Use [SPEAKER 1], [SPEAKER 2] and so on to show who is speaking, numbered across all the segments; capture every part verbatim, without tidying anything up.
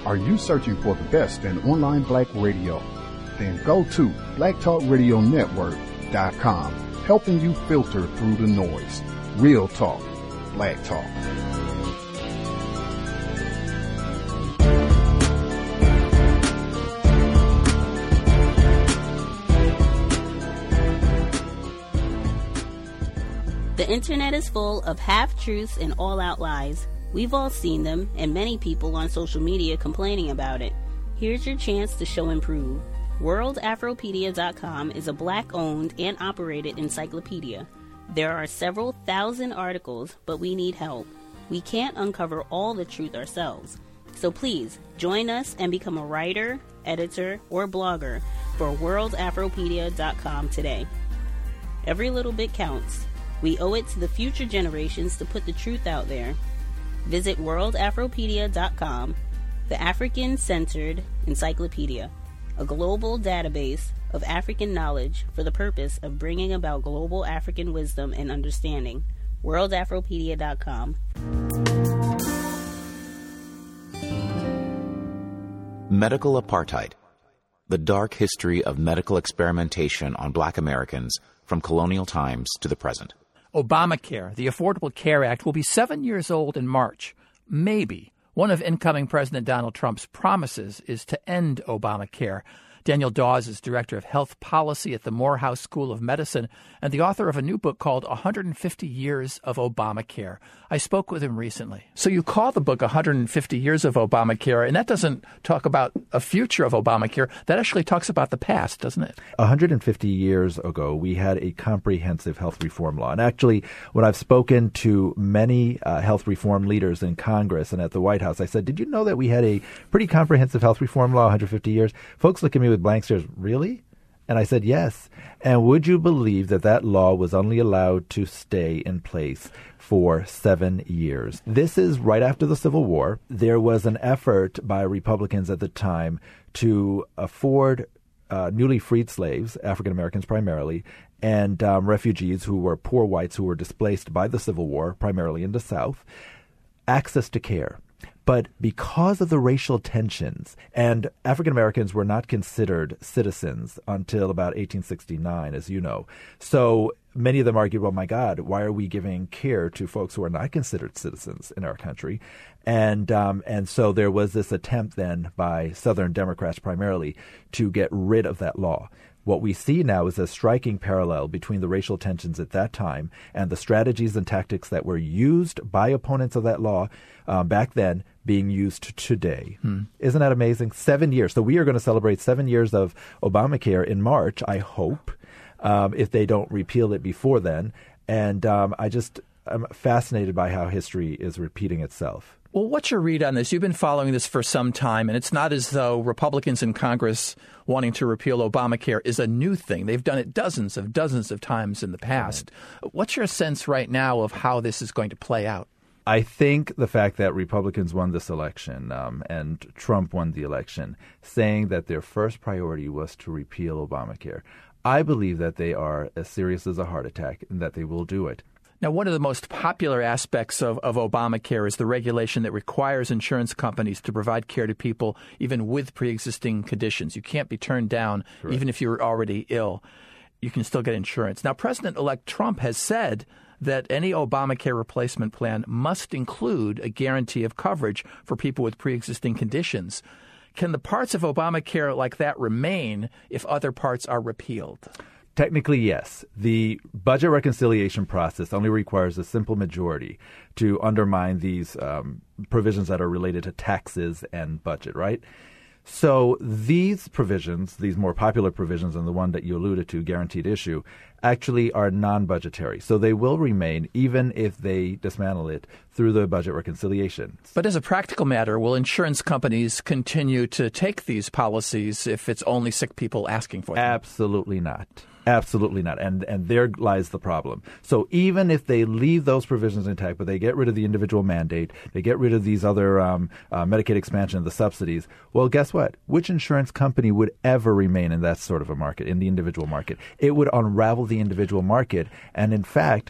[SPEAKER 1] Are you searching for the best in online black radio? Then go to black talk radio network dot com, helping you filter through the noise. Real talk, black talk.
[SPEAKER 2] The internet is full of half-truths and all-out lies. We've all seen them, and many people on social media complaining about it. Here's your chance to show and prove. world afropedia dot com is a black-owned and operated encyclopedia. There are several thousand articles, but we need help. We can't uncover all the truth ourselves. So please, join us and become a writer, editor, or blogger for world afropedia dot com today. Every little bit counts. We owe it to the future generations to put the truth out there. Visit world afropedia dot com, the African-centered encyclopedia, a global database of African knowledge for the purpose of bringing about global African wisdom and understanding. world afropedia dot com.
[SPEAKER 3] Medical Apartheid. The dark history of medical experimentation on black Americans from colonial times to the present.
[SPEAKER 4] Obamacare, the Affordable Care Act, will be seven years old in March. Maybe. One of incoming President Donald Trump's promises is to end Obamacare. Daniel Dawes is director of health policy at the Morehouse School of Medicine and the author of a new book called one hundred fifty years of Obamacare. I spoke with him recently. So you call the book one hundred fifty years of Obamacare, and that doesn't talk about a future of Obamacare. That actually talks about the past, doesn't it?
[SPEAKER 5] one hundred fifty years ago, we had a comprehensive health reform law. And actually, when I've spoken to many uh, health reform leaders in Congress and at the White House, I said, did you know that we had a pretty comprehensive health reform law one hundred fifty years? Folks look at me with blank stares. Really? And I said, yes. And would you believe that that law was only allowed to stay in place for seven years? This is right after the Civil War. There was an effort by Republicans at the time to afford uh, newly freed slaves, African Americans primarily, and um, refugees who were poor whites who were displaced by the Civil War, primarily in the South, access to care. But because of the racial tensions, and African Americans were not considered citizens until about eighteen sixty-nine, as you know. So many of them argued, well, my God, why are we giving care to folks who are not considered citizens in our country? And um, and so there was this attempt then by Southern Democrats primarily to get rid of that law. What we see now is a striking parallel between the racial tensions at that time and the strategies and tactics that were used by opponents of that law uh, back then being used today. Hmm. Isn't that amazing? Seven years. So we are going to celebrate seven years of Obamacare in March, I hope, um, if they don't repeal it before then. And um, I just am fascinated by how history is repeating itself.
[SPEAKER 4] Well, what's your read on this? You've been following this for some time, and it's not as though Republicans in Congress wanting to repeal Obamacare is a new thing. They've done it dozens of dozens of times in the past. Right. What's your sense right now of how this is going to play out?
[SPEAKER 5] I think the fact that Republicans won this election um, and Trump won the election, saying that their first priority was to repeal Obamacare, I believe that they are as serious as a heart attack and that they will do it.
[SPEAKER 4] Now, one of the most popular aspects of, of Obamacare is the regulation that requires insurance companies to provide care to people even with pre-existing conditions. You can't be turned down. Correct. Even if you're already ill. You can still get insurance. Now, President-elect Trump has said that any Obamacare replacement plan must include a guarantee of coverage for people with pre-existing conditions. Can the parts of Obamacare like that remain if other parts are repealed?
[SPEAKER 5] Technically, yes. The budget reconciliation process only requires a simple majority to undermine these um, provisions that are related to taxes and budget, right? So these provisions, these more popular provisions and the one that you alluded to, guaranteed issue, actually are non-budgetary. So they will remain even if they dismantle it through the budget reconciliation.
[SPEAKER 4] But as a practical matter, will insurance companies continue to take these policies if it's only sick people asking for them?
[SPEAKER 5] Absolutely not. Absolutely not. And and there lies the problem. So even if they leave those provisions intact, but they get rid of the individual mandate, they get rid of these other um, uh, Medicaid expansion of the subsidies, well, guess what? Which insurance company would ever remain in that sort of a market, in the individual market? It would unravel the individual market. And in fact,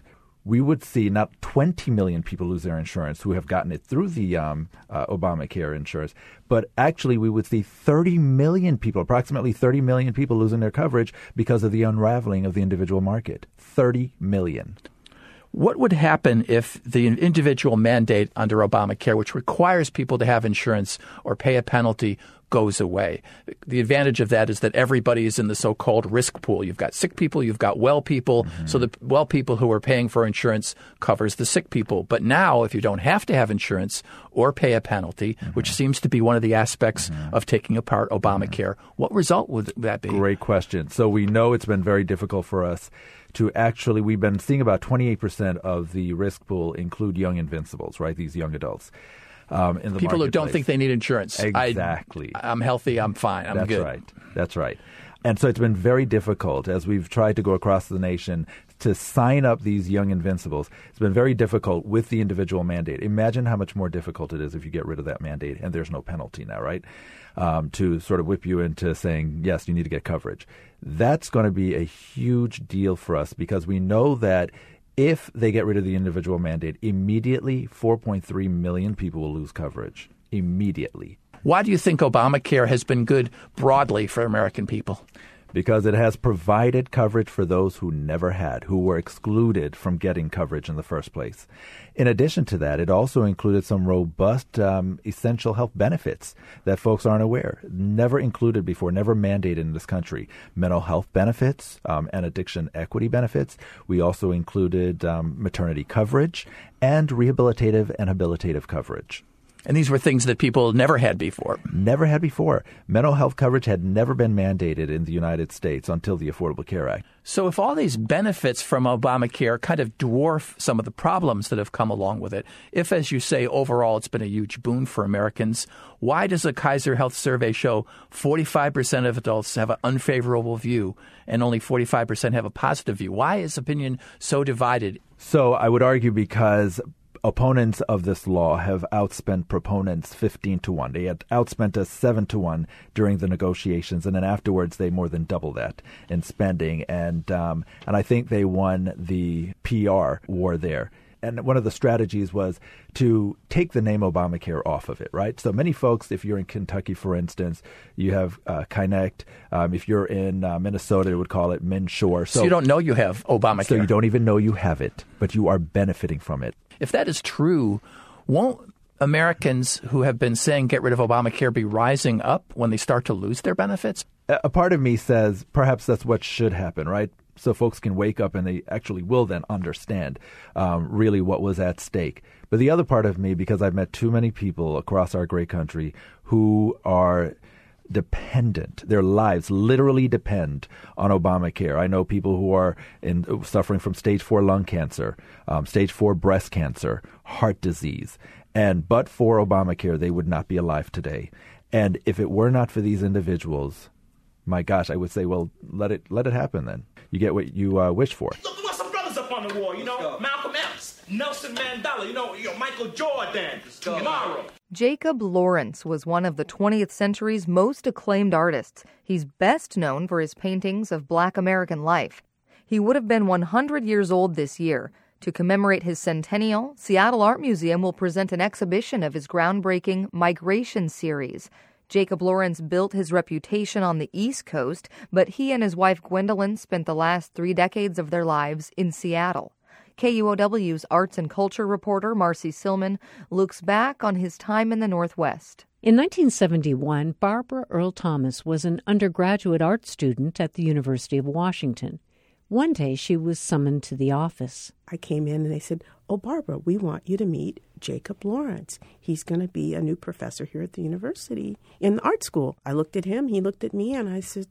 [SPEAKER 5] we would see not twenty million people lose their insurance who have gotten it through the um, uh, Obamacare insurance, but actually we would see thirty million people, approximately thirty million people losing their coverage because of the unraveling of the individual market. thirty million.
[SPEAKER 4] What would happen if the individual mandate under Obamacare, which requires people to have insurance or pay a penalty, goes away? The advantage of that is that everybody is in the so-called risk pool. You've got sick people, you've got well people. Mm-hmm. So the well people who are paying for insurance covers the sick people. But now, if you don't have to have insurance or pay a penalty, mm-hmm. which seems to be one of the aspects mm-hmm. of taking apart Obamacare, mm-hmm. what result would that be?
[SPEAKER 5] Great question. So we know it's been very difficult for us to actually, we've been seeing about twenty-eight percent of the risk pool include young invincibles, right? These young adults. Um, in the
[SPEAKER 4] People who don't think they need insurance.
[SPEAKER 5] Exactly.
[SPEAKER 4] I, I'm healthy. I'm fine. I'm
[SPEAKER 5] That's
[SPEAKER 4] good.
[SPEAKER 5] That's right. That's right. And so it's been very difficult as we've tried to go across the nation to sign up these young invincibles. It's been very difficult with the individual mandate. Imagine how much more difficult it is if you get rid of that mandate and there's no penalty now, right? Um, to sort of whip you into saying, yes, you need to get coverage. That's going to be a huge deal for us because we know that if they get rid of the individual mandate, immediately four point three million people will lose coverage. Immediately.
[SPEAKER 4] Why do you think Obamacare has been good broadly for American people?
[SPEAKER 5] Because it has provided coverage for those who never had, who were excluded from getting coverage in the first place. In addition to that, it also included some robust um, essential health benefits that folks aren't aware, never included before, never mandated in this country. Mental health benefits um, and addiction equity benefits. We also included um, maternity coverage and rehabilitative and habilitative coverage.
[SPEAKER 4] And these were things that people never had before.
[SPEAKER 5] Never had before. Mental health coverage had never been mandated in the United States until the Affordable Care Act.
[SPEAKER 4] So if all these benefits from Obamacare kind of dwarf some of the problems that have come along with it, if, as you say, overall it's been a huge boon for Americans, why does a Kaiser Health survey show forty-five percent of adults have an unfavorable view and only forty-five percent have a positive view? Why is opinion so divided?
[SPEAKER 5] So I would argue because opponents of this law have outspent proponents fifteen to one. They had outspent us seven to one during the negotiations, and then afterwards they more than double that in spending. And um, and I think they won the P R war there. And one of the strategies was to take the name Obamacare off of it, right? So many folks, if you're in Kentucky, for instance, you have uh, Kinect. Um, if you're in uh, Minnesota, they would call it MNsure.
[SPEAKER 4] So, so you don't know you have Obamacare.
[SPEAKER 5] So you don't even know you have it, but you are benefiting from it.
[SPEAKER 4] If that is true, won't Americans who have been saying get rid of Obamacare be rising up when they start to lose their benefits?
[SPEAKER 5] A part of me says perhaps that's what should happen, right? So folks can wake up and they actually will then understand um, really what was at stake. But the other part of me, because I've met too many people across our great country who are dependent, their lives literally depend on Obamacare. I know people who are in, suffering from stage four lung cancer, um, stage four breast cancer, heart disease. And but for Obamacare, they would not be alive today. And if it were not for these individuals, my gosh, I would say, well, let it let it happen then. You get what you uh, wish for.
[SPEAKER 6] Look, we got some brothers up on the wall, you know, Malcolm X, Nelson Mandela, you know, you know Michael Jordan, tomorrow.
[SPEAKER 7] Jacob Lawrence was one of the twentieth century's most acclaimed artists. He's best known for his paintings of Black American life. He would have been one hundred years old this year. To commemorate his centennial, Seattle Art Museum will present an exhibition of his groundbreaking Migration series. Jacob Lawrence built his reputation on the East Coast, but he and his wife Gwendolyn spent the last three decades of their lives in Seattle. K U O W's arts and culture reporter Marcy Silman looks back on his time in the Northwest.
[SPEAKER 8] In nineteen seventy-one, Barbara Earl Thomas was an undergraduate art student at the University of Washington. One day she was summoned to the office.
[SPEAKER 9] I came in and they said, "Oh, Barbara, we want you to meet Jacob Lawrence. He's going to be a new professor here at the university in the art school." I looked at him, he looked at me, and I said,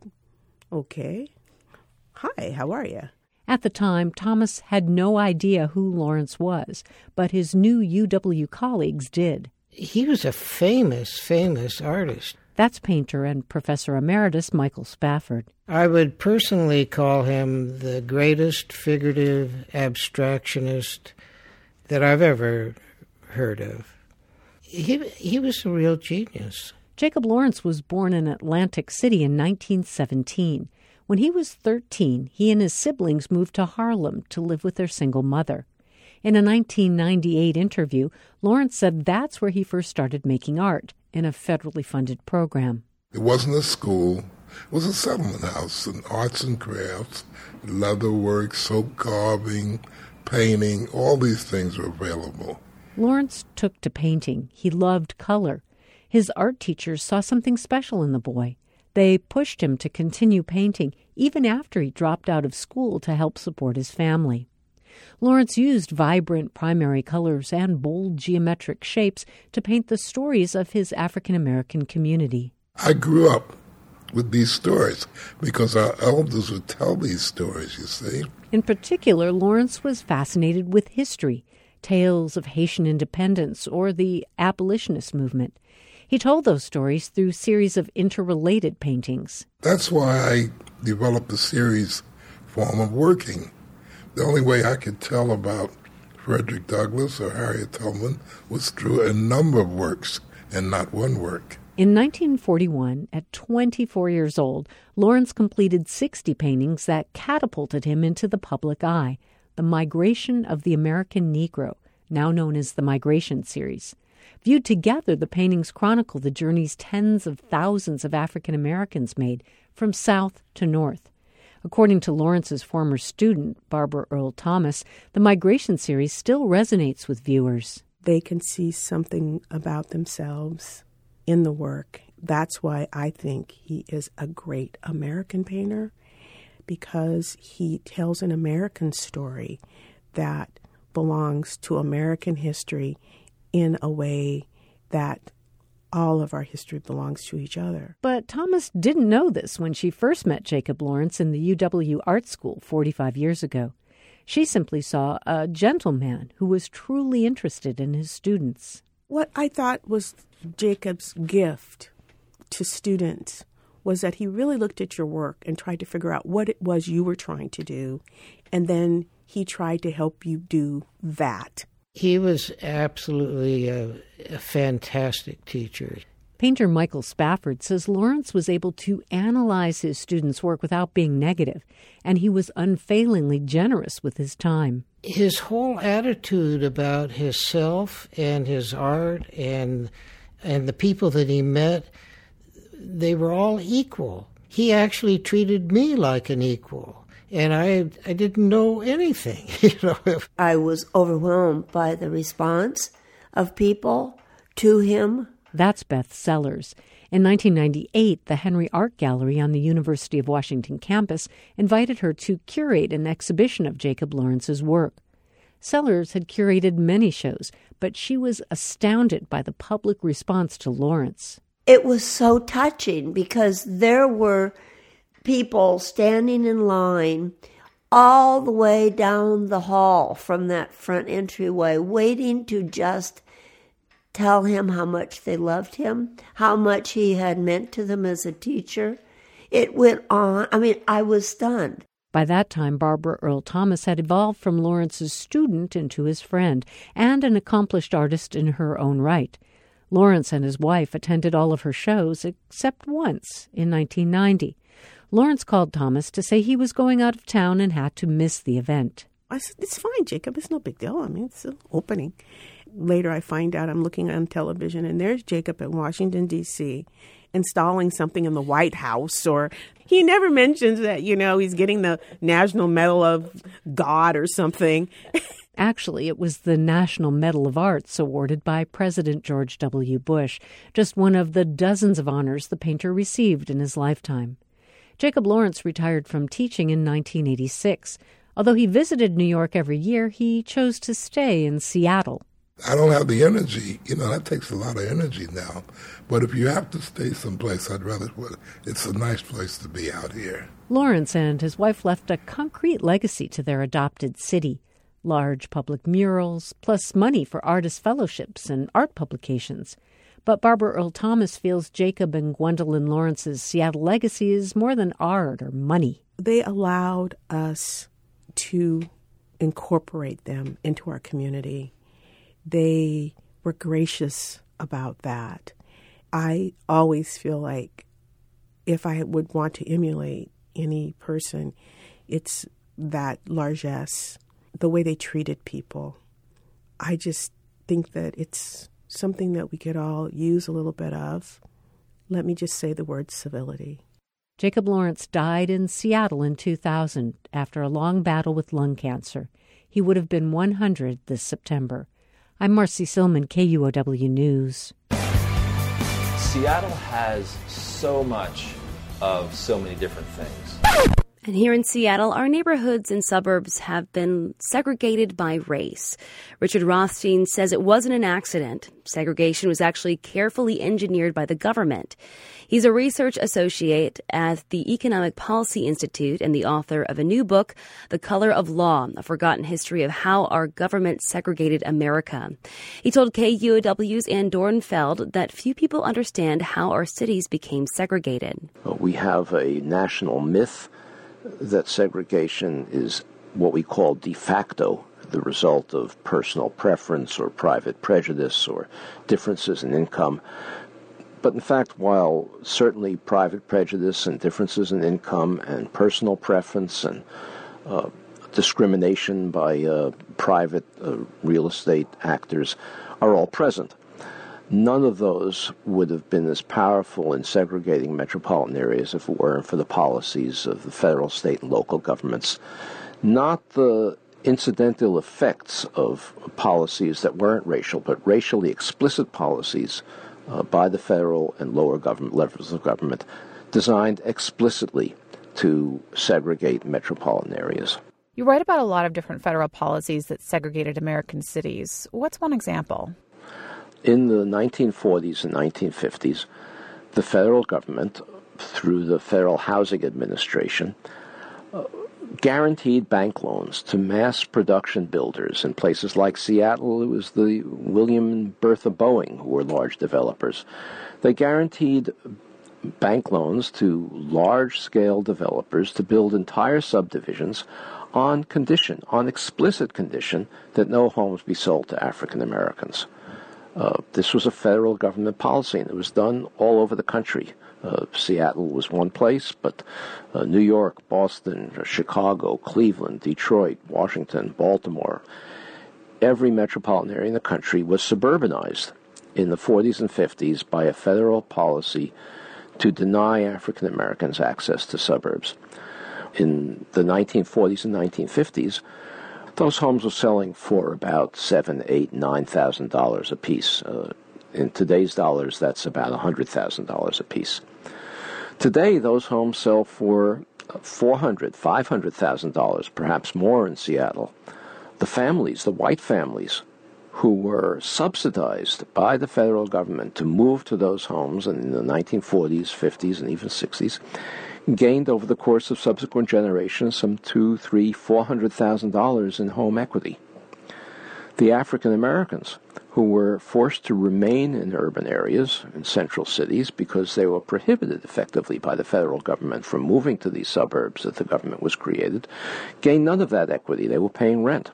[SPEAKER 9] "Okay. Hi, how are you?"
[SPEAKER 8] At the time, Thomas had no idea who Lawrence was, but his new U W colleagues did.
[SPEAKER 10] He was a famous, famous artist.
[SPEAKER 8] That's painter and Professor Emeritus Michael Spafford.
[SPEAKER 10] I would personally call him the greatest figurative abstractionist that I've ever heard of. He, he was a real genius.
[SPEAKER 8] Jacob Lawrence was born in Atlantic City in nineteen seventeen. When he was thirteen, he and his siblings moved to Harlem to live with their single mother. In a nineteen ninety-eight interview, Lawrence said that's where he first started making art, in a federally funded program.
[SPEAKER 11] It wasn't a school. It was a settlement house, and arts and crafts, leatherwork, soap carving, painting, all these things were available.
[SPEAKER 8] Lawrence took to painting. He loved color. His art teachers saw something special in the boy. They pushed him to continue painting, even after he dropped out of school to help support his family. Lawrence used vibrant primary colors and bold geometric shapes to paint the stories of his African-American community.
[SPEAKER 11] I grew up with these stories because our elders would tell these stories, you see.
[SPEAKER 8] In particular, Lawrence was fascinated with history, tales of Haitian independence or the abolitionist movement. He told those stories through a series of interrelated paintings.
[SPEAKER 11] That's why I developed a series form of working. The only way I could tell about Frederick Douglass or Harriet Tubman was through a number of works and not one work.
[SPEAKER 8] In nineteen forty-one, at twenty-four years old, Lawrence completed sixty paintings that catapulted him into the public eye. The Migration of the American Negro, now known as the Migration Series. Viewed together, the paintings chronicle the journeys tens of thousands of African Americans made from south to north. According to Lawrence's former student, Barbara Earl Thomas, the Migration Series still resonates with viewers.
[SPEAKER 9] They can see something about themselves in the work. That's why I think he is a great American painter, because he tells an American story that belongs to American history in a way that all of our history belongs to each other.
[SPEAKER 8] But Thomas didn't know this when she first met Jacob Lawrence in the U W Art School forty-five years ago. She simply saw a gentleman who was truly interested in his students.
[SPEAKER 9] What I thought was Jacob's gift to students was that he really looked at your work and tried to figure out what it was you were trying to do, and then he tried to help you do that.
[SPEAKER 10] He was absolutely a, a fantastic teacher.
[SPEAKER 8] Painter Michael Spafford says Lawrence was able to analyze his students' work without being negative, and he was unfailingly generous with his time.
[SPEAKER 10] His whole attitude about himself and his art and and the people that he met, they were all equal. He actually treated me like an equal. And I I didn't know anything. You know,
[SPEAKER 12] I was overwhelmed by the response of people to him.
[SPEAKER 8] That's Beth Sellers. In nineteen ninety-eight, the Henry Art Gallery on the University of Washington campus invited her to curate an exhibition of Jacob Lawrence's work. Sellers had curated many shows, but she was astounded by the public response to Lawrence.
[SPEAKER 12] It was so touching because there were people standing in line all the way down the hall from that front entryway, waiting to just tell him how much they loved him, how much he had meant to them as a teacher. It went on. I mean, I was stunned.
[SPEAKER 8] By that time, Barbara Earl Thomas had evolved from Lawrence's student into his friend and an accomplished artist in her own right. Lawrence and his wife attended all of her shows except once in nineteen ninety. Lawrence called Thomas to say he was going out of town and had to miss the event.
[SPEAKER 9] I said, it's fine, Jacob. It's no big deal. I mean, it's an opening. Later, I find out I'm looking on television, and there's Jacob in Washington, D C, installing something in the White House. Or he never mentions that, you know, he's getting the National Medal of God or something.
[SPEAKER 8] Actually, it was the National Medal of Arts awarded by President George W. Bush, just one of the dozens of honors the painter received in his lifetime. Jacob Lawrence retired from teaching in nineteen eighty-six. Although he visited New York every year, he chose to stay in Seattle.
[SPEAKER 11] I don't have the energy. You know, that takes a lot of energy now. But if you have to stay someplace, I'd rather, it's a nice place to be out here.
[SPEAKER 8] Lawrence and his wife left a concrete legacy to their adopted city. Large public murals, plus money for artist fellowships and art publications. But Barbara Earl Thomas feels Jacob and Gwendolyn Lawrence's Seattle legacy is more than art or money.
[SPEAKER 9] They allowed us to incorporate them into our community. They were gracious about that. I always feel like if I would want to emulate any person, it's that largesse, the way they treated people, I just think that it's something that we could all use a little bit of. Let me just say the word civility.
[SPEAKER 8] Jacob Lawrence died in Seattle in two thousand after a long battle with lung cancer. He would have been one hundred this September. I'm Marcy Silman, K U O W News.
[SPEAKER 13] Seattle has so much of so many different things.
[SPEAKER 14] And here in Seattle, our neighborhoods and suburbs have been segregated by race. Richard Rothstein says it wasn't an accident. Segregation was actually carefully engineered by the government. He's a research associate at the Economic Policy Institute and the author of a new book, The Color of Law, A Forgotten History of How Our Government Segregated America. He told K U O W's Ann Dornfeld that few people understand how our cities became segregated.
[SPEAKER 15] We have a national myth that segregation is what we call de facto, the result of personal preference or private prejudice or differences in income. But in fact, while certainly private prejudice and differences in income and personal preference and uh, discrimination by uh, private uh, real estate actors are all present, none of those would have been as powerful in segregating metropolitan areas if it weren't for the policies of the federal, state, and local governments. Not the incidental effects of policies that weren't racial, but racially explicit policies uh, by the federal and lower government levels of government designed explicitly to segregate metropolitan areas.
[SPEAKER 16] You write about a lot of different federal policies that segregated American cities. What's one example?
[SPEAKER 15] In the nineteen forties and nineteen fifties, the federal government, through the Federal Housing Administration, uh, guaranteed bank loans to mass production builders. In places like Seattle, it was the William and Bertha Boeing who were large developers. They guaranteed bank loans to large-scale developers to build entire subdivisions on condition, on explicit condition, that no homes be sold to African Americans. Uh, this was a federal government policy, and it was done all over the country. Uh, Seattle was one place, but uh, New York, Boston, Chicago, Cleveland, Detroit, Washington, Baltimore, every metropolitan area in the country was suburbanized in the forties and fifties by a federal policy to deny African Americans access to suburbs. In the nineteen forties and nineteen fifties, those homes were selling for about seven, eight, nine thousand dollars a piece. Uh, in today's dollars, that's about a hundred thousand dollars a piece. Today, those homes sell for four hundred, five hundred thousand dollars, perhaps more in Seattle. The families, the white families, who were subsidized by the federal government to move to those homes in the nineteen forties, fifties, and even sixties, gained over the course of subsequent generations some two, three, four hundred thousand dollars in home equity. The African Americans, who were forced to remain in urban areas, in central cities, because they were prohibited effectively by the federal government from moving to these suburbs that the government was created, gained none of that equity. They were paying rent.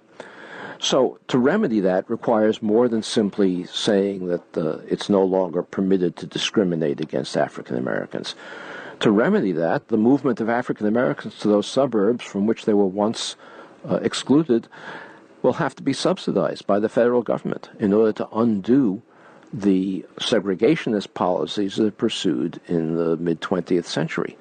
[SPEAKER 15] So to remedy that requires more than simply saying that uh, it's no longer permitted to discriminate against African Americans. To remedy that, the movement of African Americans to those suburbs from which they were once uh, excluded will have to be subsidized by the federal government in order to undo the segregationist policies that are pursued in the mid-twentieth century.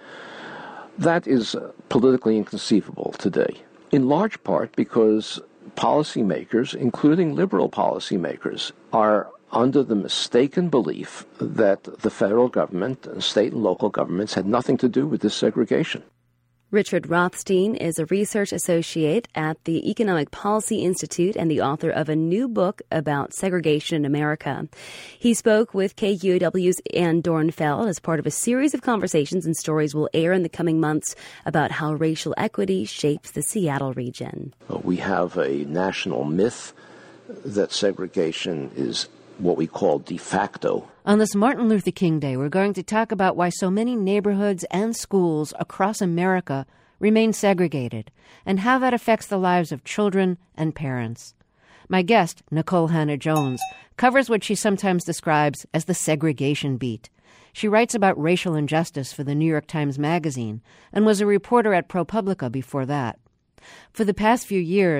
[SPEAKER 15] That is politically inconceivable today, in large part because policymakers, including liberal policymakers, are under the mistaken belief that the federal government and state and local governments had nothing to do with this segregation.
[SPEAKER 14] Richard Rothstein is a research associate at the Economic Policy Institute and the author of a new book about segregation in America. He spoke with K U O W's Ann Dornfeld as part of a series of conversations and stories will air in the coming months about how racial equity shapes the Seattle region.
[SPEAKER 15] We have a national myth that segregation is what we call de facto.
[SPEAKER 17] On this Martin Luther King Day, we're going to talk about why so many neighborhoods and schools across America remain segregated and how that affects the lives of children and parents. My guest, Nikole Hannah-Jones, covers what she sometimes describes as the segregation beat. She writes about racial injustice for the New York Times Magazine and was a reporter at ProPublica before that. For the past few years,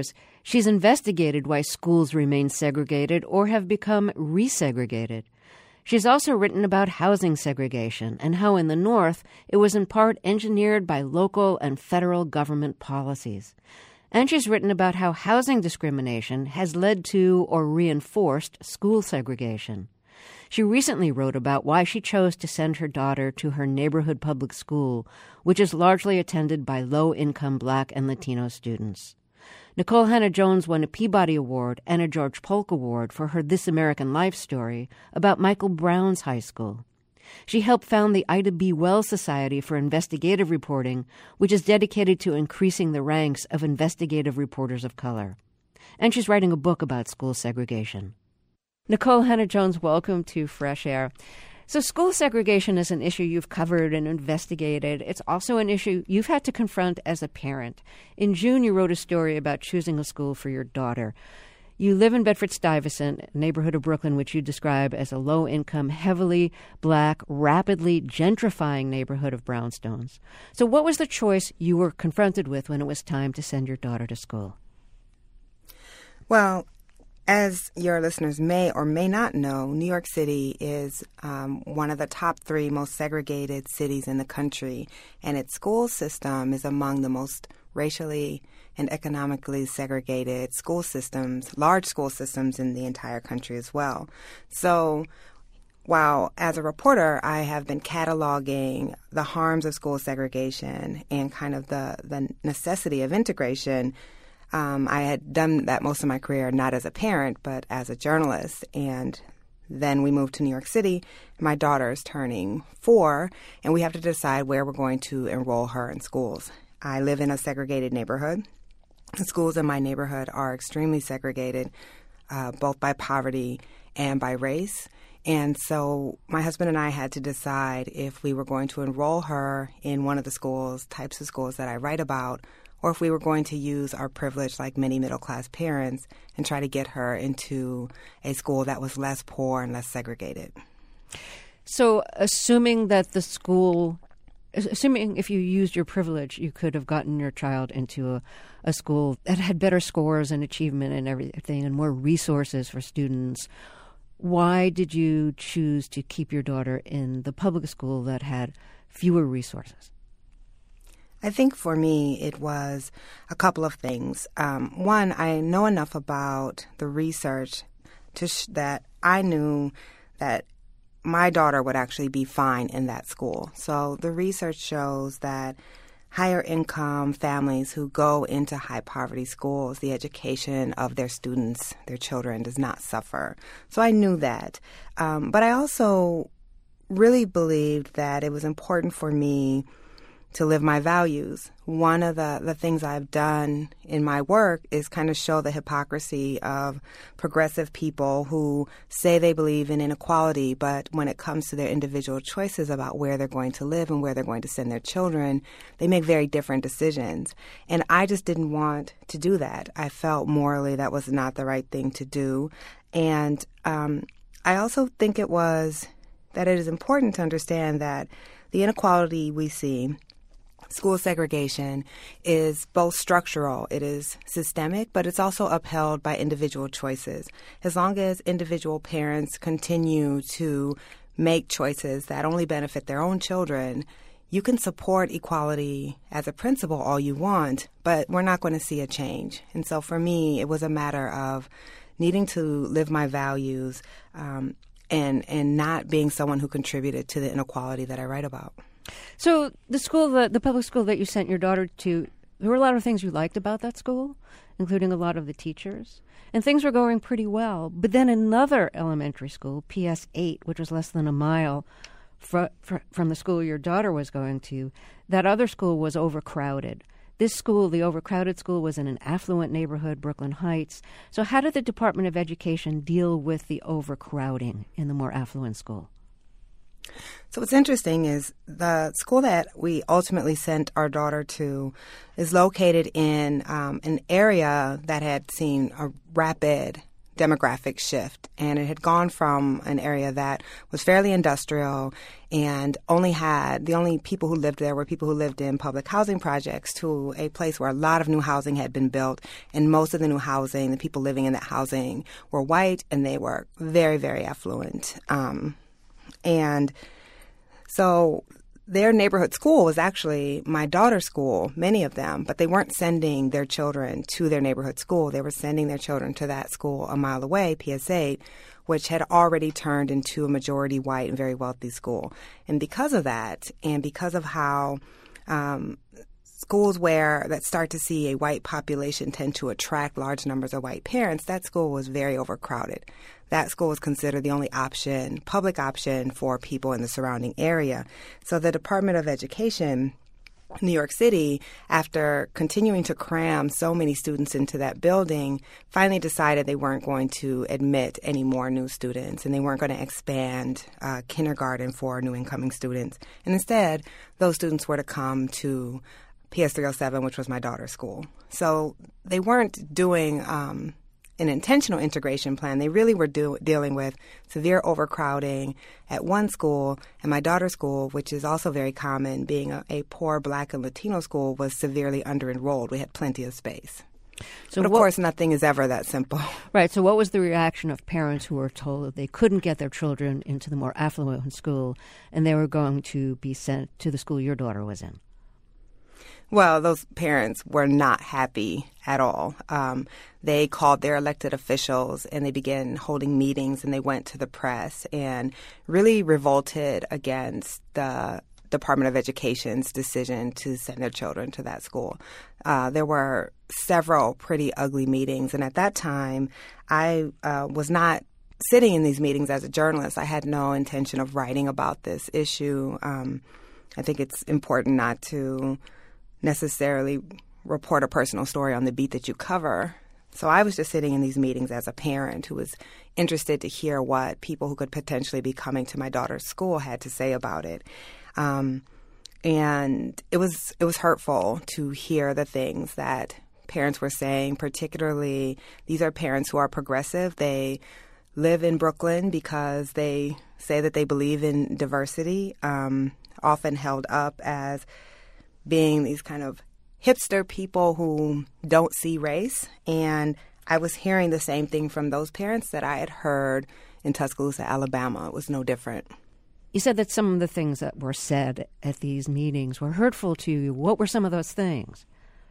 [SPEAKER 17] She's investigated why schools remain segregated or have become resegregated. She's also written about housing segregation and how in the North it was in part engineered by local and federal government policies. And she's written about how housing discrimination has led to or reinforced school segregation. She recently wrote about why she chose to send her daughter to her neighborhood public school, which is largely attended by low-income Black and Latino students. Nikole Hannah-Jones won a Peabody Award and a George Polk Award for her This American Life story about Michael Brown's high school. She helped found the Ida B. Wells Society for Investigative Reporting, which is dedicated to increasing the ranks of investigative reporters of color. And she's writing a book about school segregation. Nikole Hannah-Jones, welcome to Fresh Air. So school segregation is an issue you've covered and investigated. It's also an issue you've had to confront as a parent. In June, you wrote a story about choosing a school for your daughter. You live in Bedford-Stuyvesant, a neighborhood of Brooklyn which you describe as a low-income, heavily Black, rapidly gentrifying neighborhood of brownstones. So what was the choice you were confronted with when it was time to send your daughter to school?
[SPEAKER 18] Well, as your listeners may or may not know, New York City is um, one of the top three most segregated cities in the country, and its school system is among the most racially and economically segregated school systems, large school systems in the entire country as well. So while as a reporter I have been cataloging the harms of school segregation and kind of the, the necessity of integration, Um, I had done that most of my career, not as a parent, but as a journalist. And then we moved to New York City. My daughter is turning four, and we have to decide where we're going to enroll her in schools. I live in a segregated neighborhood. The schools in my neighborhood are extremely segregated, uh, both by poverty and by race. And so my husband and I had to decide if we were going to enroll her in one of the schools, types of schools that I write about, or if we were going to use our privilege like many middle-class parents and try to get her into a school that was less poor and less segregated.
[SPEAKER 17] So assuming that the school, assuming if you used your privilege, you could have gotten your child into a, a school that had better scores and achievement and everything and more resources for students, why did you choose to keep your daughter in the public school that had fewer resources?
[SPEAKER 18] I think for me it was a couple of things. Um, one, I know enough about the research to sh- that I knew that my daughter would actually be fine in that school. So the research shows that higher income families who go into high poverty schools, the education of their students, their children, does not suffer. So I knew that. Um, but I also really believed that it was important for me to live my values. One of the, the things I've done in my work is kind of show the hypocrisy of progressive people who say they believe in inequality, but when it comes to their individual choices about where they're going to live and where they're going to send their children, they make very different decisions. And I just didn't want to do that. I felt morally that was not the right thing to do. And um, I also think it was that it is important to understand that the inequality we see, school segregation, is both structural, it is systemic, but it's also upheld by individual choices. As long as individual parents continue to make choices that only benefit their own children, you can support equality as a principle all you want, but we're not going to see a change. And so for me, it was a matter of needing to live my values um, and, and not being someone who contributed to the inequality that I write about.
[SPEAKER 17] So the school, the, the public school that you sent your daughter to, there were a lot of things you liked about that school, including a lot of the teachers, and things were going pretty well. But then another elementary school, P S eight, which was less than a mile fr- fr- from the school your daughter was going to, that other school was overcrowded. This school, the overcrowded school, was in an affluent neighborhood, Brooklyn Heights. So how did the Department of Education deal with the overcrowding in the more affluent school?
[SPEAKER 18] So what's interesting is the school that we ultimately sent our daughter to is located in um, an area that had seen a rapid demographic shift, and it had gone from an area that was fairly industrial and only had the only people who lived there were people who lived in public housing projects to a place where a lot of new housing had been built, and most of the new housing, the people living in that housing were white, and they were very, very affluent. Um, and so their neighborhood school was actually my daughter's school, many of them, but they weren't sending their children to their neighborhood school. They were sending their children to that school a mile away, P S eight, which had already turned into a majority white and very wealthy school. And because of that, and because of how um, schools where that start to see a white population tend to attract large numbers of white parents, that school was very overcrowded. That school was considered the only option, public option for people in the surrounding area. So the Department of Education in New York City, after continuing to cram so many students into that building, finally decided they weren't going to admit any more new students, and they weren't going to expand uh, kindergarten for new incoming students. And instead, those students were to come to P S three oh seven, which was my daughter's school. So they weren't doing um, an intentional integration plan. They really were do- dealing with severe overcrowding at one school, and my daughter's school, which is also very common, being a, a poor Black and Latino school, was severely under-enrolled. We had plenty of space. So but of what, course, nothing is ever that simple.
[SPEAKER 17] Right. So what was the reaction of parents who were told that they couldn't get their children into the more affluent school, and they were going to be sent to the school your daughter was in?
[SPEAKER 18] Well, those parents were not happy at all. Um, they called their elected officials, and they began holding meetings, and they went to the press and really revolted against the Department of Education's decision to send their children to that school. Uh, there were several pretty ugly meetings, and at that time, I uh, was not sitting in these meetings as a journalist. I had no intention of writing about this issue. Um, I think it's important not to necessarily report a personal story on the beat that you cover. So I was just sitting in these meetings as a parent who was interested to hear what people who could potentially be coming to my daughter's school had to say about it. Um, and it was it was hurtful to hear the things that parents were saying, particularly these are parents who are progressive. They live in Brooklyn because they say that they believe in diversity, um, often held up as being these kind of hipster people who don't see race. And I was hearing the same thing from those parents that I had heard in Tuscaloosa, Alabama. It was no different.
[SPEAKER 17] You said that some of the things that were said at these meetings were hurtful to you. What were some of those things?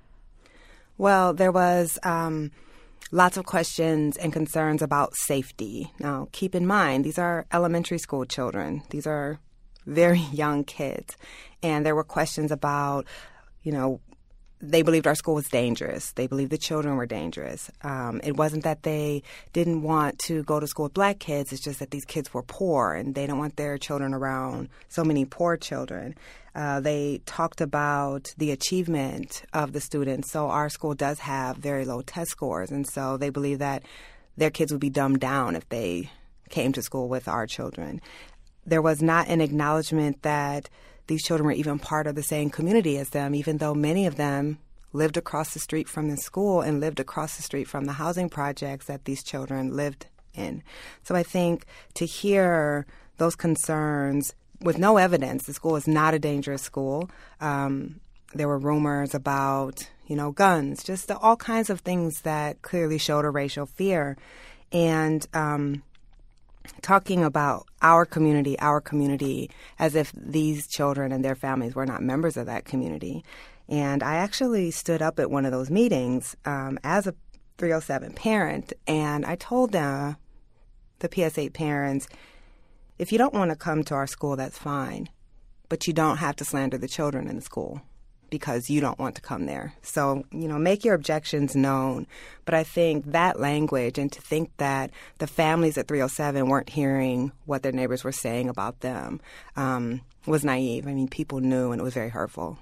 [SPEAKER 18] Well, there was um, lots of questions and concerns about safety. Now, keep in mind, these are elementary school children. These are very young kids. And there were questions about, you know, they believed our school was dangerous. They believed the children were dangerous. Um, it wasn't that they didn't want to go to school with Black kids. It's just that these kids were poor, and they don't want their children around so many poor children. Uh, they talked about the achievement of the students. So our school does have very low test scores, and so they believe that their kids would be dumbed down if they came to school with our children. There was not an acknowledgement that these children were even part of the same community as them, even though many of them lived across the street from the school and lived across the street from the housing projects that these children lived in. So I think to hear those concerns with no evidence, the school is not a dangerous school. Um, there were rumors about, you know, guns, just the, all kinds of things that clearly showed a racial fear. And um talking about our community, our community, as if these children and their families were not members of that community. And I actually stood up at one of those meetings um, as a three oh seven parent, and I told them, the P S eight parents, if you don't want to come to our school, that's fine, but you don't have to slander the children in the school because you don't want to come there. So, you know, make your objections known. But I think that language, and to think that the families at three oh seven weren't hearing what their neighbors were saying about them, um, was naive. I mean, people knew, and it was very hurtful.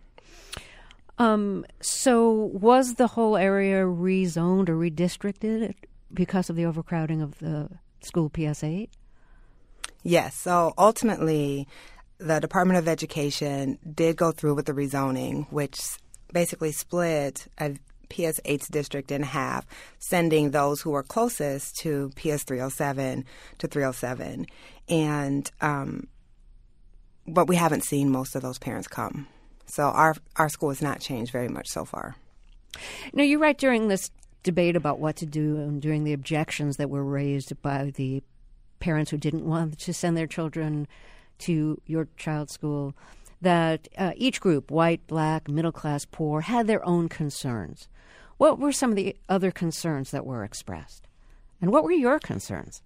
[SPEAKER 17] Um, so was the whole area rezoned or redistricted because of the overcrowding of the school P S eight?
[SPEAKER 18] Yes. So ultimately, the Department of Education did go through with the rezoning, which basically split a P S eight's district in half, sending those who were closest to P S three oh seven to three oh seven. And um, but we haven't seen most of those parents come. So our our school has not changed very much so far.
[SPEAKER 17] Now, you write during this debate about what to do and during the objections that were raised by the parents who didn't want to send their children to your child's school, that uh, each group, white, black, middle class, poor, had their own concerns. What were some of the other concerns that were expressed? And what were your concerns?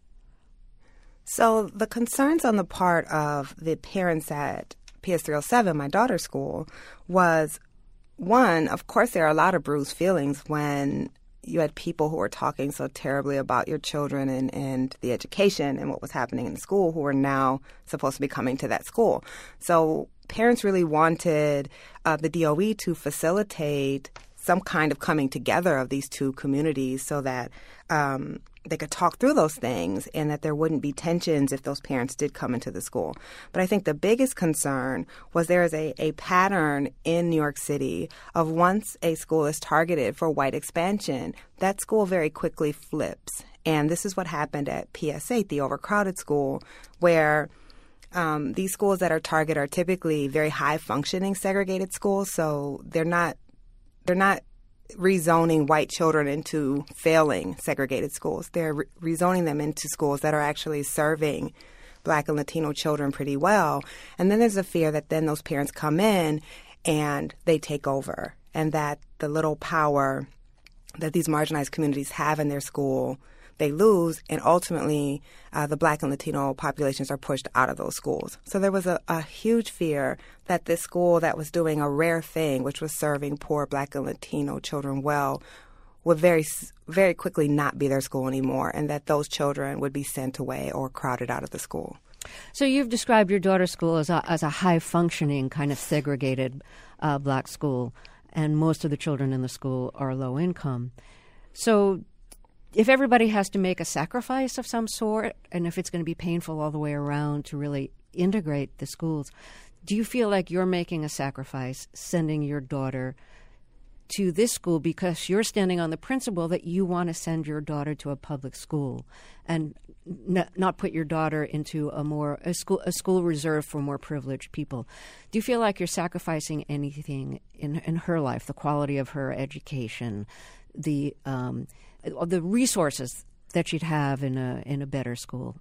[SPEAKER 18] So the concerns on the part of the parents at P S three oh seven, my daughter's school, was, one, of course, there are a lot of bruised feelings when you had people who were talking so terribly about your children and, and the education and what was happening in the school who are now supposed to be coming to that school. So parents really wanted uh, the D O E to facilitate some kind of coming together of these two communities so that um, they could talk through those things and that there wouldn't be tensions if those parents did come into the school. But I think the biggest concern was there is a, a pattern in New York City of once a school is targeted for white expansion, that school very quickly flips. And this is what happened at P S eight, the overcrowded school, where um, these schools that are targeted are typically very high-functioning segregated schools, so they're not they're not rezoning white children into failing segregated schools. They're re- rezoning them into schools that are actually serving Black and Latino children pretty well. And then there's a fear that then those parents come in and they take over, and that the little power that these marginalized communities have in their school, they lose, and ultimately uh, the Black and Latino populations are pushed out of those schools. So there was a, a huge fear that this school that was doing a rare thing, which was serving poor Black and Latino children well, would very, very quickly not be their school anymore, and that those children would be sent away or crowded out of the school.
[SPEAKER 17] So you've described your daughter's school as a, as a high-functioning kind of segregated uh, Black school, and most of the children in the school are low income. So if everybody has to make a sacrifice of some sort, and if it's going to be painful all the way around to really integrate the schools, do you feel like you're making a sacrifice sending your daughter to this school because you're standing on the principle that you want to send your daughter to a public school and n- not put your daughter into a more a school a school reserved for more privileged people? Do you feel like you're sacrificing anything in in her life, the quality of her education, the um, the resources that she'd have in a in a better school?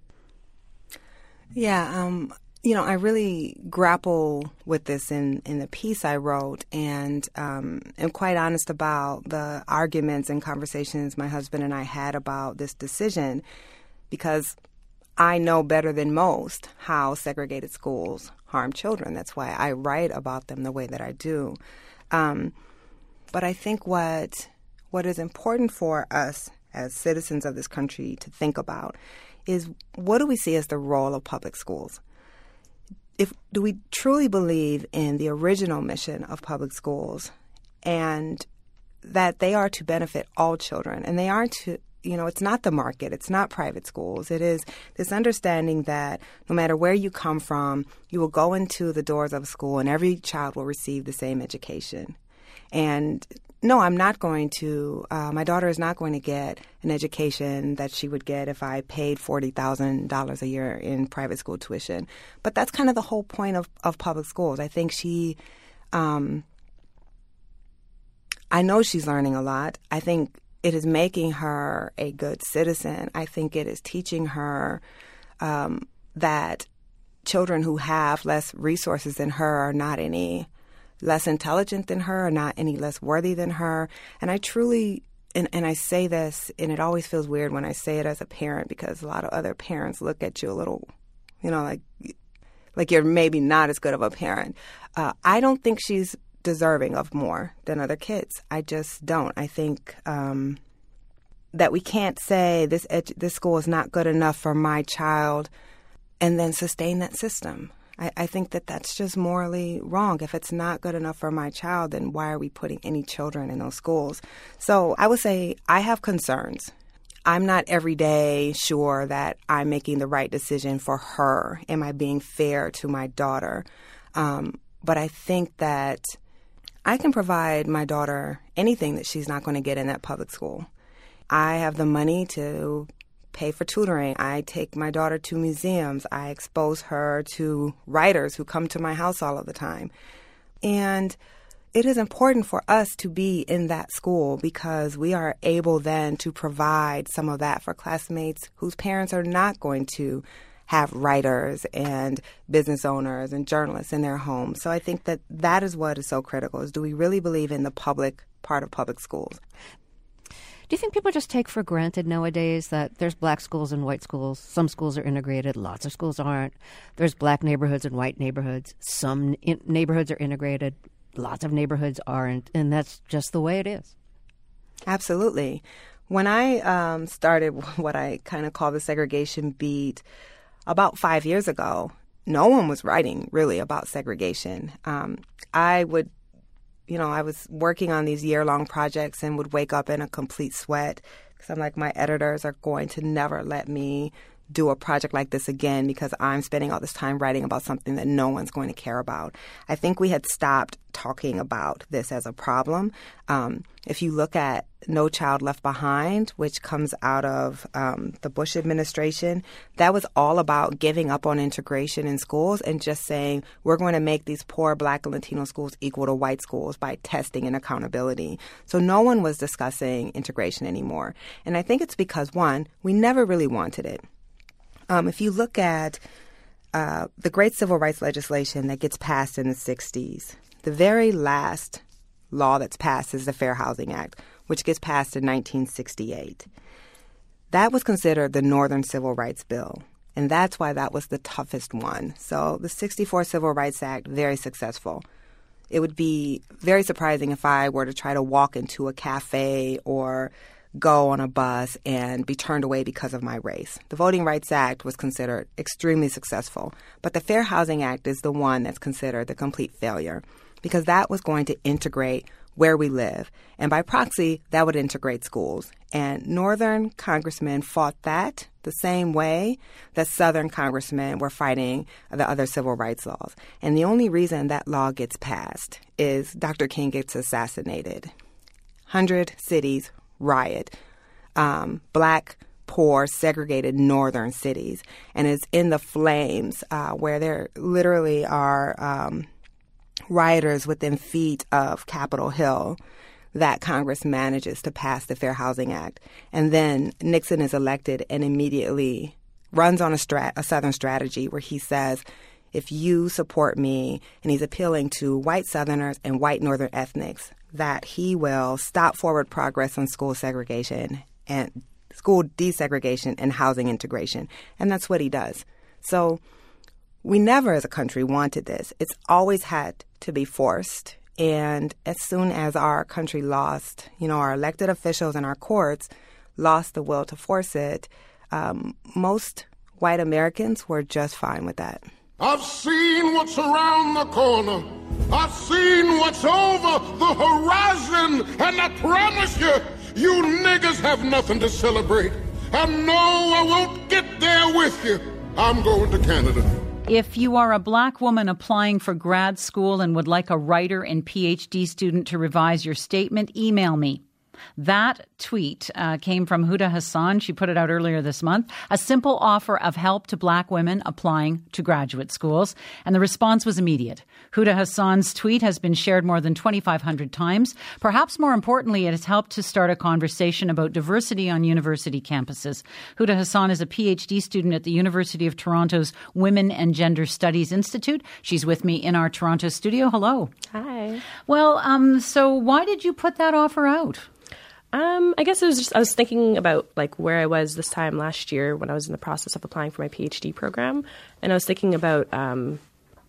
[SPEAKER 18] Yeah, um, you know, I really grapple with this in, in the piece I wrote, and um, am quite honest about the arguments and conversations my husband and I had about this decision, because I know better than most how segregated schools harm children. That's why I write about them the way that I do. Um, but I think what what is important for us as citizens of this country to think about is, what do we see as the role of public schools? If do we truly believe in the original mission of public schools, and that they are to benefit all children, and they are to, you know, it's not the market, it's not private schools. It is this understanding that no matter where you come from, you will go into the doors of a school and every child will receive the same education. And no, I'm not going to, uh, my daughter is not going to get an education that she would get if I paid forty thousand dollars a year in private school tuition. But that's kind of the whole point of, of public schools. I think she, um, I know she's learning a lot. I think it is making her a good citizen. I think it is teaching her um, that children who have less resources than her are not any less intelligent than her, or not any less worthy than her. And I truly, and, and I say this, and it always feels weird when I say it as a parent, because a lot of other parents look at you a little, you know, like like you're maybe not as good of a parent. Uh, I don't think she's deserving of more than other kids. I just don't. I think um, that we can't say this edu- this school is not good enough for my child and then sustain that system. I, I think that that's just morally wrong. If it's not good enough for my child, then why are we putting any children in those schools? So I would say I have concerns. I'm not every day sure that I'm making the right decision for her. Am I being fair to my daughter? Um, but I think that I can provide my daughter anything that she's not going to get in that public school. I have the money to pay for tutoring. I take my daughter to museums. I expose her to writers who come to my house all of the time. And it is important for us to be in that school because we are able then to provide some of that for classmates whose parents are not going to have writers and business owners and journalists in their homes. So I think that that is what is so critical, is do we really believe in the public part of public schools?
[SPEAKER 17] Do you think people just take for granted nowadays that there's black schools and white schools? Some schools are integrated. Lots of schools aren't. There's black neighborhoods and white neighborhoods. Some in- neighborhoods are integrated. Lots of neighborhoods aren't. And that's just the way it is.
[SPEAKER 18] Absolutely. When I um, started what I kind of call the segregation beat about five years ago, no one was writing really about segregation. Um, I would You know, I was working on these year-long projects and would wake up in a complete sweat because I'm like, my editors are going to never let me do a project like this again because I'm spending all this time writing about something that no one's going to care about. I think we had stopped talking about this as a problem. Um, if you look at No Child Left Behind, which comes out of um, the Bush administration, that was all about giving up on integration in schools and just saying we're going to make these poor Black and Latino schools equal to white schools by testing and accountability. So no one was discussing integration anymore. And I think it's because, one, we never really wanted it. Um, if you look at uh, the great civil rights legislation that gets passed in the sixties, the very last law that's passed is the Fair Housing Act, which gets passed in nineteen sixty-eight. That was considered the Northern Civil Rights Bill, and that's why that was the toughest one. So the sixty-four Civil Rights Act, very successful. It would be very surprising if I were to try to walk into a cafe or go on a bus and be turned away because of my race. The Voting Rights Act was considered extremely successful, but the Fair Housing Act is the one that's considered the complete failure because that was going to integrate where we live. And by proxy, that would integrate schools. And Northern congressmen fought that the same way that Southern congressmen were fighting the other civil rights laws. And the only reason that law gets passed is Doctor King gets assassinated. one hundred cities riot. Um, black, poor, segregated northern cities. And it's in the flames uh, where there literally are um, rioters within feet of Capitol Hill that Congress manages to pass the Fair Housing Act. And then Nixon is elected and immediately runs on a, strat- a Southern strategy where he says, if you support me, and he's appealing to white Southerners and white Northern ethnics, that he will stop forward progress on school segregation and school desegregation and housing integration. And that's what he does. So we never as a country wanted this. It's always had to be forced. And as soon as our country lost, you know, our elected officials and our courts lost the will to force it, um, most white Americans were just fine with that.
[SPEAKER 19] I've seen what's around the corner. I've seen what's over the horizon. And I promise you, you niggas have nothing to celebrate. And no, I won't get there with you. I'm going to Canada.
[SPEAKER 20] If you are a black woman applying for grad school and would like a writer and P H D student to revise your statement, email me. That tweet uh, came from Huda Hassan. She put it out earlier this month. A simple offer of help to black women applying to graduate schools. And the response was immediate. Huda Hassan's tweet has been shared more than twenty-five hundred times. Perhaps more importantly, it has helped to start a conversation about diversity on university campuses. Huda Hassan is a P H D student at the University of Toronto's Women and Gender Studies Institute. She's with me in our Toronto studio. Hello.
[SPEAKER 21] Hi.
[SPEAKER 20] Well, um, so why did you put that offer out?
[SPEAKER 21] Um, I guess it was just, I was thinking about like where I was this time last year when I was in the process of applying for my P H D program. And I was thinking about, um,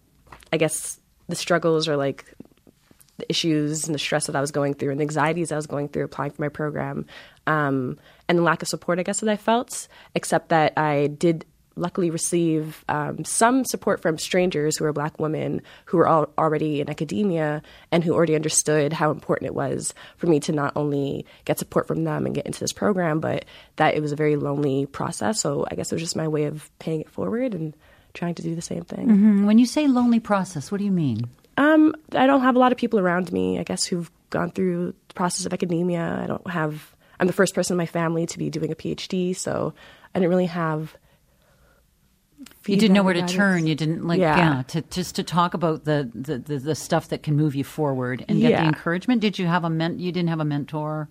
[SPEAKER 21] I guess, the struggles or like the issues and the stress that I was going through and the anxieties I was going through applying for my program, um, and the lack of support, I guess, that I felt, except that I did luckily receive um, some support from strangers who are black women who were all already in academia and who already understood how important it was for me to not only get support from them and get into this program, but that it was a very lonely process. So I guess it was just my way of paying it forward and trying to do the same thing.
[SPEAKER 20] Mm-hmm. When you say lonely process, what do you mean?
[SPEAKER 21] Um, I don't have a lot of people around me, I guess, who've gone through the process of academia. I don't have, I'm the first person in my family to be doing a PhD, so I didn't really have
[SPEAKER 20] You didn't know where to
[SPEAKER 21] guidance.
[SPEAKER 20] turn. You didn't like,
[SPEAKER 21] Yeah.
[SPEAKER 20] yeah, to, just to talk about the, the, the, the stuff that can move you forward and get
[SPEAKER 21] Yeah.
[SPEAKER 20] the encouragement. Did you have a men- You didn't have a mentor?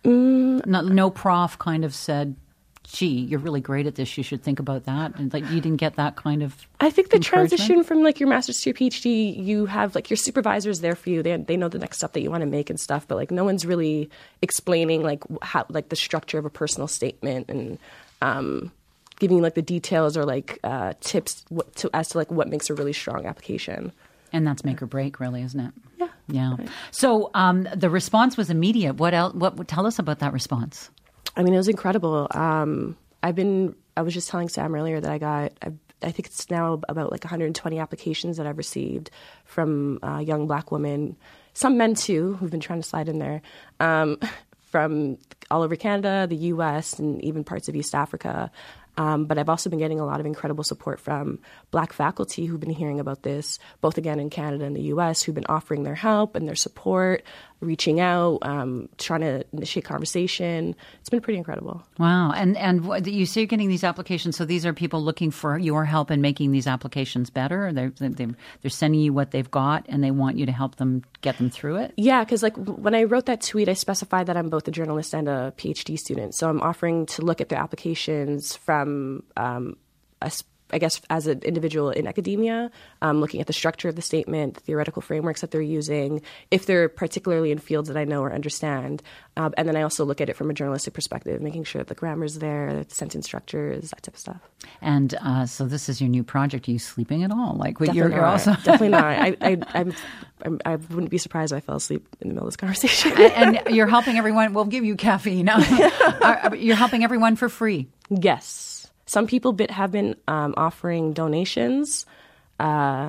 [SPEAKER 21] Mm.
[SPEAKER 20] No, no prof kind of said, gee, you're really great at this. You should think about that. And like, you didn't get that kind of
[SPEAKER 21] I think the
[SPEAKER 20] encouragement?
[SPEAKER 21] transition from like your master's to your PhD, you have like your supervisors there for you. They they know the next step that you want to make and stuff, but like no one's really explaining like how like the structure of a personal statement and um, giving you like the details or like uh, tips what, to as to like what makes a really strong application.
[SPEAKER 20] And that's make or break, really, isn't it? Yeah. Yeah. So um, the response was immediate. What else? What? Tell us about that response.
[SPEAKER 21] I mean, it was incredible. Um, I've been, I was just telling Sam earlier that I got, I, I think it's now about like one hundred twenty applications that I've received from uh, young black women, some men too, who've been trying to slide in there, um, from all over Canada, the U S, and even parts of East Africa. Um, but I've also been getting a lot of incredible support from black faculty who've been hearing about this, both again in Canada and the U S, who've been offering their help and their support, reaching out, um, trying to initiate conversation. It's been pretty incredible.
[SPEAKER 20] Wow. And and what- you say you're getting these applications. So these are people looking for your help in making these applications better. They're, they're, they're sending you what they've got and they want you to help them get them through it.
[SPEAKER 21] Yeah, because like when I wrote that tweet, I specified that I'm both a journalist and a PhD student. So I'm offering to look at their applications from, um, a, s- I guess, as an individual in academia, um, looking at the structure of the statement, the theoretical frameworks that they're using, if they're particularly in fields that I know or understand. Um, and then I also look at it from a journalistic perspective, making sure that the grammar's there, the sentence structures, that type of stuff.
[SPEAKER 20] And uh, so this is your new project. Are you sleeping at all? Like what
[SPEAKER 21] Definitely
[SPEAKER 20] you're,
[SPEAKER 21] not.
[SPEAKER 20] you're also
[SPEAKER 21] Definitely not. I, I, I'm, I'm, I wouldn't be surprised if I fell asleep in the middle of this conversation.
[SPEAKER 20] and, and you're helping everyone. We'll give you caffeine. Are- You're helping everyone for free.
[SPEAKER 21] Yes. Some people bit have been um, offering donations. Uh,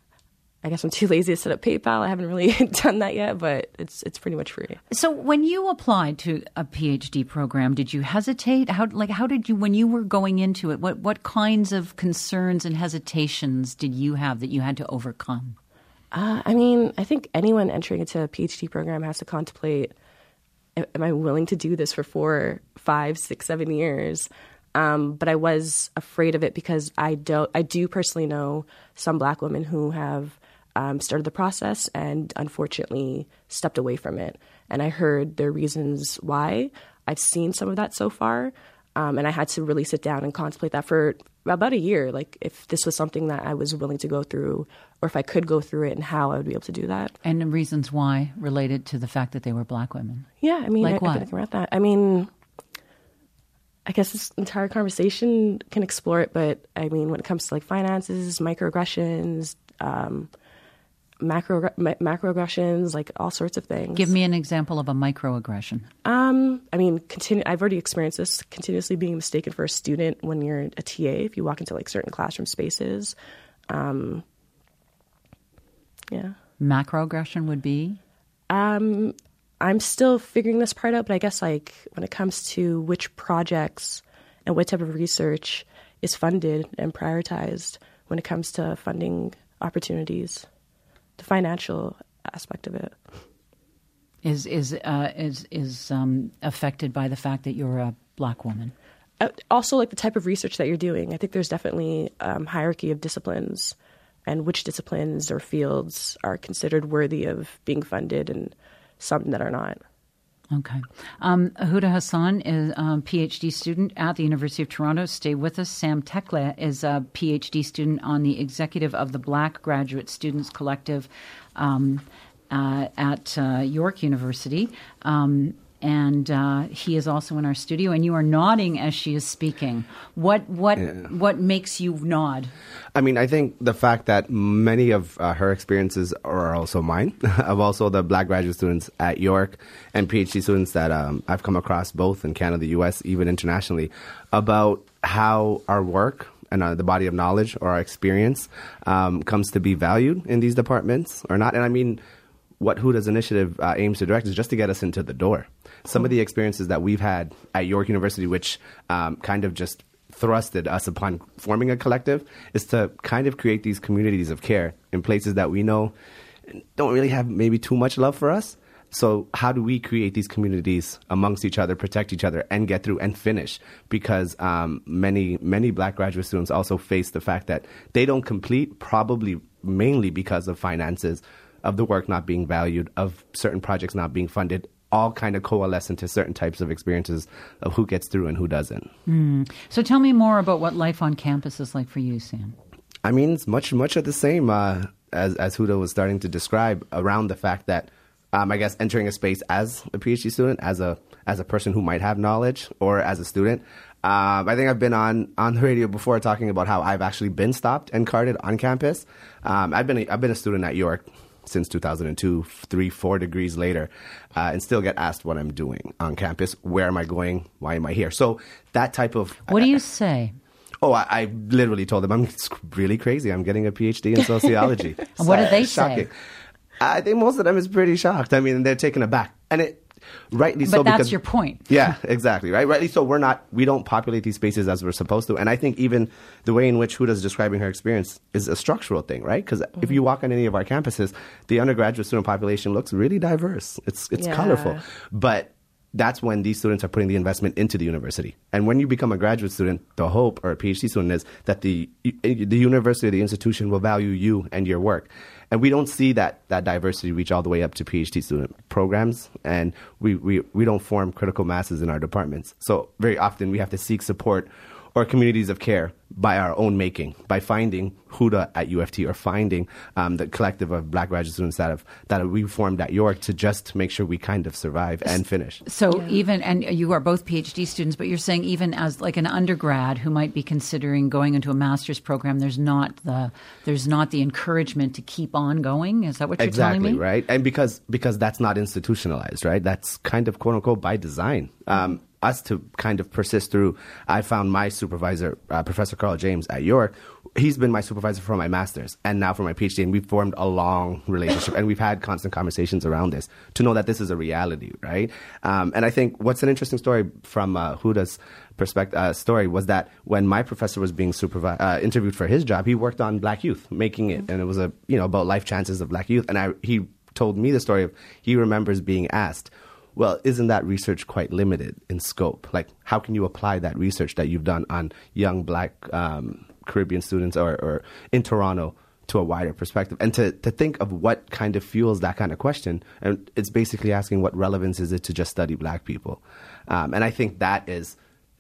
[SPEAKER 21] I guess I'm too lazy to set up PayPal. I haven't really done that yet, but it's it's pretty much free.
[SPEAKER 20] So when you applied to a PhD program, did you hesitate? How like how did you when you were going into it? What what kinds of concerns and hesitations did you have that you had to overcome?
[SPEAKER 21] Uh, I mean, I think anyone entering into a PhD program has to contemplate: am I willing to do this for four, five, six, seven years? Um, but I was afraid of it because I do I do personally know some black women who have um, started the process and unfortunately stepped away from it. And I heard their reasons why. I've seen some of that so far. Um, and I had to really sit down and contemplate that for about a year, like if this was something that I was willing to go through or if I could go through it and how I would be able to do that.
[SPEAKER 20] And the reasons why related to the fact that they were black women.
[SPEAKER 21] Yeah, I mean,
[SPEAKER 20] Like
[SPEAKER 21] I,
[SPEAKER 20] what?
[SPEAKER 21] I can wrap that. I mean, I guess this entire conversation can explore it, but I mean, when it comes to like finances, microaggressions, um, macro ma- macroaggressions, like all sorts of things.
[SPEAKER 20] Give me an example of a microaggression.
[SPEAKER 21] Um, I mean, continu- I've already experienced this, continuously being mistaken for a student when you're a T A, if you walk into like certain classroom spaces. Um, yeah.
[SPEAKER 20] Macroaggression would be?
[SPEAKER 21] Um, I'm still figuring this part out, but I guess like when it comes to which projects and what type of research is funded and prioritized when it comes to funding opportunities, the financial aspect of it.
[SPEAKER 20] Is is uh, is is um, affected by the fact that you're a black woman?
[SPEAKER 21] Uh, also, like the type of research that you're doing. I think there's definitely um, hierarchy of disciplines and which disciplines or fields are considered worthy of being funded and some that are not.
[SPEAKER 20] Okay. Um, Huda Hassan is a PhD student at the University of Toronto. Stay with us. Sam Tekle is a PhD student on the executive of the Black Graduate Students Collective um, uh, at uh, York University. Um, and uh, he is also in our studio. And you are nodding as she is speaking. What what
[SPEAKER 1] Yeah.
[SPEAKER 20] what makes you nod?
[SPEAKER 1] I mean, I think the fact that many of uh, her experiences are also mine. Of also the black graduate students at York and PhD students that um, I've come across both in Canada, the U S, even internationally, about how our work and uh, the body of knowledge or our experience um, comes to be valued in these departments or not. And I mean, what Huda's initiative uh, aims to direct is just to get us into the door. Some of the experiences that we've had at York University, which um, kind of just thrusted us upon forming a collective, is to kind of create these communities of care in places that we know don't really have maybe too much love for us. So how do we create these communities amongst each other, protect each other, and get through and finish? Because um, many, many black graduate students also face the fact that they don't complete, probably mainly because of finances, of the work not being valued, of certain projects not being funded, all kind of coalesce into certain types of experiences of who gets through and who doesn't.
[SPEAKER 20] Mm. So tell me more about what life on campus is like for you, Sam.
[SPEAKER 1] I mean, it's much, much of the same uh, as, as Huda was starting to describe around the fact that Um, I guess entering a space as a PhD student, as a as a person who might have knowledge, or as a student. Um, I think I've been on, on the radio before talking about how I've actually been stopped and carded on campus. Um, I've been a, I've been a student at York since two thousand two, three, four degrees later, uh, and still get asked what I'm doing on campus. Where am I going? Why am I here? So that type of...
[SPEAKER 20] What do you say?
[SPEAKER 1] Oh, I, I literally told them, I'm really crazy. I'm getting a PhD in sociology.
[SPEAKER 20] And what did they
[SPEAKER 1] Shocking.
[SPEAKER 20] say?
[SPEAKER 1] I think most of them is pretty shocked. I mean, they're taken aback. And it, rightly
[SPEAKER 20] but
[SPEAKER 1] so.
[SPEAKER 20] But that's
[SPEAKER 1] because,
[SPEAKER 20] your point.
[SPEAKER 1] Yeah, exactly. Right. Rightly so. We're not, we don't populate these spaces as we're supposed to. And I think even the way in which Huda's describing her experience is a structural thing, right? Because mm-hmm. if you walk on any of our campuses, the undergraduate student population looks really diverse. It's, it's yeah. colorful. But that's when these students are putting the investment into the university. And when you become a graduate student, the hope, or a PhD student, is that the the university or the institution will value you and your work. And we don't see that that diversity reach all the way up to PhD student programs, and we, we, we don't form critical masses in our departments. So very often we have to seek support or communities of care by our own making, by finding Huda at U F T, or finding um, the collective of black graduate students that have that we formed at York to just make sure we kind of survive and finish.
[SPEAKER 20] So yeah. even, and you are both PhD students, but you're saying even as like an undergrad who might be considering going into a master's program, there's not the there's not the encouragement to keep on going. Is that what you're
[SPEAKER 1] exactly,
[SPEAKER 20] telling me?
[SPEAKER 1] Right? And because because that's not institutionalized, right? That's kind of quote unquote by design. Um, us to kind of persist through. I found my supervisor, uh, Professor Carl James at York. He's been my supervisor for my master's and now for my PhD, and we've formed a long relationship and we've had constant conversations around this to know that this is a reality, right? Um, and I think what's an interesting story from uh, Huda's perspective uh, story was that when my professor was being supervised, uh, interviewed for his job, he worked on Black youth, making it, and it was a you know about life chances of Black youth. And I, he told me the story of he remembers being asked, well, isn't that research quite limited in scope? Like, how can you apply that research that you've done on young black um, Caribbean students or, or in Toronto to a wider perspective? And to, to think of what kind of fuels that kind of question. And it's basically asking, what relevance is it to just study black people? Um, and I think that is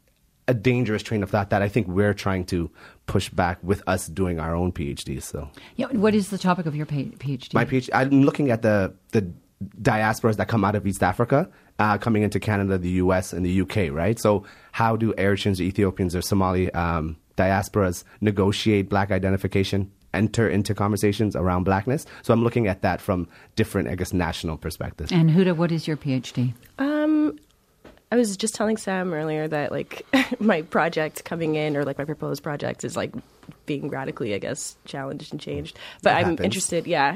[SPEAKER 1] a dangerous train of thought that I think we're trying to push back with us doing our own PhDs. So,
[SPEAKER 20] yeah, what is the topic of your PhD?
[SPEAKER 1] My PhD, I'm looking at the the diasporas that come out of East Africa, uh, coming into Canada, the U S, and the U K, right? So how do Eritreans, or Ethiopians, or Somali um, diasporas negotiate black identification, enter into conversations around blackness? So I'm looking at that from different, I guess, national perspectives.
[SPEAKER 20] And Huda, what is your PhD?
[SPEAKER 21] Um, I was just telling Sam earlier that, like, my project coming in, or like my proposed project, is like being radically, I guess, challenged and changed. But
[SPEAKER 1] That
[SPEAKER 21] I'm
[SPEAKER 1] happens.
[SPEAKER 21] interested, yeah.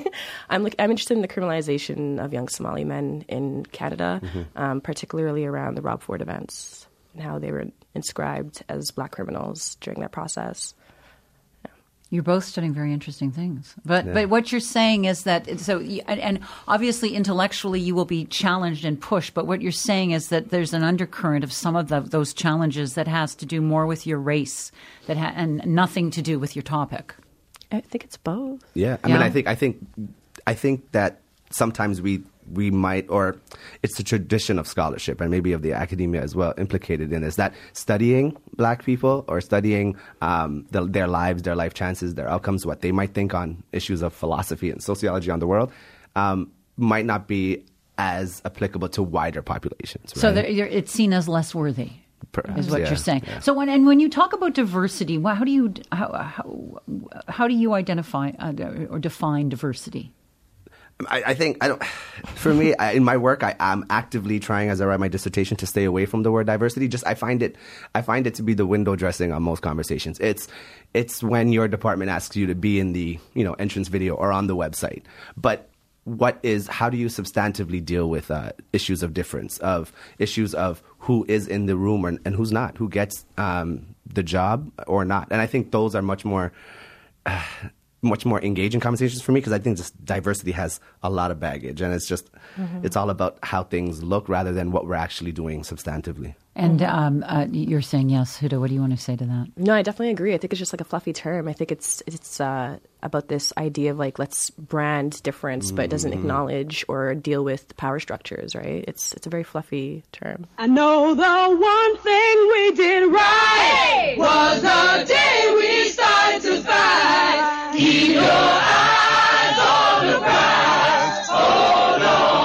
[SPEAKER 21] I'm like, I'm interested in the criminalization of young Somali men in Canada,
[SPEAKER 1] Mm-hmm.
[SPEAKER 21] um, particularly around the Rob Ford events and how they were inscribed as black criminals during that process.
[SPEAKER 20] You're both studying very interesting things, but
[SPEAKER 21] Yeah.
[SPEAKER 20] but what you're saying is that so y- and, and obviously intellectually you will be challenged and pushed. But what you're saying is that there's an undercurrent of some of the, those challenges that has to do more with your race, that ha- and nothing to do with your topic.
[SPEAKER 21] I think it's both.
[SPEAKER 1] Yeah, I
[SPEAKER 20] Yeah.
[SPEAKER 1] mean, I think, I think, I think that sometimes we we might, or it's the tradition of scholarship and maybe of the academia as well, implicated in this, that studying black people or studying um, the, their lives, their life chances, their outcomes, what they might think on issues of philosophy and sociology on the world, um, might not be as applicable to wider populations. Right?
[SPEAKER 20] So there, you're- it's seen as less worthy.
[SPEAKER 1] Perhaps,
[SPEAKER 20] Is what
[SPEAKER 1] yeah,
[SPEAKER 20] you're saying.
[SPEAKER 1] yeah.
[SPEAKER 20] So when and when you talk about diversity, well, how do you how how, how do you identify uh, or define diversity?
[SPEAKER 1] I, I think I don't. For me, I, in my work, I am actively trying, as I write my dissertation, to stay away from the word diversity. Just I find it, I find it to be the window dressing on most conversations. It's, it's when your department asks you to be in the you know entrance video or on the website. But what is? How do you substantively deal with uh, issues of difference, of issues of who is in the room or, and who's not, who gets um, the job or not? And I think those are much more. Uh, much more engaging conversations for me, because I think just diversity has a lot of baggage, and it's just mm-hmm. it's all about how things look rather than what we're actually doing substantively.
[SPEAKER 20] And um, uh, you're saying yes, Huda. What do you want to say to that?
[SPEAKER 21] No, I definitely agree. I think it's just like a fluffy term. I think it's it's uh, about this idea of like let's brand difference, mm-hmm. but it doesn't acknowledge or deal with power structures. Right? It's it's a very fluffy term.
[SPEAKER 2] I know the one thing we did right was the day we started to fight. Keep your eyes on the prize. Hold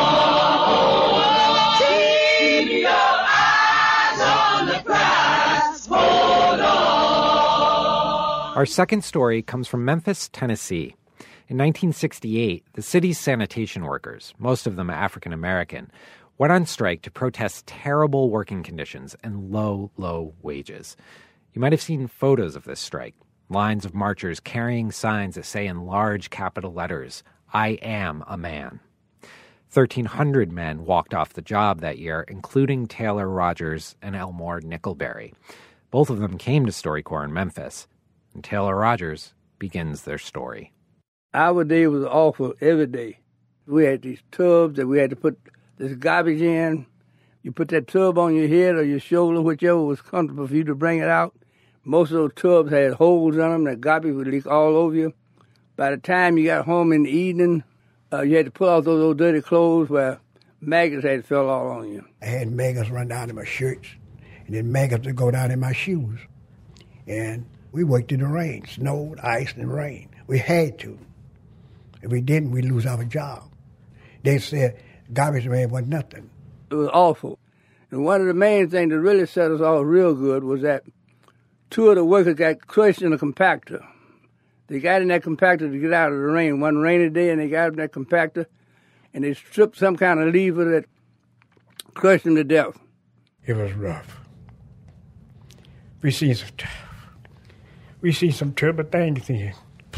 [SPEAKER 2] on. Keep your eyes on the prize. Hold on.
[SPEAKER 22] Our second story comes from Memphis, Tennessee. In nineteen sixty-eight, the city's sanitation workers, most of them African American, went on strike to protest terrible working conditions and low, low wages. You might have seen photos of this strike. Lines of marchers carrying signs that say in large capital letters, "I am a man." thirteen hundred men walked off the job that year, including Taylor Rogers and Elmore Nickelberry. Both of them came to StoryCorps in Memphis, and Taylor Rogers begins their story.
[SPEAKER 23] Our day was awful every day. We had these tubs that we had to put this garbage in. You put that tub on your head or your shoulder, whichever was comfortable for you to bring it out. Most of those tubs had holes in them. That garbage would leak all over you. By the time you got home in the evening, uh, you had to pull out those old dirty clothes where maggots had fell all on you.
[SPEAKER 24] I had maggots run down in my shirts, and then maggots would go down in my shoes. And we worked in the rain, snowed, ice, and rain. We had to. If we didn't, we'd lose our job. They said garbage man was nothing.
[SPEAKER 23] It was awful. And one of the main things that really set us off real good was that two of the workers got crushed in a compactor. They got in that compactor to get out of the rain one rainy day, and they got in that compactor, and they stripped some kind of lever that crushed them to death.
[SPEAKER 24] It was rough. We seen some, we seen some terrible things in.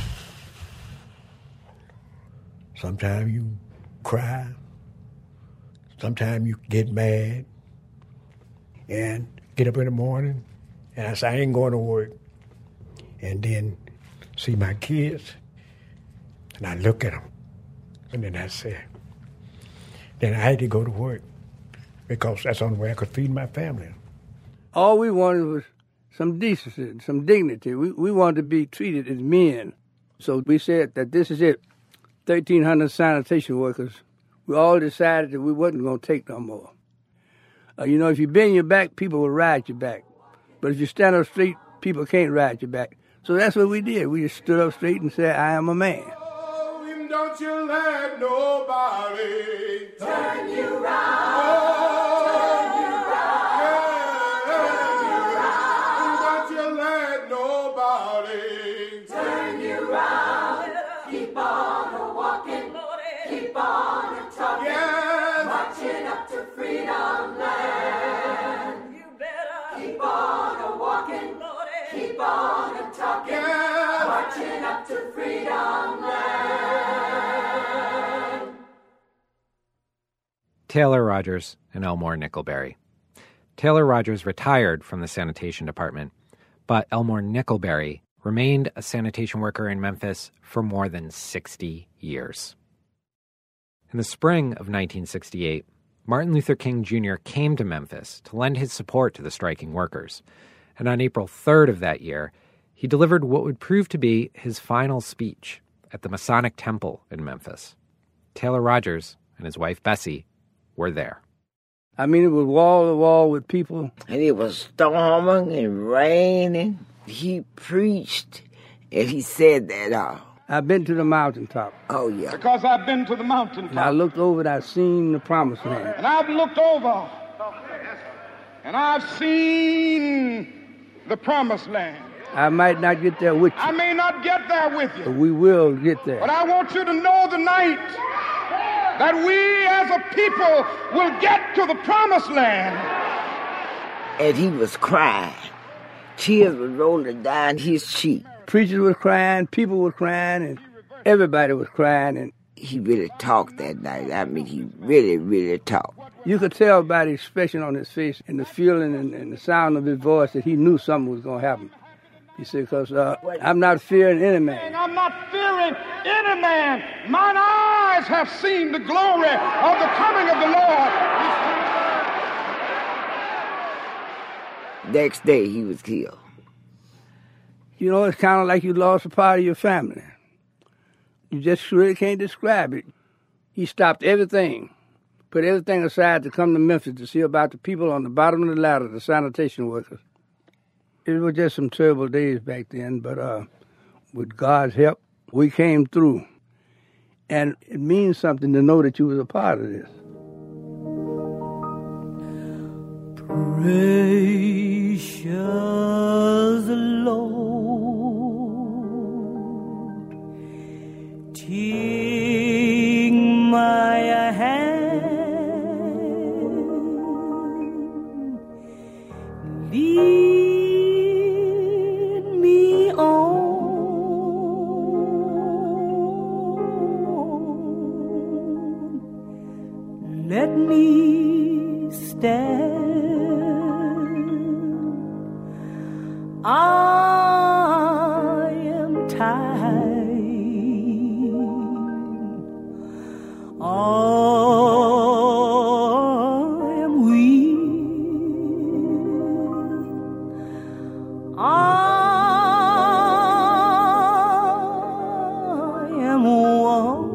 [SPEAKER 24] Sometimes you cry. Sometimes you get mad and get up in the morning and I say, I ain't going to work. And then see my kids and I look at them. And then I say, then I had to go to work because that's the only way I could feed my family.
[SPEAKER 23] All we wanted was some decency, some dignity. We, we wanted to be treated as men. So we said that this is it. thirteen hundred sanitation workers. We all decided that we wasn't going to take no more. Uh, you know, if you bend your back, people will ride your back. But if you stand up straight, people can't ride your back. So that's what we did. We just stood up straight and said, I am a man.
[SPEAKER 2] Oh, don't you let nobody turn you round. Oh, turn you round. Turn you round. Don't you let nobody turn you round. Keep on walking. Keep on talking, yes. Marching up to freedom land. You better keep on walking, keep on talking, yes. Marching up to freedom land.
[SPEAKER 22] Taylor Rogers and Elmore Nickelberry. Taylor Rogers retired from the sanitation department, but Elmore Nickelberry remained a sanitation worker in Memphis for more than sixty years. In the spring of nineteen sixty-eight, Martin Luther King Junior came to Memphis to lend his support to the striking workers. And on April third of that year, he delivered what would prove to be his final speech at the Masonic Temple in Memphis. Taylor Rogers and his wife Bessie were there.
[SPEAKER 23] I mean, it was wall to wall with people.
[SPEAKER 25] And it was storming and raining. He preached, and he said that all.
[SPEAKER 23] I've been to the mountaintop.
[SPEAKER 25] Oh, yeah.
[SPEAKER 19] Because I've been to the mountaintop.
[SPEAKER 23] And I looked over and I've seen the promised land.
[SPEAKER 19] And I've looked over and I've seen the promised land.
[SPEAKER 23] I might not get there with you.
[SPEAKER 19] I may not get there with you.
[SPEAKER 23] But we will get there.
[SPEAKER 19] But I want you to know tonight that we as a people will get to the promised land.
[SPEAKER 25] And he was crying. Tears were rolling down his cheek.
[SPEAKER 23] Preachers were crying, people were crying, and everybody was crying. And
[SPEAKER 25] he really talked that night. I mean, he really, really talked.
[SPEAKER 23] You could tell by the expression on his face and the feeling and, and the sound of his voice that he knew something was going to happen. He said, because uh, I'm not fearing any man.
[SPEAKER 19] I'm not fearing any man. Mine eyes have seen the glory of the coming of the Lord.
[SPEAKER 25] Next day, he was killed.
[SPEAKER 23] You know, it's kind of like you lost a part of your family. You just really can't describe it. He stopped everything, put everything aside to come to Memphis to see about the people on the bottom of the ladder, the sanitation workers. It was just some terrible days back then, but uh, with God's help, we came through. And it means something to know that you was a part of this.
[SPEAKER 2] Precious Lord, take my hand, lead me on, let me stand. I am tired. I am weak. I am worn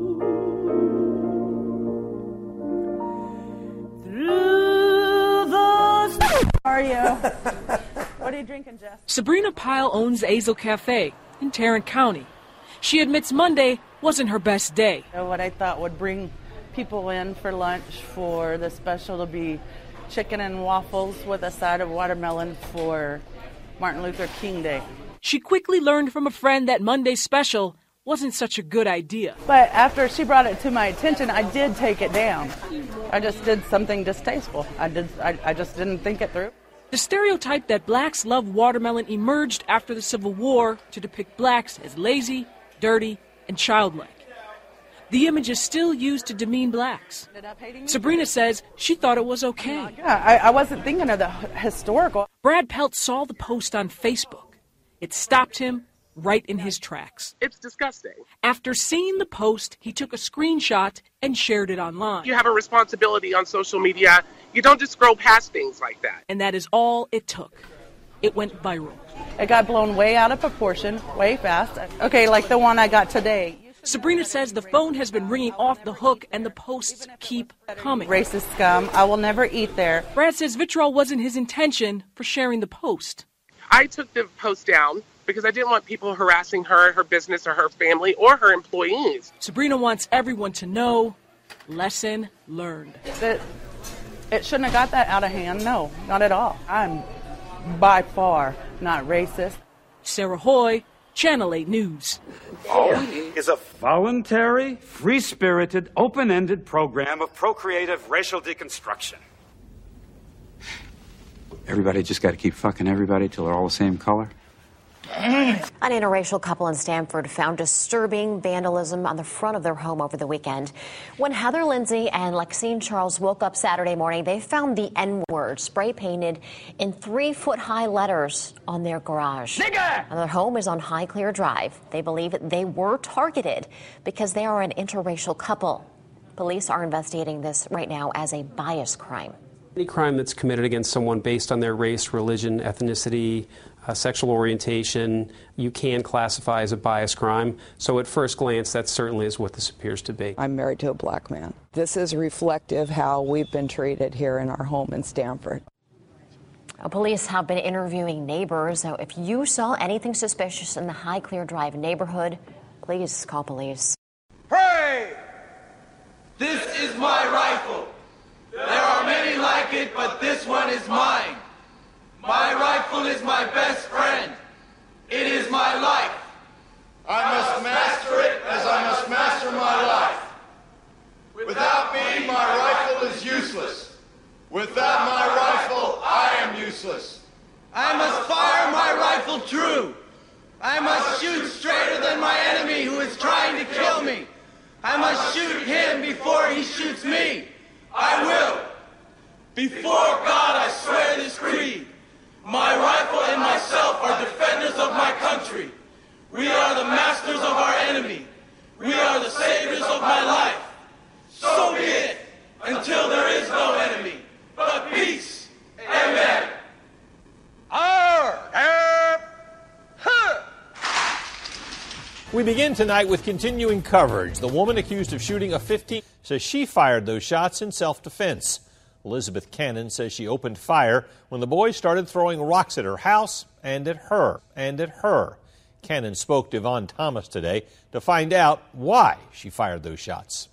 [SPEAKER 2] through the.
[SPEAKER 3] How are you? What are you drinking, Jeff?
[SPEAKER 4] Sabrina Pyle owns Azel Cafe in Tarrant County. She admits Monday wasn't her best day.
[SPEAKER 3] What I thought would bring people in for lunch for the special to be chicken and waffles with a side of watermelon for Martin Luther King Day.
[SPEAKER 4] She quickly learned from a friend that Monday's special wasn't such a good idea.
[SPEAKER 3] But after she brought it to my attention, I did take it down. I just did something distasteful. I did. I, I just didn't think it through.
[SPEAKER 4] The stereotype that blacks love watermelon emerged after the Civil War to depict blacks as lazy, dirty, and childlike. The image is still used to demean blacks. Sabrina says she thought it was okay.
[SPEAKER 3] Yeah, I, I wasn't thinking of the historical.
[SPEAKER 4] Brad Pelt saw the post on Facebook. It stopped him right in his tracks.
[SPEAKER 5] It's disgusting.
[SPEAKER 4] After seeing the post, he took a screenshot and shared it online.
[SPEAKER 5] You have a responsibility on social media. You don't just scroll past things like that.
[SPEAKER 4] And that is all it took. It went viral.
[SPEAKER 3] It got blown way out of proportion, way fast. Okay, like the one I got today.
[SPEAKER 4] Sabrina says the phone has been ringing off the hook and the posts keep coming.
[SPEAKER 3] Racist scum. I will never eat there.
[SPEAKER 4] Brad says vitriol wasn't his intention for sharing the post.
[SPEAKER 5] I took the post down because I didn't want people harassing her, her business, or her family, or her employees.
[SPEAKER 4] Sabrina wants everyone to know, lesson learned.
[SPEAKER 3] That it shouldn't have got that out of hand. No, not at all. I'm by far not racist.
[SPEAKER 4] Sarah Hoy, Channel eight News.
[SPEAKER 6] Is a voluntary, free-spirited, open-ended program of procreative racial deconstruction.
[SPEAKER 7] Everybody just got to keep fucking everybody till they're all the same color?
[SPEAKER 26] An interracial couple in Stamford found disturbing vandalism on the front of their home over the weekend. When Heather Lindsay and Lexine Charles woke up Saturday morning, they found the N-word spray painted in three-foot-high letters on their garage. Nigger! And their home is on Highclere Drive. They believe they were targeted because they are an interracial couple. Police are investigating this right now as a bias crime.
[SPEAKER 27] Any crime that's committed against someone based on their race, religion, ethnicity, uh, sexual orientation, you can classify as a bias crime. So at first glance, that certainly is what this appears to be.
[SPEAKER 28] I'm married to a black man. This is reflective how we've been treated here in our home in Stamford.
[SPEAKER 26] Police have been interviewing neighbors. So if you saw anything suspicious in the Highclere Drive neighborhood, please call police.
[SPEAKER 2] Pray! This is my rifle. There are many like it, but this one is mine. My rifle is my best friend. It is my life. I must master it as I must master my life. Without me, my rifle is useless. Without my rifle, I am useless. I must fire my rifle true. I must shoot straighter than my enemy who is trying to kill me. I must shoot him before he shoots me. I will. Before God, I swear this creed. My rifle and myself are defenders of my country. We are the masters of our enemy. We are the saviors of my life. So be it, until there is no enemy, but peace. Amen.
[SPEAKER 8] Arr, arr, huh. We begin tonight with continuing coverage. The woman accused of shooting a fifteen says she fired those shots in self-defense. Elizabeth Cannon says she opened fire when the boys started throwing rocks at her house and at her and at her. Cannon spoke to Yvonne Thomas today to find out why she fired those shots.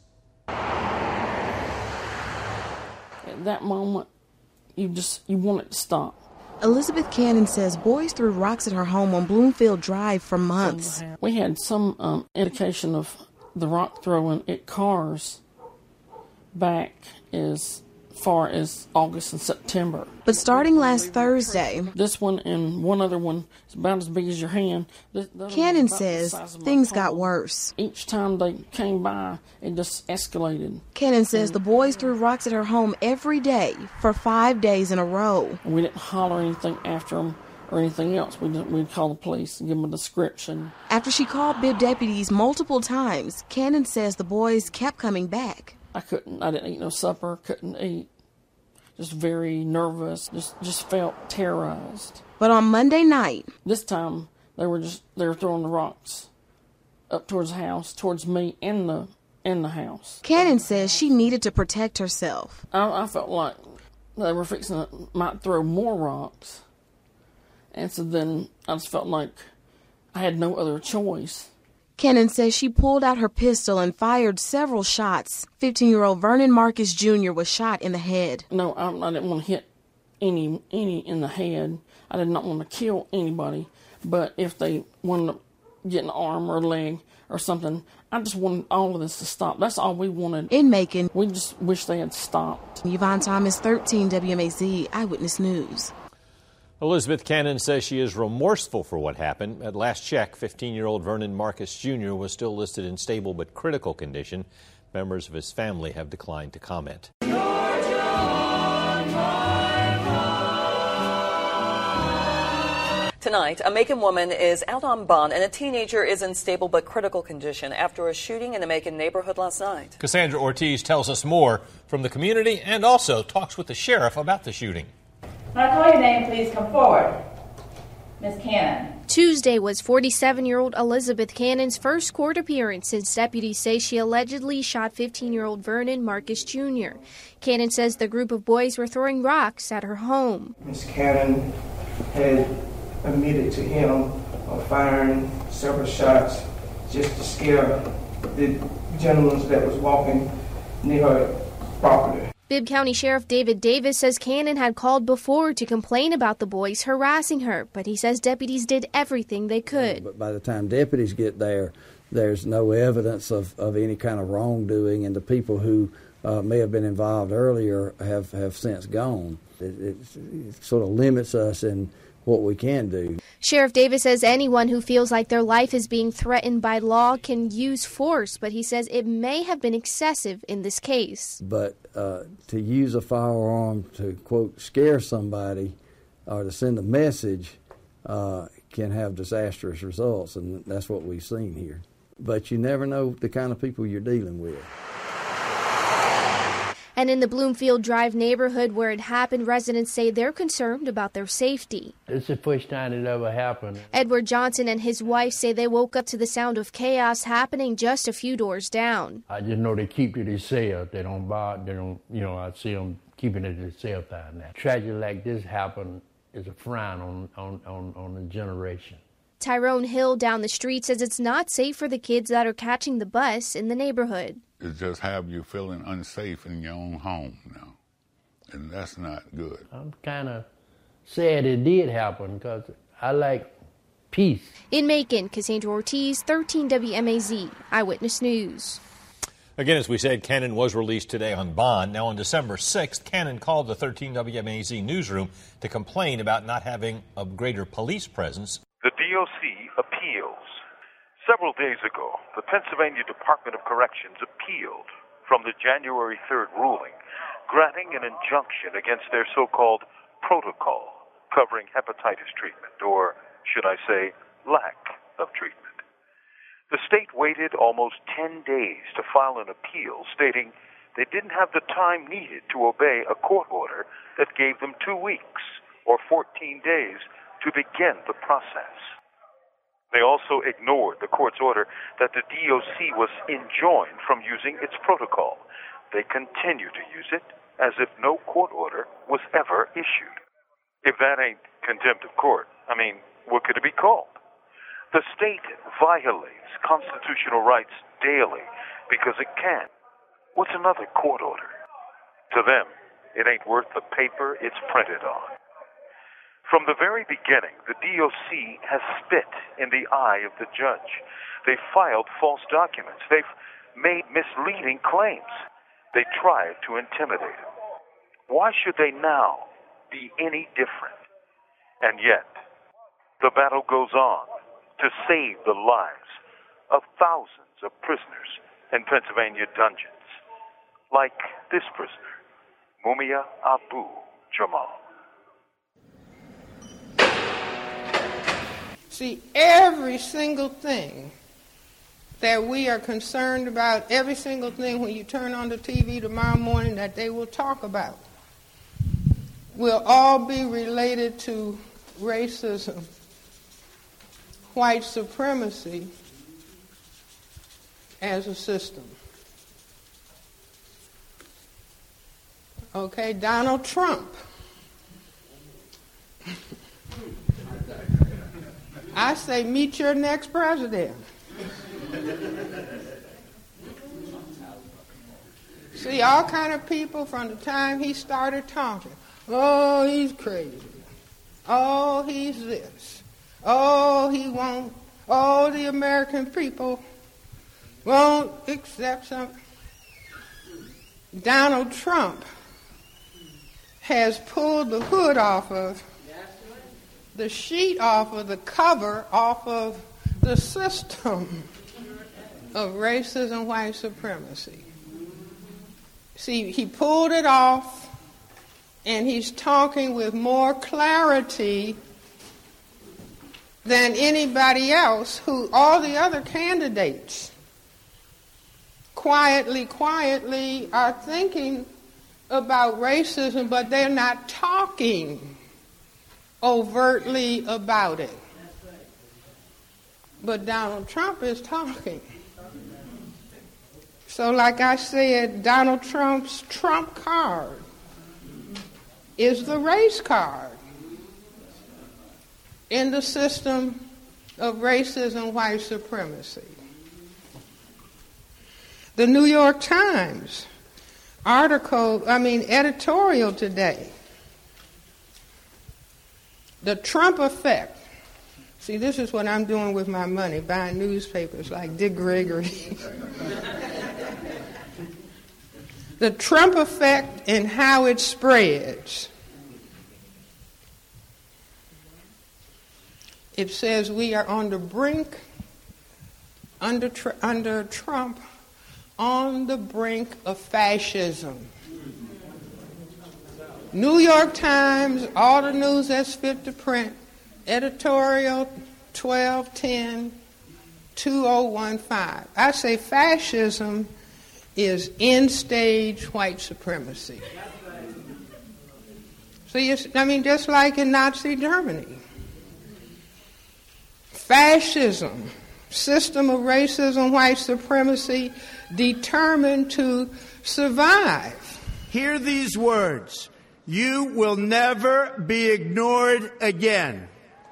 [SPEAKER 9] At that moment, you just you want it to stop.
[SPEAKER 10] Elizabeth Cannon says boys threw rocks at her home on Bloomfield Drive for months.
[SPEAKER 9] We had some um, indication of the rock throwing at cars back as far as August and September.
[SPEAKER 10] But starting last Thursday,
[SPEAKER 9] this one and one other one is about as big as your hand.
[SPEAKER 10] Cannon says things got worse.
[SPEAKER 9] Each time they came by, it just escalated.
[SPEAKER 10] Cannon says the boys threw rocks at her home every day for five days in a row.
[SPEAKER 9] We didn't holler anything after them or anything else. We didn't, we'd call the police and give them a description.
[SPEAKER 10] After she called Bibb deputies multiple times, Cannon says the boys kept coming back.
[SPEAKER 9] I couldn't, I didn't eat no supper, couldn't eat. Just very nervous, just just felt terrorized.
[SPEAKER 10] But on Monday night,
[SPEAKER 9] this time they were just they were throwing the rocks up towards the house, towards me in the in the house.
[SPEAKER 10] Cannon says she needed to protect herself.
[SPEAKER 9] I, I felt like they were fixing to might throw more rocks, and so then I just felt like I had no other choice.
[SPEAKER 10] Cannon says she pulled out her pistol and fired several shots. fifteen-year-old Vernon Marcus Junior was shot in the head.
[SPEAKER 9] No, I, I didn't want to hit any any in the head. I did not want to kill anybody. But if they wanted to get an arm or a leg or something, I just wanted all of this to stop. That's all we wanted.
[SPEAKER 10] In Macon,
[SPEAKER 9] we just wish they had stopped.
[SPEAKER 10] Yvonne Thomas, thirteen W M A Z Eyewitness News.
[SPEAKER 8] Elizabeth Cannon says she is remorseful for what happened. At last check, fifteen-year-old Vernon Marcus Junior was still listed in stable but critical condition. Members of his family have declined to comment.
[SPEAKER 11] Tonight, a Macon woman is out on bond and a teenager is in stable but critical condition after a shooting in a Macon neighborhood last night.
[SPEAKER 8] Cassandra Ortiz tells us more from the community and also talks with the sheriff about the shooting.
[SPEAKER 12] When I call your name, please come forward. Miss Cannon.
[SPEAKER 13] Tuesday was forty-seven-year-old Elizabeth Cannon's first court appearance since deputies say she allegedly shot fifteen-year-old Vernon Marcus Junior Cannon says the group of boys were throwing rocks at her home.
[SPEAKER 14] Miss Cannon had admitted to him of firing several shots just to scare the gentleman that was walking near her property.
[SPEAKER 13] Bibb County Sheriff David Davis says Cannon had called before to complain about the boys harassing her, but he says deputies did everything they could.
[SPEAKER 16] But by the time deputies get there, there's no evidence of, of any kind of wrongdoing, and the people who uh, may have been involved earlier have, have since gone. It, it, it sort of limits us in what we can do.
[SPEAKER 13] Sheriff Davis says anyone who feels like their life is being threatened by law can use force, but he says it may have been excessive in this case.
[SPEAKER 16] But uh, to use a firearm to, quote, scare somebody or to send a message uh, can have disastrous results, and that's what we've seen here. But you never know the kind of people you're dealing with.
[SPEAKER 13] And in the Bloomfield Drive neighborhood where it happened, residents say they're concerned about their safety.
[SPEAKER 29] It's the first time it ever happened.
[SPEAKER 13] Edward Johnson and his wife say they woke up to the sound of chaos happening just a few doors down.
[SPEAKER 29] I just know they keep it themselves. They don't buy, they don't, you know, I see them keeping it themselves out now. Tragedy like this happen is a frown on, on, on, on the generation.
[SPEAKER 13] Tyrone Hill down the street says it's not safe for the kids that are catching the bus in the neighborhood.
[SPEAKER 30] It just have you feeling unsafe in your own home now, and that's not good.
[SPEAKER 29] I'm kind of sad it did happen because I like peace.
[SPEAKER 13] In Macon, Cassandra Ortiz, thirteen W M A Z Eyewitness News.
[SPEAKER 8] Again, as we said, Cannon was released today on bond. Now, on December sixth, Cannon called the thirteen W M A Z newsroom to complain about not having a greater police presence.
[SPEAKER 31] The D O C appeals. Several days ago, the Pennsylvania Department of Corrections appealed from the January third ruling, granting an injunction against their so-called protocol covering hepatitis treatment, or should I say, lack of treatment. The state waited almost ten days to file an appeal stating they didn't have the time needed to obey a court order that gave them two weeks or fourteen days to begin the process. They also ignored the court's order that the D O C was enjoined from using its protocol. They continue to use it as if no court order was ever issued. If that ain't contempt of court, I mean, what could it be called? The state violates constitutional rights daily because it can. What's another court order? To them, it ain't worth the paper it's printed on. From the very beginning, the D O C has spit in the eye of the judge. They've filed false documents. They've made misleading claims. They tried to intimidate him. Why should they now be any different? And yet, the battle goes on to save the lives of thousands of prisoners in Pennsylvania dungeons, like this prisoner, Mumia Abu Jamal.
[SPEAKER 1] See, every single thing that we are concerned about, every single thing when you turn on the T V tomorrow morning that they will talk about, will all be related to racism, white supremacy as a system. Okay, Donald Trump. I say, meet your next president. See, all kind of people from the time he started talking. Oh, he's crazy. Oh, he's this. Oh, he won't. Oh, the American people won't accept something. Donald Trump has pulled the hood off of, the sheet off of, the cover off of the system of racism, white supremacy. See, he pulled it off, and he's talking with more clarity than anybody else, who all the other candidates quietly, quietly are thinking about racism, but they're not talking overtly about it. But Donald Trump is talking. So like I said, Donald Trump's trump card is the race card in the system of racism, white supremacy. The New York Times article, I mean editorial today, the Trump effect. See, this is what I'm doing with my money, buying newspapers like Dick Gregory. The Trump effect and how it spreads. It says we are on the brink, under, under Trump, on the brink of fascism. New York Times, all the news that's fit to print, editorial twelve ten two oh one five. I say fascism is end-stage white supremacy. So, you, I mean, just like in Nazi Germany. Fascism, system of racism, white supremacy, determined to survive.
[SPEAKER 15] Hear these words. You will never be ignored again.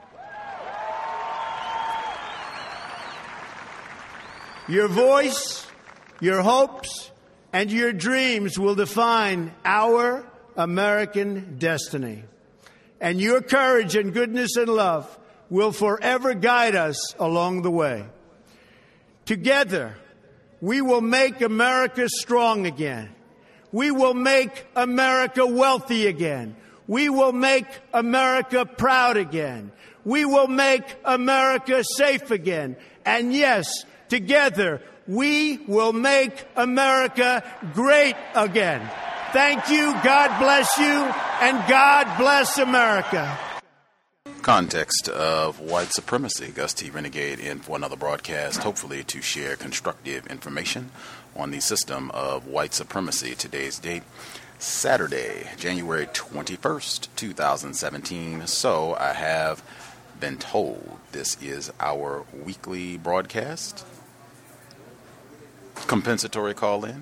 [SPEAKER 15] Your voice, your hopes, and your dreams will define our American destiny. And your courage and goodness and love will forever guide us along the way. Together, we will make America strong again. We will make America wealthy again. We will make America proud again. We will make America safe again. And yes, together, we will make America great again. Thank you, God bless you, and God bless America.
[SPEAKER 3] context of white supremacy. Gus T. Renegade in for another broadcast, hopefully to share constructive information on the system of white supremacy. Today's date, Saturday, January twenty-first, twenty seventeen. So I have been told this is our weekly broadcast. Compensatory call-in.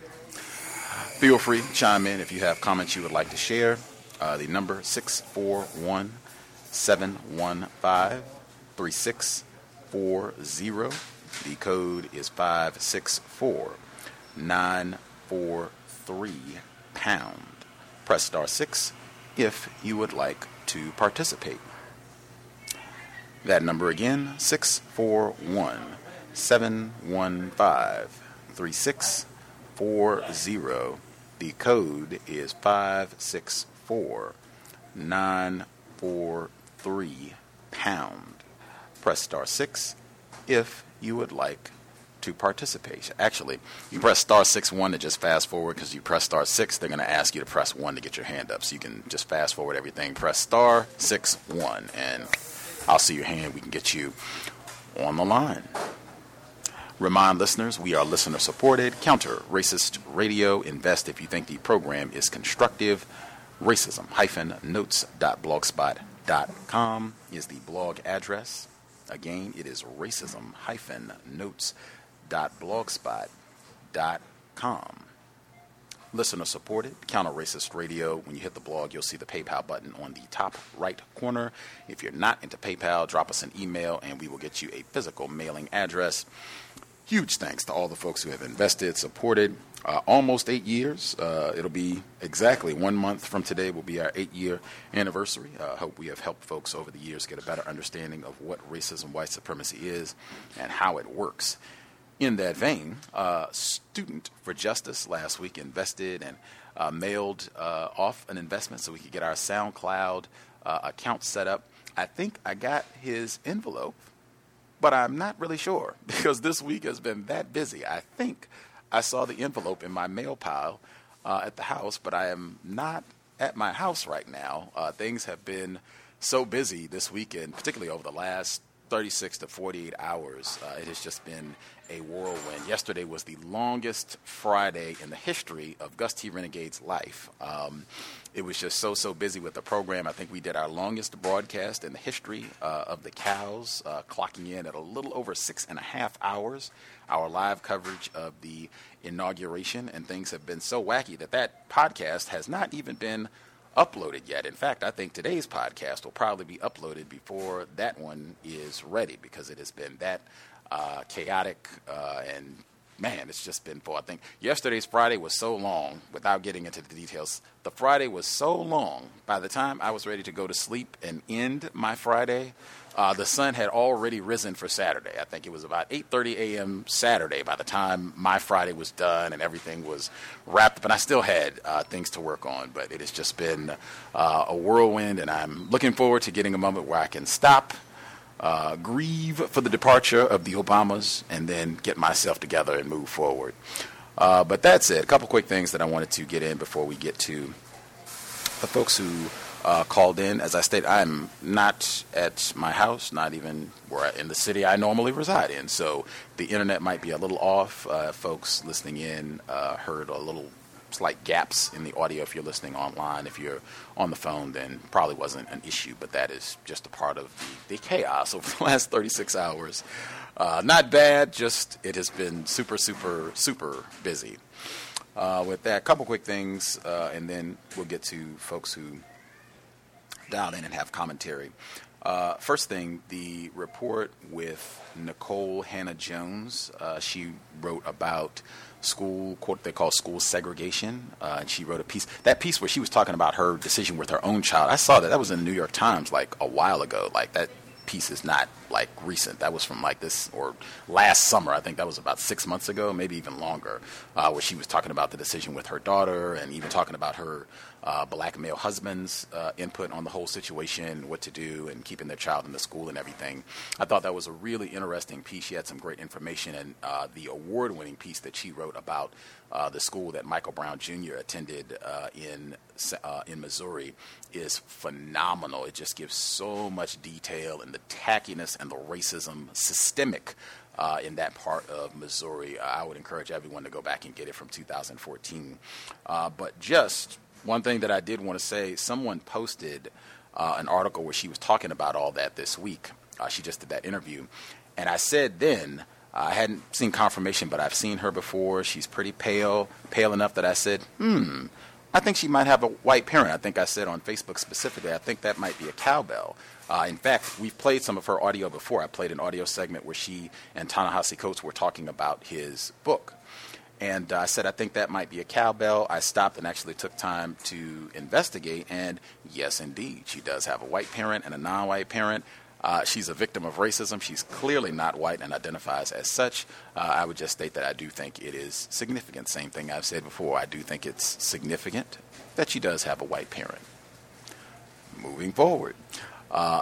[SPEAKER 3] Feel free to chime in if you have comments you would like to share. Uh, the number six four one, seven one five, three six four zero. The code is five six four, nine four three pound. Press star six if you would like to participate. That number again, six four one, seven one five, three six four zero. The code is five six four, nine four three pound. Press star six if you would like to participate. Actually, you press star six one to just fast forward, because you press star six, they're going to ask you to press one to get your hand up. So you can just fast forward everything. Press star six one, and I'll see your hand. We can get you on the line. Remind listeners, we are listener supported, counter racist radio. Invest if you think the program is constructive. Racism notes dot blogspot dot com is the blog address. Again, it is racism notes dot blogspot dot com. Listener supported, counter racist radio. When you hit the blog, you'll see the PayPal button on the top right corner. If you're not into PayPal, drop us an email and we will get you a physical mailing address. Huge thanks to all the folks who have invested, supported. Uh, almost eight years. Uh, it'll be exactly one month from today will be our eight-year anniversary. I uh, hope we have helped folks over the years get a better understanding of what racism, white supremacy is, and how it works. In that vein, uh, Student for Justice last week invested and uh, mailed uh, off an investment so we could get our SoundCloud uh, account set up. I think I got his envelope, but I'm not really sure because this week has been that busy. I think I saw the envelope in my mail pile uh, at the house, but I am not at my house right now. Uh, things have been so busy this weekend, particularly over the last thirty-six to forty-eight hours. Uh, it has just been a whirlwind. Yesterday was the longest Friday in the history of Gus T. Renegade's life. Um, it was just so, so busy with the program. I think we did our longest broadcast in the history uh, of the cows, uh, clocking in at a little over six and a half hours. Our live coverage of the inauguration, and things have been so wacky that that podcast has not even been uploaded yet. In fact, I think today's podcast will probably be uploaded before that one is ready because it has been that uh, chaotic uh, and, man, it's just been full. I think yesterday's Friday was so long, without getting into the details, the Friday was so long, by the time I was ready to go to sleep and end my Friday, Uh, the sun had already risen for Saturday. I think it was about eight thirty a.m. Saturday by the time my Friday was done and everything was wrapped up. And I still had uh, things to work on, but it has just been uh, a whirlwind, and I'm looking forward to getting a moment where I can stop, uh, grieve for the departure of the Obamas, and then get myself together and move forward. Uh, but that's it. A couple quick things that I wanted to get in before we get to the folks who Uh, called in. As I stated, I'm not at my house, not even where I, in the city I normally reside in, so the internet might be a little off. Uh, folks listening in uh, heard a little slight gaps in the audio if you're listening online. If you're on the phone, then probably wasn't an issue, but that is just a part of the, the chaos over the last thirty-six hours. Uh, not bad, just it has been super, super, super busy. Uh, with that, a couple quick things, uh, and then we'll get to folks who dial in and have commentary. Uh, first thing, the report with Nicole Hannah-Jones. Uh, she wrote about school, quote they call school segregation. Uh, and she wrote a piece, that piece where she was talking about her decision with her own child. I saw that. That was in the New York Times like a while ago. Like that piece is not like recent. That was from like this or last summer. I think that was about six months ago, maybe even longer, uh, where she was talking about the decision with her daughter and even talking about her uh, black male husband's uh, input on the whole situation, what to do and keeping their child in the school and everything. I thought that was a really interesting piece. She had some great information, and uh, the award-winning piece that she wrote about uh, the school that Michael Brown Junior attended uh, in uh, in Missouri is phenomenal. It just gives so much detail, and the tackiness and the racism systemic uh, in that part of Missouri. Uh, I would encourage everyone to go back and get it from two thousand fourteen. Uh, but just one thing that I did want to say, someone posted uh, an article where she was talking about all that this week. Uh, she just did that interview. And I said then, I hadn't seen confirmation, but I've seen her before. She's pretty pale, pale enough that I said, hmm, I think she might have a white parent. I think I said on Facebook specifically, I think that might be a cowbell. Uh, in fact, we've played some of her audio before. I played an audio segment where she and Ta-Nehisi Coates were talking about his book. And uh, I said, I think that might be a cowbell. I stopped and actually took time to investigate. And yes, indeed, she does have a white parent and a non-white parent. Uh, she's a victim of racism. She's clearly not white and identifies as such. Uh, I would just state that I do think it is significant. Same thing I've said before. I do think it's significant that she does have a white parent. Moving forward, uh,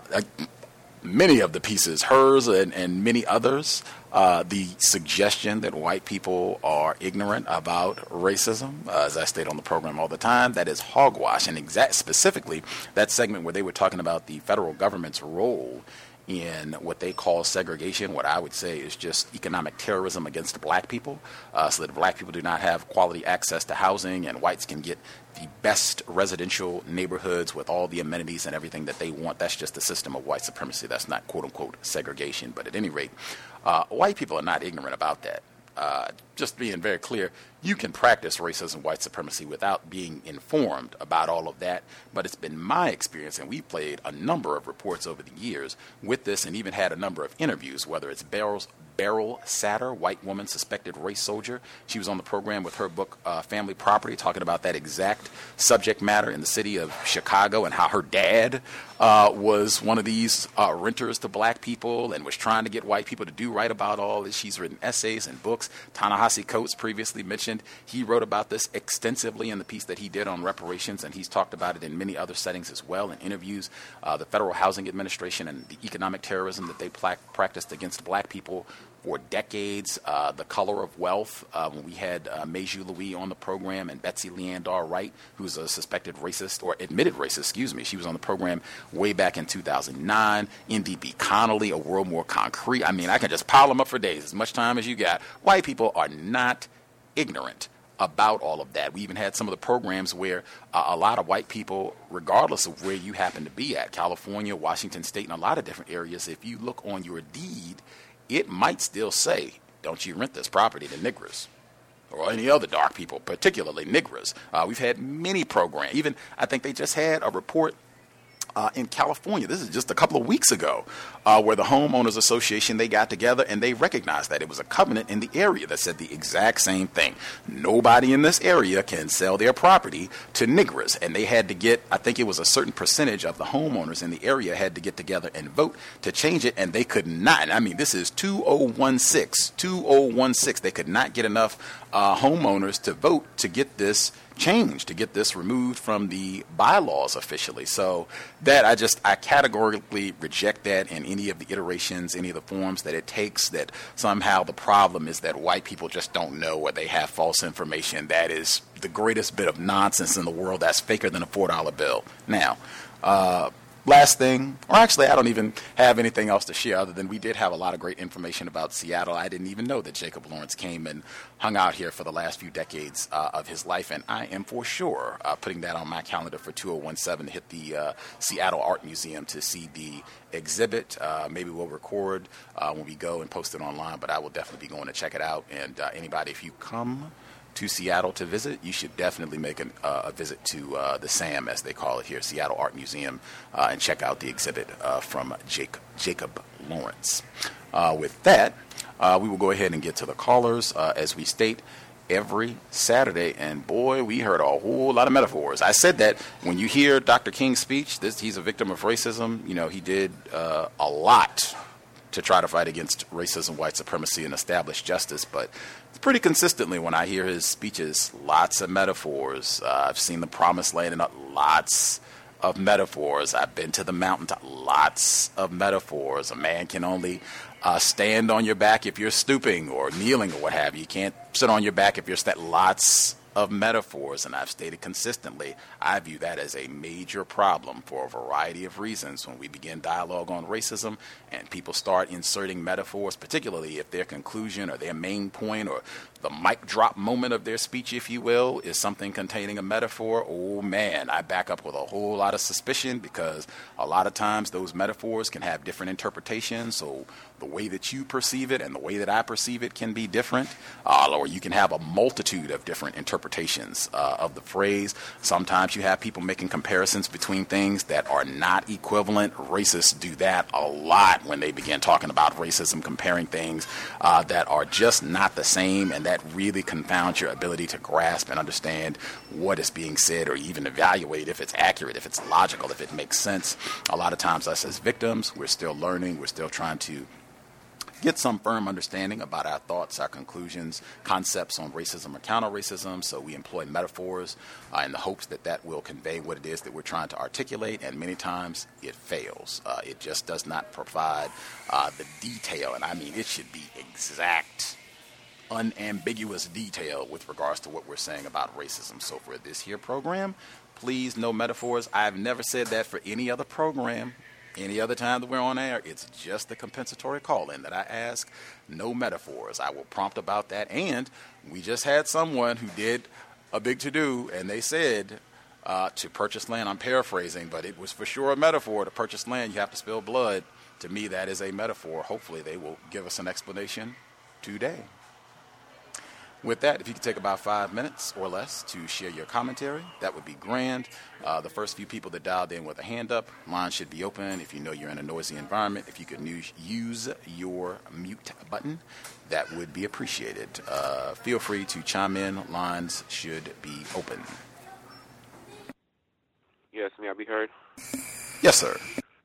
[SPEAKER 3] many of the pieces, hers and, and many others, uh, the suggestion that white people are ignorant about racism, uh, as I state on the program all the time, that is hogwash. And exact specifically, that segment where they were talking about the federal government's role in what they call segregation, what I would say is just economic terrorism against black people, uh, so that black people do not have quality access to housing and whites can get the best residential neighborhoods with all the amenities and everything that they want. That's just a system of white supremacy. That's not quote-unquote segregation. But at any rate, uh, white people are not ignorant about that. Uh, just being very clear, you can practice racism, white supremacy without being informed about all of that. But it's been my experience, and we've played a number of reports over the years with this and even had a number of interviews, whether it's Beryl's Beryl Satter, white woman, suspected race soldier. She was on the program with her book, uh, Family Property, talking about that exact subject matter in the city of Chicago and how her dad uh, was one of these uh, renters to black people and was trying to get white people to do right about all this. She's written essays and books. Ta-Nehisi Coates, previously mentioned, he wrote about this extensively in the piece that he did on reparations, and he's talked about it in many other settings as well in interviews. Uh, the Federal Housing Administration and the economic terrorism that they pla- practiced against black people for decades, uh, the color of wealth, uh, when we had uh, Meju Louis on the program and Betsy Leandar Wright, who's a suspected racist, or admitted racist, excuse me. She was on the program way back in two thousand nine. N D B Connolly, A World More Concrete. I mean, I can just pile them up for days, as much time as you got. White people are not ignorant about all of that. We even had some of the programs where uh, a lot of white people, regardless of where you happen to be at, California, Washington State, and a lot of different areas, if you look on your deed, it might still say, don't you rent this property to niggers or any other dark people, particularly niggers. Uh, we've had many programs. Even, I think they just had a report Uh, in California. This is just a couple of weeks ago, uh, where the Homeowners Association, they got together and they recognized that it was a covenant in the area that said the exact same thing. Nobody in this area can sell their property to niggers. And they had to get, I think it was a certain percentage of the homeowners in the area had to get together and vote to change it, and they could not. I mean, this is two thousand sixteen, two thousand sixteen. They could not get enough uh, homeowners to vote to get this change, to get this removed from the bylaws officially. So that I just, I categorically reject that in any of the iterations, any of the forms that it takes, that somehow the problem is that white people just don't know, or they have false information. That is the greatest bit of nonsense in the world. That's faker than a four dollar bill. Now, uh, last thing, or actually I don't even have anything else to share other than we did have a lot of great information about Seattle. I didn't even know that Jacob Lawrence came and hung out here for the last few decades uh, of his life, and I am for sure uh, putting that on my calendar for two thousand seventeen to hit the uh, Seattle Art Museum to see the exhibit. Uh, maybe we'll record uh, when we go and post it online, but I will definitely be going to check it out. And uh, anybody, if you come to Seattle to visit, you should definitely make an, uh, a visit to uh, the SAM, as they call it here, Seattle Art Museum, uh, and check out the exhibit uh, from Jake, Jacob Lawrence. Uh, with that, uh, we will go ahead and get to the callers. Uh, as we state every Saturday, and boy, we heard a whole lot of metaphors. I said that when you hear Doctor King's speech, this, he's a victim of racism. You know, he did uh, a lot to try to fight against racism, white supremacy, and establish justice, but pretty consistently when I hear his speeches, lots of metaphors. Uh, I've seen the Promised Land and lots of metaphors. I've been to the mountaintop, lots of metaphors. A man can only uh, stand on your back if you're stooping or kneeling or what have you. You can't sit on your back if you're sta- lots of metaphors, and I've stated consistently, I view that as a major problem for a variety of reasons. When we begin dialogue on racism and people start inserting metaphors, particularly if their conclusion or their main point or the mic drop moment of their speech, if you will, is something containing a metaphor, oh man, I back up with a whole lot of suspicion, because a lot of times those metaphors can have different interpretations. So the way that you perceive it and the way that I perceive it can be different, uh, or you can have a multitude of different interpretations uh, of the phrase. Sometimes you have people making comparisons between things that are not equivalent. Racists do that a lot when they begin talking about racism, comparing things uh, that are just not the same, and that really confounds your ability to grasp and understand what is being said, or even evaluate if it's accurate, if it's logical, if it makes sense. A lot of times us as victims, we're still learning, we're still trying to get some firm understanding about our thoughts, our conclusions, concepts on racism or counter-racism. So we employ metaphors uh, in the hopes that that will convey what it is that we're trying to articulate, and many times it fails. Uh, it just does not provide uh, the detail, and I mean it should be exact, unambiguous detail with regards to what we're saying about racism. So for this here program, please, no metaphors. I've never said that for any other program. Any other time that we're on air, it's just the compensatory call-in that I ask. No metaphors. I will prompt about that. And we just had someone who did a big to-do, and they said uh, to purchase land. I'm paraphrasing, but it was for sure a metaphor. To purchase land, you have to spill blood. To me, that is a metaphor. Hopefully, they will give us an explanation today. With that, if you could take about five minutes or less to share your commentary, that would be grand. Uh, the first few people that dialed in with a hand up, line should be open. If you know you're in a noisy environment, if you could use, use your mute button, that would be appreciated. Uh, feel free to chime in. Lines should be open.
[SPEAKER 4] Yes, may I be heard?
[SPEAKER 3] Yes, sir.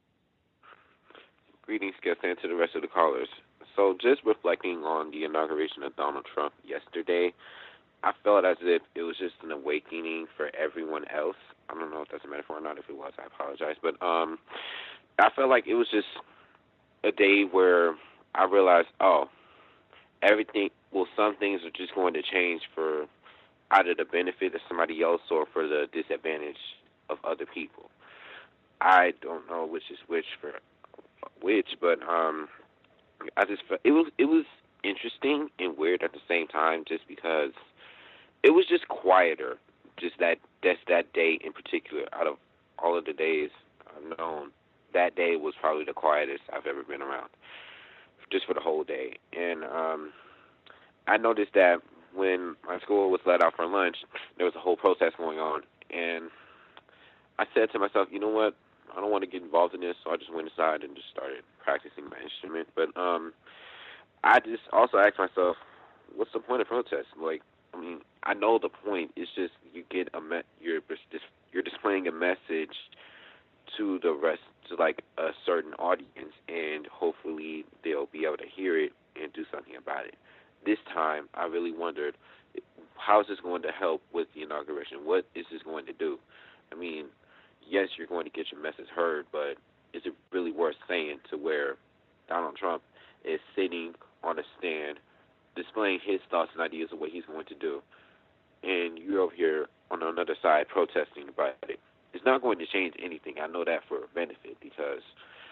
[SPEAKER 4] Greetings, guests, and to the rest of the callers. So just reflecting on the inauguration of Donald Trump yesterday, I felt as if it was just an awakening for everyone else. I don't know if that's a metaphor or not. If it was, I apologize. But um, I felt like it was just a day where I realized, oh, everything, well, some things are just going to change for either the benefit of somebody else or for the disadvantage of other people. I don't know which is which for which, but um, I just felt it was it was interesting and weird at the same time, just because it was just quieter. Just that that's that day in particular. Out of all of the days I've known, that day was probably the quietest I've ever been around, just for the whole day. And um, I noticed that when my school was let out for lunch, there was a whole protest going on, and I said to myself, you know what? I don't want to get involved in this, so I just went inside and just started practicing my instrument. But um, I just also asked myself, what's the point of protest? Like, I mean, I know the point. It's just you get a me- you're you're displaying a message to the rest, to like a certain audience, and hopefully they'll be able to hear it and do something about it. This time, I really wondered, how is this going to help with the inauguration? What is this going to do? I mean, yes, you're going to get your message heard, but is it really worth saying to where Donald Trump is sitting on a stand, displaying his thoughts and ideas of what he's going to do, and you're over here on another side protesting about it? It's not going to change anything. I know that for a benefit, because,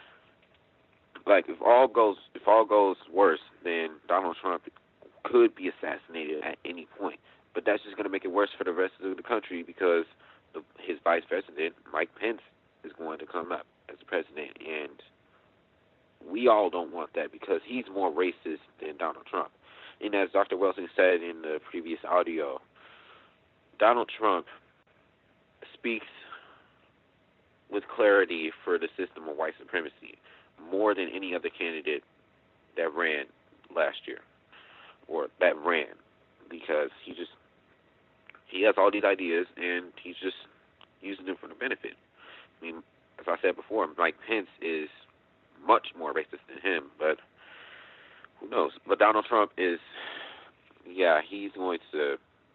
[SPEAKER 4] like, if all goes if all goes worse, then Donald Trump could be assassinated at any point. But that's just going to make it worse for the rest of the country, because the, his vice president, Mike Pence, is going to come up as the president, and we all don't want that, because he's more racist than Donald Trump. And as Doctor Wilson said in the previous audio, Donald Trump speaks with clarity for the system of white supremacy more than any other candidate that ran last year, or that ran, because he just he has all these ideas and he's just using them for the benefit. I mean, as I said before, Mike Pence is much more racist than him, but who knows? But Donald Trump is, yeah, he's going to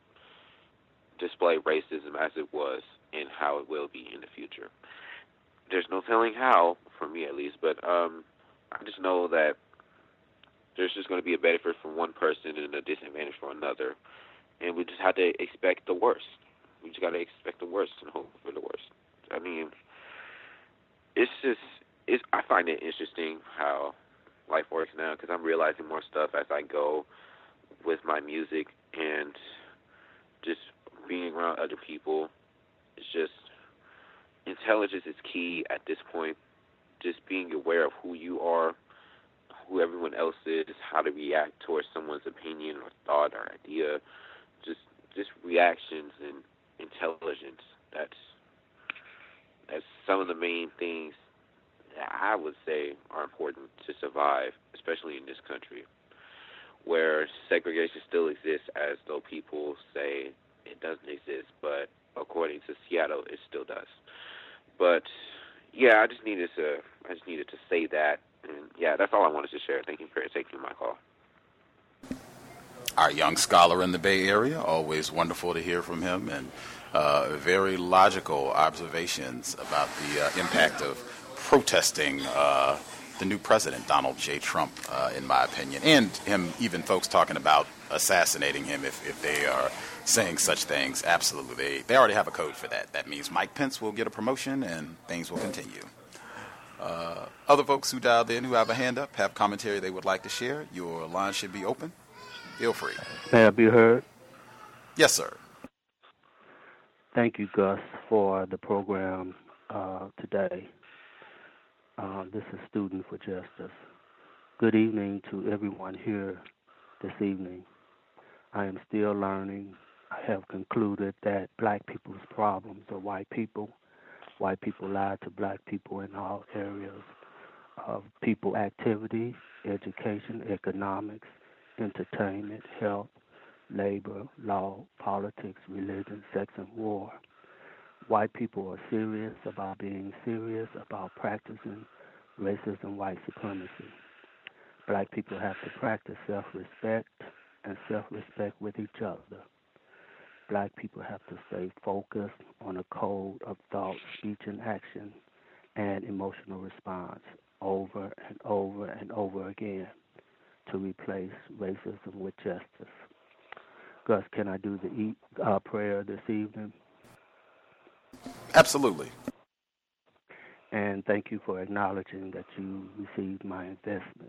[SPEAKER 4] display racism as it was and how it will be in the future. There's no telling how, for me at least, but um, I just know that there's just going to be a benefit for one person and a disadvantage for another. And we just have to expect the worst. We just got to expect the worst and hope for the worst. I mean, it's just, it's, I find it interesting how life works now, because I'm realizing more stuff as I go with my music, and just being around other people. It's just, intelligence is key at this point. Just being aware of who you are, who everyone else is, how to react towards someone's opinion or thought or idea. Just just reactions and intelligence. That's that's some of the main things that I would say are important to survive, especially in this country, where segregation still exists, as though people say it doesn't exist, but according to Seattle, it still does. But yeah, I just needed to I just needed to say that, and yeah, that's all I wanted to share. Thank you for taking my call.
[SPEAKER 3] Our young scholar in the Bay Area, always wonderful to hear from him, and uh, very logical observations about the uh, impact of protesting uh, the new president, Donald J. Trump, uh, in my opinion, and him, even folks talking about assassinating him if, if they are saying such things. Absolutely. They, they already have a code for that. That means Mike Pence will get a promotion and things will continue. Uh, other folks who dialed in, who have a hand up, have commentary they would like to share, your line should be open. Feel free.
[SPEAKER 5] May I be heard?
[SPEAKER 3] Yes, sir.
[SPEAKER 5] Thank you, Gus, for the program uh, today. Uh, this is Student for Justice. Good evening to everyone here this evening. I am still learning. I have concluded that black people's problems are white people. White people lie to black people in all areas of people activity, education, economics, entertainment, health, labor, law, politics, religion, sex, and war. White people are serious about being serious about practicing racism, white supremacy. Black people have to practice self-respect and self-respect with each other. Black people have to stay focused on a code of thought, speech, and action, and emotional response over and over and over again to replace racism with justice. Gus, can I do the e- uh, prayer this evening?
[SPEAKER 3] Absolutely.
[SPEAKER 5] And thank you for acknowledging that you received my investment.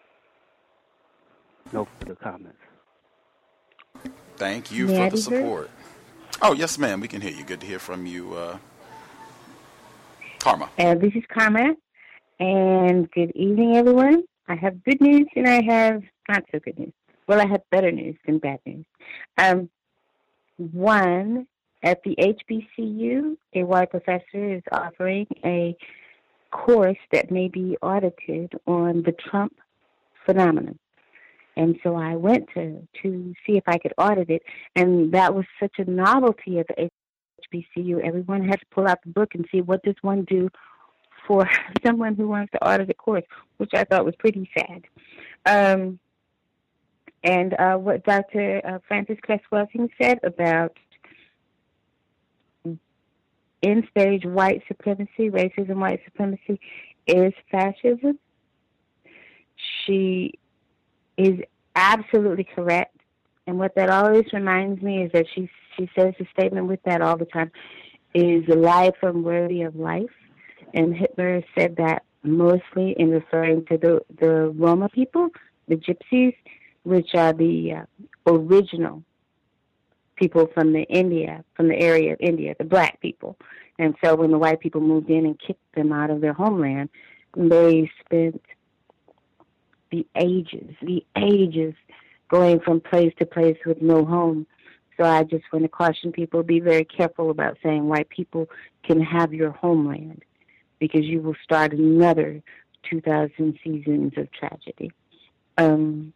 [SPEAKER 5] No further comments.
[SPEAKER 3] Thank you
[SPEAKER 6] May
[SPEAKER 3] for
[SPEAKER 6] I
[SPEAKER 3] the
[SPEAKER 6] be heard?
[SPEAKER 3] support. Oh, yes, ma'am. We can hear you. Good to hear from you, uh, Karma.
[SPEAKER 6] Uh, this is Karma, and good evening, everyone. I have good news and I have not so good news. Well, I have better news than bad news. Um, one, at the H B C U, a white professor is offering a course that may be audited on the Trump phenomenon. And so I went to, to see if I could audit it, and that was such a novelty at the H B C U. Everyone had to pull out the book and see what does one do for someone who wants to audit a course, which I thought was pretty sad. Um, and uh, what Doctor Uh, Francis Cress-Welsing said about in-stage white supremacy, racism, white supremacy, is fascism. She is absolutely correct. And what that always reminds me is that she she says the statement with that all the time, is life unworthy of life. And Hitler said that mostly in referring to the, the Roma people, the Gypsies, which are the uh, original people from the India, from the area of India, the black people. And so when the white people moved in and kicked them out of their homeland, they spent the ages, the ages going from place to place with no home. So I just want to caution people, be very careful about saying white people can have your homeland, because you will start another two thousand seasons of tragedy. Um,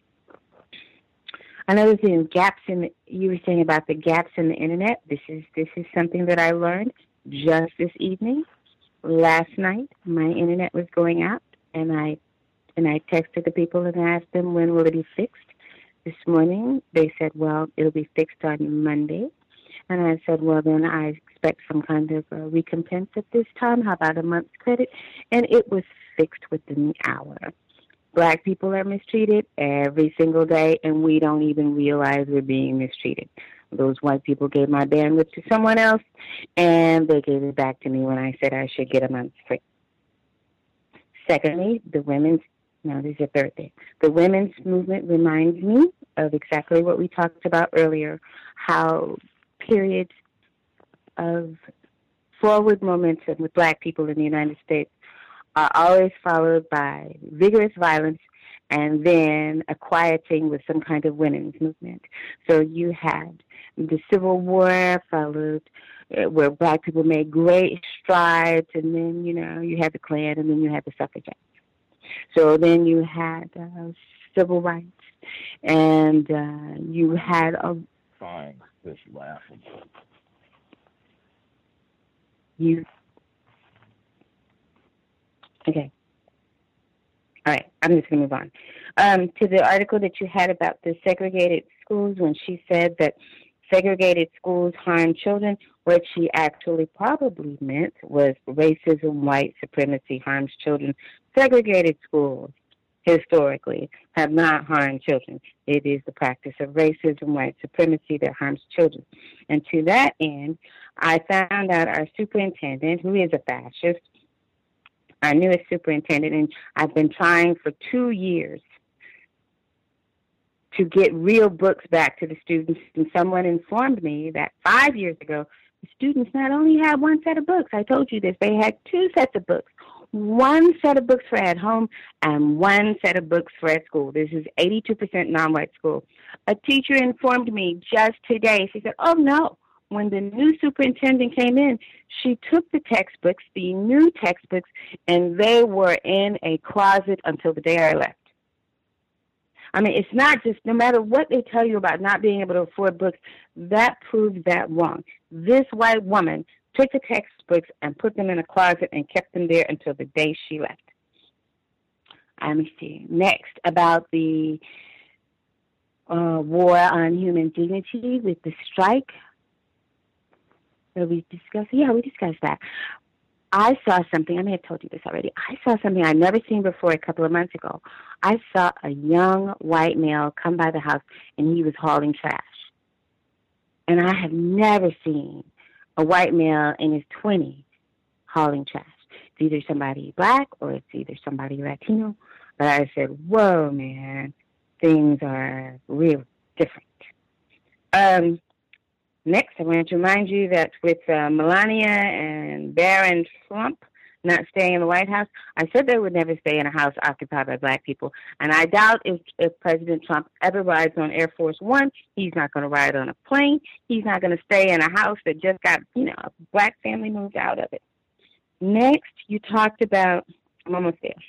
[SPEAKER 6] another thing, gaps in the, you were saying about the gaps in the internet. This is this is something that I learned just this evening. Last night, my internet was going out, and I and I texted the people and asked them, when will it be fixed? This morning, they said, well, it'll be fixed on Monday. And I said, well, then I expect some kind of uh, recompense at this time. How about a month's credit? And it was fixed within the hour. Black people are mistreated every single day, and we don't even realize we're being mistreated. Those white people gave my bandwidth to someone else, and they gave it back to me when I said I should get a month free. Secondly, the women's, no, this is the third thing. The women's movement reminds me of exactly what we talked about earlier, how periods of forward momentum with Black people in the United States are always followed by vigorous violence and then a quieting with some kind of women's movement. So you had the Civil War followed, uh, where Black people made great strides, and then, you know, you had the Klan, and then you had the suffragettes. So then you had uh, civil rights, and uh, you had a...
[SPEAKER 7] Fine, this laughing.
[SPEAKER 6] You... Okay. All right, I'm just going to move on. Um, to the article that you had about the segregated schools, when she said that segregated schools harm children, what she actually probably meant was racism, white supremacy harms children. Segregated schools, historically, have not harmed children. It is the practice of racism, white supremacy that harms children. And to that end, I found out our superintendent, who is a fascist, our newest superintendent, and I've been trying for two years to get real books back to the students, and someone informed me that five years ago, the students not only had one set of books, I told you this, they had two sets of books. One set of books for at home and one set of books for at school. This is eighty-two percent non-white school. A teacher informed me just today, she said, oh no, when the new superintendent came in, she took the textbooks, the new textbooks, and they were in a closet until the day I left. I mean, it's not just, no matter what they tell you about not being able to afford books, that proves that wrong. This white woman took the textbooks and put them in a closet and kept them there until the day she left. Let me see. Next, about the uh, war on human dignity with the strike. That we discussed? Yeah, we discussed that. I saw something, I may have told you this already, I saw something I'd never seen before a couple of months ago. I saw a young white male come by the house, and he was hauling trash. And I have never seen a white male in his twenties hauling trash. It's either somebody black or it's either somebody Latino. But I said, whoa, man, things are real different. Um, next, I wanted to remind you that with uh, Melania and Barron Trump not staying in the White House, I said they would never stay in a house occupied by black people. And I doubt if, if President Trump ever rides on Air Force One, he's not going to ride on a plane. He's not going to stay in a house that just got, you know, a black family moved out of it. Next, you talked about, I'm almost there.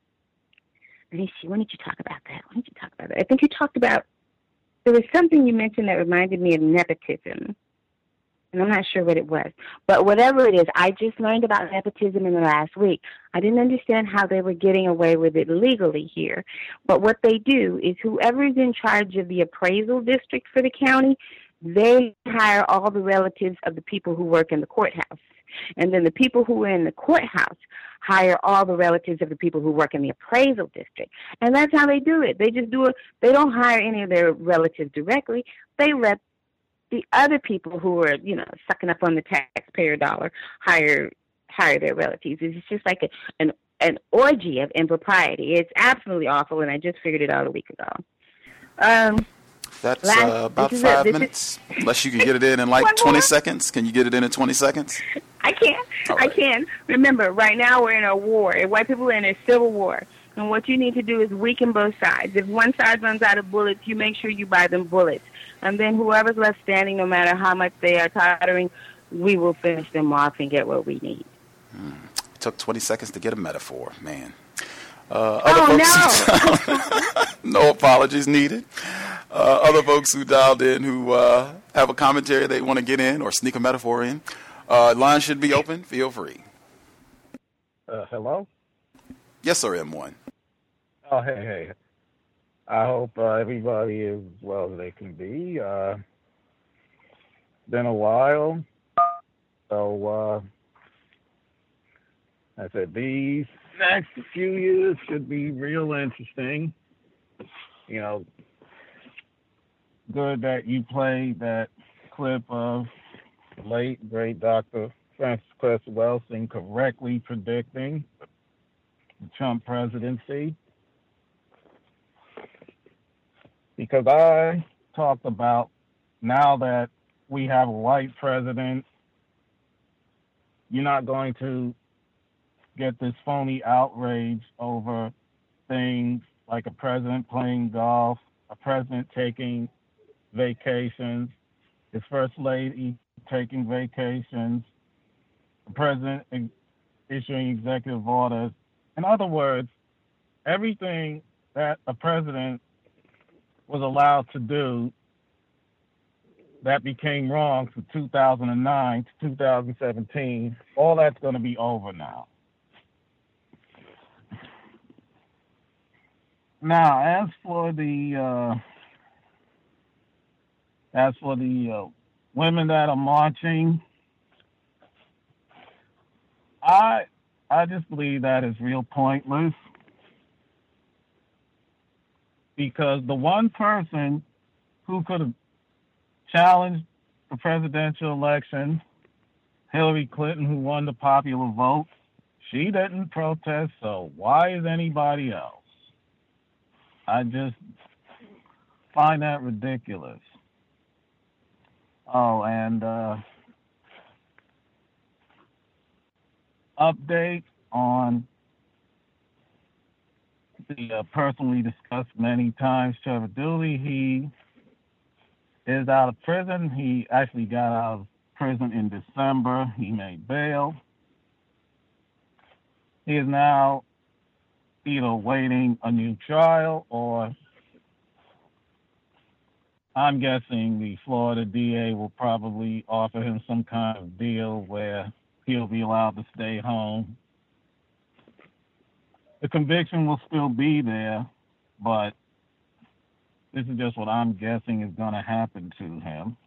[SPEAKER 6] Let me see, when did you talk about that? When did you talk about that? I think you talked about, there was something you mentioned that reminded me of nepotism. And I'm not sure what it was. But whatever it is, I just learned about nepotism in the last week. I didn't understand how they were getting away with it legally here. But what they do is whoever is in charge of the appraisal district for the county, they hire all the relatives of the people who work in the courthouse. And then the people who are in the courthouse hire all the relatives of the people who work in the appraisal district. And that's how they do it. They just do it. They don't hire any of their relatives directly. They let the other people who are, you know, sucking up on the taxpayer dollar hire hire their relatives. It's just like a, an an orgy of impropriety. It's absolutely awful, and I just figured it out a week ago. Um,
[SPEAKER 3] That's
[SPEAKER 6] last,
[SPEAKER 3] uh, about five
[SPEAKER 6] a,
[SPEAKER 3] minutes. Is, Unless you can get it in in like twenty seconds. Can you get it in in twenty seconds?
[SPEAKER 6] I can. Right. I can. Remember, right now we're in a war. White people are in a civil war. And what you need to do is weaken both sides. If one side runs out of bullets, you make sure you buy them bullets. And then whoever's left standing, no matter how much they are tottering, we will finish them off and get what we need.
[SPEAKER 3] Hmm. It took twenty seconds to get a metaphor, man. Uh, other
[SPEAKER 6] oh,
[SPEAKER 3] folks no. No apologies needed. Uh, other folks who dialed in who uh, have a commentary they want to get in or sneak a metaphor in, uh, line should be open. Feel free.
[SPEAKER 7] Uh, hello?
[SPEAKER 3] Yes, sir, M one.
[SPEAKER 7] Oh, hey, hey. I hope uh, everybody is as well as they can be. Uh, been a while. So, uh, I said, these next few years should be real interesting. You know, good that you played that clip of late, great Doctor Francis Cress Welsing correctly predicting the Trump presidency. Because I talked about now that we have a white president, you're not going to get this phony outrage over things like a president playing golf, a president taking vacations, his first lady taking vacations, the president issuing executive orders. In other words, everything that a president was allowed to do that became wrong from two thousand nine to two thousand seventeen, all that's going to be over now. Now, as for the uh, as for the uh, women that are marching, I I just believe that is real pointless, because the one person who could have challenged the presidential election, Hillary Clinton, who won the popular vote, she didn't protest, so why is anybody else? I just find that ridiculous. Oh, and uh, update on the uh, person we discussed many times, Trevor Dooley. He is out of prison. He actually got out of prison in December. He made bail. He is now either waiting a new trial, or I'm guessing the Florida D A will probably offer him some kind of deal where he'll be allowed to stay home. The conviction will still be there, but this is just what I'm guessing is going to happen to him.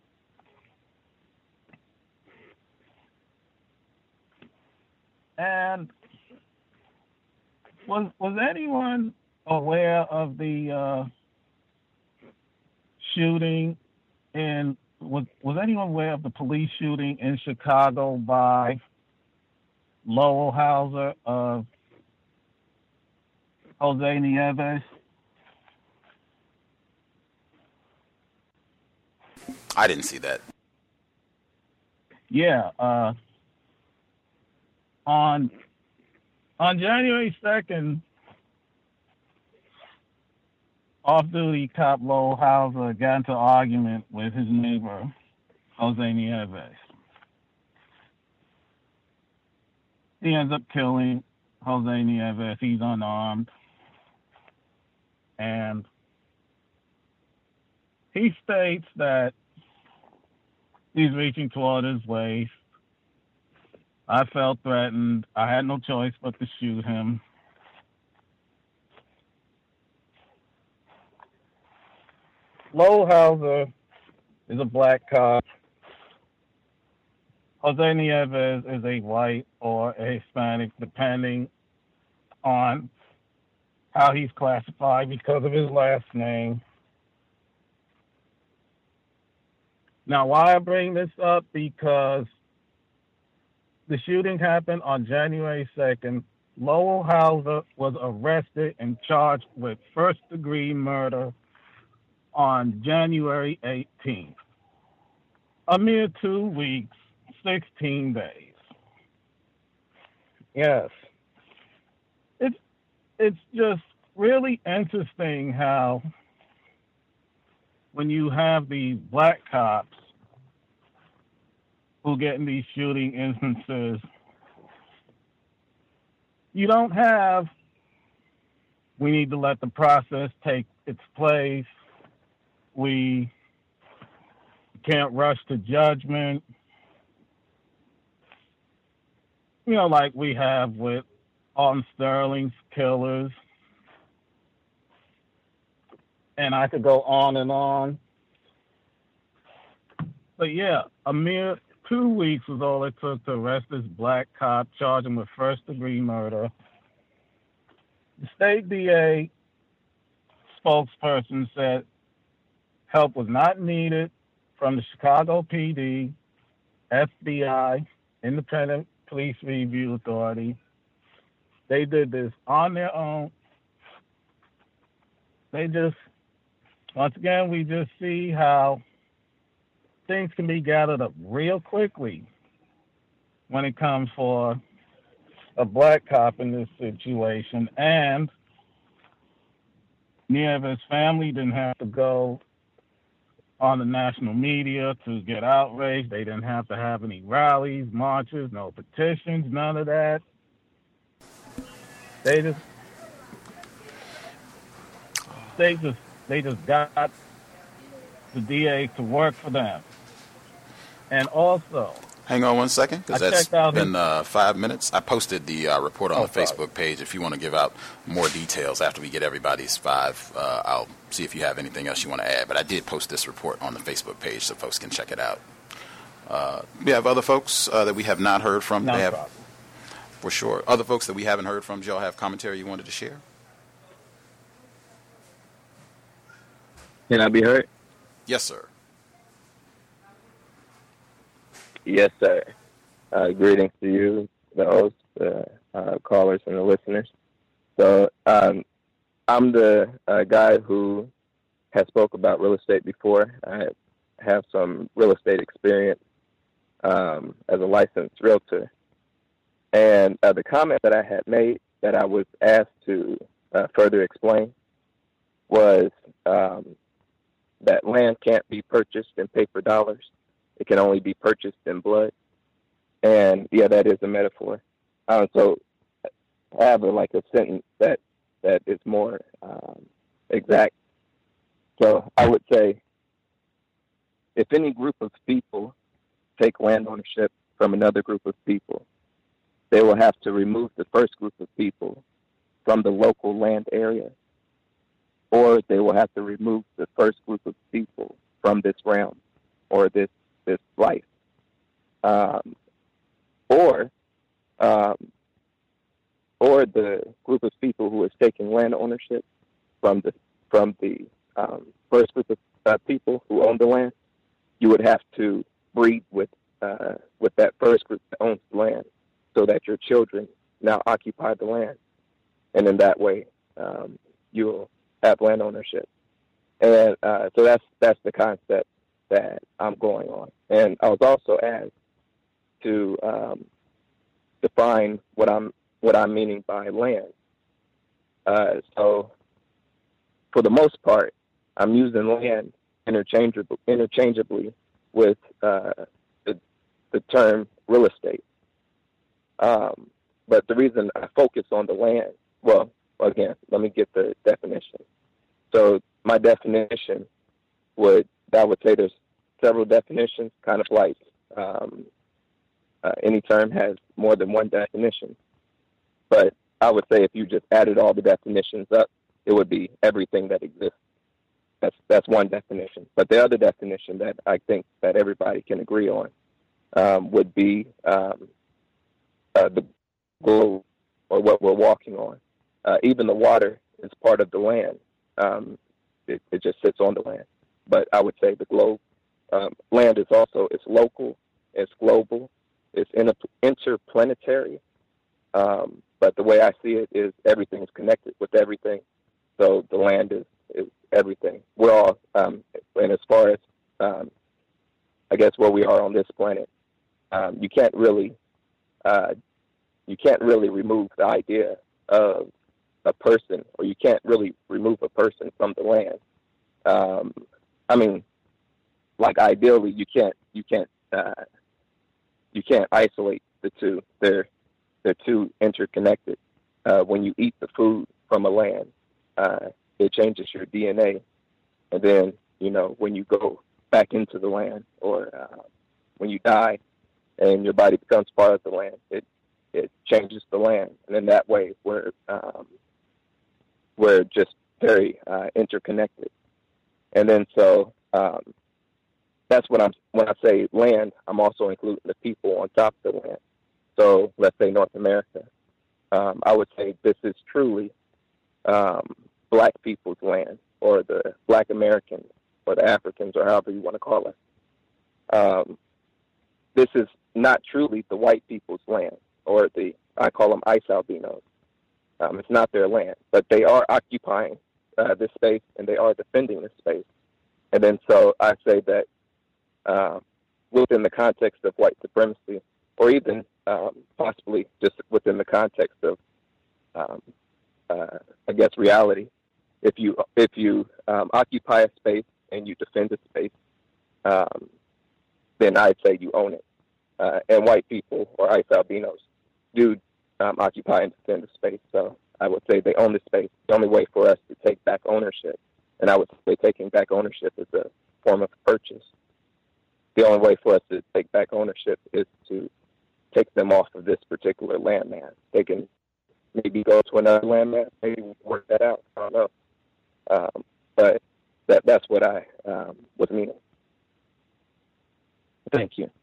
[SPEAKER 7] And was was anyone aware of the uh, shooting in was was anyone aware of the police shooting in Chicago by Lowell Hauser of Jose Nieves?
[SPEAKER 3] I didn't see that.
[SPEAKER 7] Yeah, uh, on on January second, off-duty cop Lowell Hauser got into an argument with his neighbor, Jose Nieves. He ends up killing Jose Nieves. He's unarmed. And he states that he's reaching toward his waist. I felt threatened. I had no choice but to shoot him. Lowell Hauser is a black cop. Jose Nieves is a white or a Hispanic, depending on how he's classified because of his last name. Now, why I bring this up? Because the shooting happened on January second. Lowell Hauser was arrested and charged with first-degree murder on January eighteenth. A mere two weeks, sixteen days. Yes. It's, it's just really interesting how when you have these black cops who get in these shooting instances, you don't have, we need to let the process take its place. We can't rush to judgment. You know, like we have with Alton Sterling's killers. And I could go on and on. But yeah, a mere two weeks was all it took to arrest this black cop, charge him with first-degree murder the state D A spokesperson said help was not needed from the Chicago P D, F B I, Independent Police Review Authority. They did this on their own. They just, once again, we just see how things can be gathered up real quickly when it comes for a black cop in this situation. And near of his family didn't have to go on the national media to get outraged. They didn't have to have any rallies, marches, no petitions, none of that. They just, they just, they just got the D A to work for them. And also,
[SPEAKER 3] hang on one second, because
[SPEAKER 7] I
[SPEAKER 3] that's
[SPEAKER 7] checked out
[SPEAKER 3] been
[SPEAKER 7] his-
[SPEAKER 3] uh, five minutes. I posted the uh, report on
[SPEAKER 7] Oh,
[SPEAKER 3] the
[SPEAKER 7] sorry.
[SPEAKER 3] Facebook page. If you want to give out more details after we get everybody's five, uh, I'll see if you have anything else you want to add. But I did post this report on the Facebook page so folks can check it out. Uh, we have other folks uh, that we have not heard from.
[SPEAKER 7] No
[SPEAKER 3] they have,
[SPEAKER 7] problem.
[SPEAKER 3] for sure. Other folks that we haven't heard from. Do y'all have commentary you wanted to share?
[SPEAKER 17] Can I be heard?
[SPEAKER 3] Yes, sir.
[SPEAKER 17] Yes, sir. Uh, greetings to you, the host, the uh, callers, and the listeners. So um, I'm the uh, guy who has spoke about real estate before. I have some real estate experience um, as a licensed realtor. And uh, the comment that I had made that I was asked to uh, further explain was um, that land can't be purchased in paper dollars. It can only be purchased in blood. And, yeah, that is a metaphor. Um, so I have a, like a sentence that, that is more um, exact. So I would say if any group of people take land ownership from another group of people, they will have to remove the first group of people from the local land area, or they will have to remove the first group of people from this realm or this, this life. Um, or, um, or the group of people who is taking land ownership from the from the um, first group of uh, people who own the land, you would have to breed with uh, with that first group that owns the land, so that your children now occupy the land, and in that way um, you'll have land ownership. And uh, so that's that's the concept that I'm going on. And I was also asked to um, define what I'm what I'm meaning by land. Uh, so, for the most part, I'm using land interchangeably, interchangeably with uh, the, the term real estate. Um, but the reason I focus on the land, well, again, let me get the definition. So my definition would, I would say there's several definitions, kind of like um, uh, any term has more than one definition. But I would say if you just added all the definitions up, it would be everything that exists. That's that's one definition. But the other definition that I think that everybody can agree on um, would be um, uh, the globe, or what we're walking on. Uh, even the water is part of the land. Um, it, it just sits on the land. But I would say the globe. Um, land is also, it's local, it's global, it's inter- interplanetary. Um, but the way I see it is everything's connected with everything. So the land is, is everything. We're all, um, and as far as, um, I guess, where we are on this planet, um, you can't really, uh, you can't really remove the idea of a person, or you can't really remove a person from the land. Um, I mean, like ideally, you can't, you can't, uh, you can't isolate the two. They're they're too interconnected. Uh, when you eat the food from a land, uh, it changes your D N A, and then you know when you go back into the land, or uh, when you die, and your body becomes part of the land, it it changes the land, and in that way, we're um, we're just very uh, interconnected. And then so um, that's what I'm when I say land, I'm also including the people on top of the land. So let's say North America. Um, I would say this is truly um, black people's land, or the black Americans, or the Africans, or however you want to call it. Um, this is not truly the white people's land, or the, I call them ice albinos. Um, it's not their land, but they are occupying uh, this space, and they are defending this space. And then so I say that uh, within the context of white supremacy, or even um, possibly just within the context of, um, uh, I guess, reality, if you if you um, occupy a space and you defend a space, um, then I'd say you own it. Uh, and white people, or ice albinos, do um, occupy and defend the space. So I would say they own the space. The only way for us to take back ownership, and I would say taking back ownership is a form of purchase. The only way for us to take back ownership is to take them off of this particular landmass. They can maybe go to another landmass, maybe work that out. I don't know. Um, but that that's what I um, was meaning. Thank you.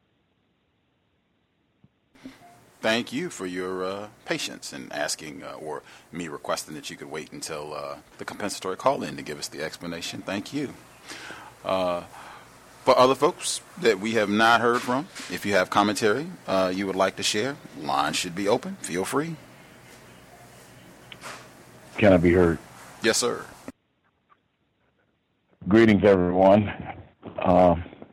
[SPEAKER 3] Thank you for your uh, patience in asking uh, or me requesting that you could wait until uh, the compensatory call-in to give us the explanation. Thank you. Uh, for other folks that we have not heard from, if you have commentary uh, you would like to share, line should be open. Feel free.
[SPEAKER 18] Can I be heard?
[SPEAKER 3] Yes, sir.
[SPEAKER 18] Greetings, everyone. Uh,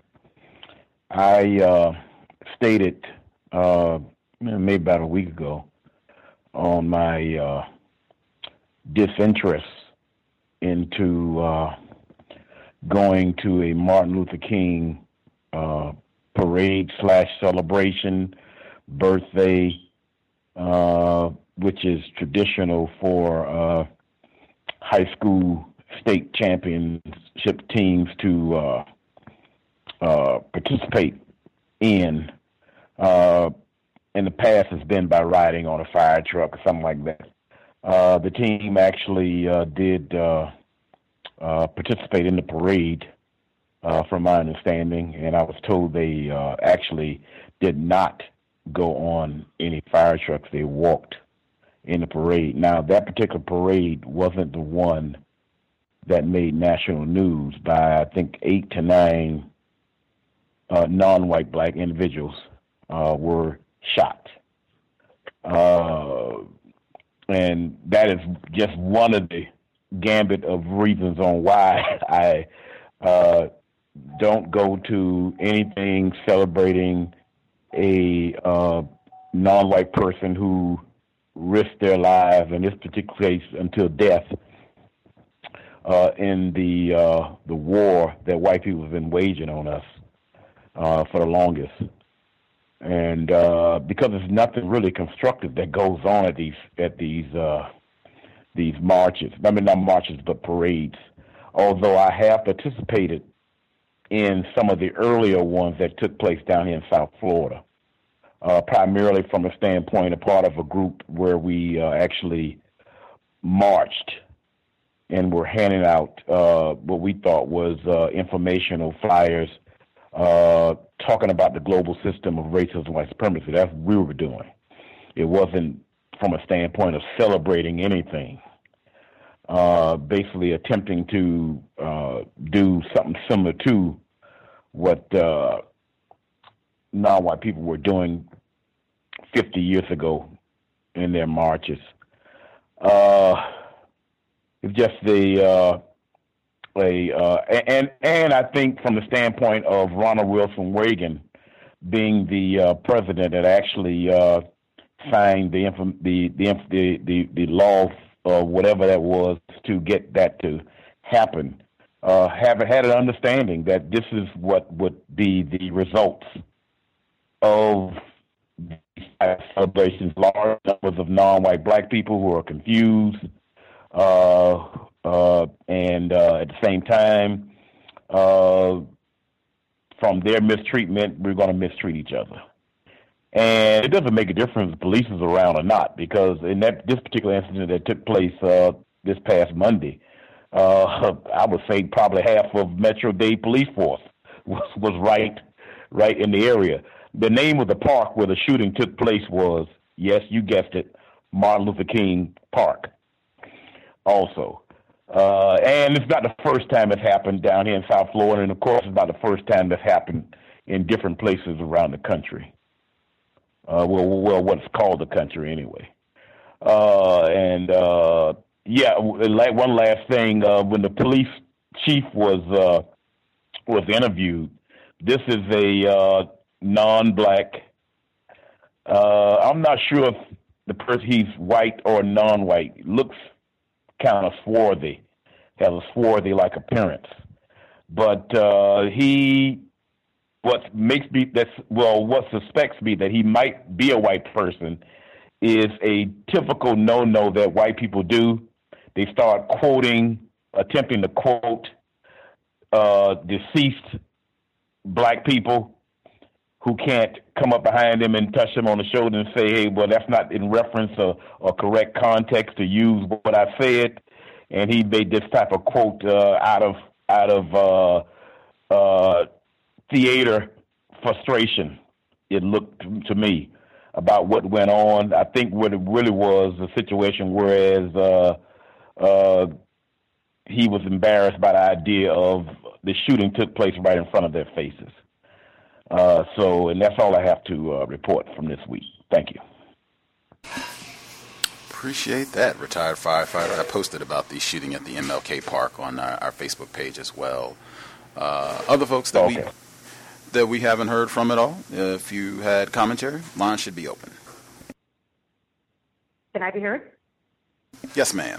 [SPEAKER 18] I uh, stated uh, maybe about a week ago on my uh, disinterest into uh, going to a Martin Luther King uh, parade slash celebration, birthday, uh, which is traditional for uh, high school state championship teams to uh, uh, participate in. Uh, in the past, has been by riding on a fire truck or something like that. Uh, the team actually uh, did uh, uh, participate in the parade, uh, from my understanding, and I was told they uh, actually did not go on any fire trucks. They walked in the parade. Now, that particular parade wasn't the one that made national news. By, I think, eight to nine uh, non-white black individuals uh, were shot. Uh, and that is just one of the gambit of reasons on why I uh, don't go to anything celebrating a uh, non-white person who risked their lives, in this particular case, until death, uh, in the uh, the war that white people have been waging on us uh, for the longest. And uh, because there's nothing really constructive that goes on at these at these uh, these marches, I mean not marches but parades. Although I have participated in some of the earlier ones that took place down here in South Florida, uh, primarily from a standpoint, a part of a group where we uh, actually marched and were handing out uh, what we thought was uh, informational flyers, Uh, talking about the global system of racism and white supremacy. That's what we were doing. It wasn't from a standpoint of celebrating anything. Uh, basically attempting to uh, do something similar to what uh, non-white people were doing fifty years ago in their marches. Uh, it's just the... Uh, A, uh, and and I think from the standpoint of Ronald Wilson Reagan being the uh, president that actually uh, signed the, the the the the the law or whatever that was to get that to happen, uh, have had an understanding that this is what would be the results of these celebrations. Large numbers of non-white black people who are confused. Uh, Uh, and uh, at the same time, uh, from their mistreatment, we're going to mistreat each other. And it doesn't make a difference if the police is around or not, because in that this particular incident that took place uh, this past Monday, uh, I would say probably half of Metro-Dade Police Force was, was right, right in the area. The name of the park where the shooting took place was, yes, you guessed it, Martin Luther King Park. also. Uh, and it's not the first time it's happened down here in South Florida, and of course it's not the first time it's happened in different places around the country. Uh, well, well, what's called the country anyway. Uh, and uh, yeah, one last thing: uh, when the police chief was uh, was interviewed, this is a uh, non-black. Uh, I'm not sure if the person he's white or non-white. Looks kind of swarthy, has a swarthy-like appearance. But uh, he, what makes me, that's, well, what suspects me that he might be a white person is a typical no-no that white people do. They start quoting, attempting to quote uh, deceased black people who can't come up behind him and touch him on the shoulder and say, hey, well, that's not in reference or, or correct context to use what I said. And he made this type of quote uh, out of out of uh, uh, theater frustration, it looked to me, about what went on. I think what it really was a situation whereas uh, uh, he was embarrassed by the idea of the shooting took place right in front of their faces. Uh, so, and that's all I have to uh, report from this week. Thank you.
[SPEAKER 3] Appreciate that, retired firefighter. I posted about the shooting at the M L K Park on our, our Facebook page as well. Uh, other folks that okay. we that we haven't heard from at all, if you had commentary, line should be open.
[SPEAKER 2] Can I be heard?
[SPEAKER 3] Yes, ma'am.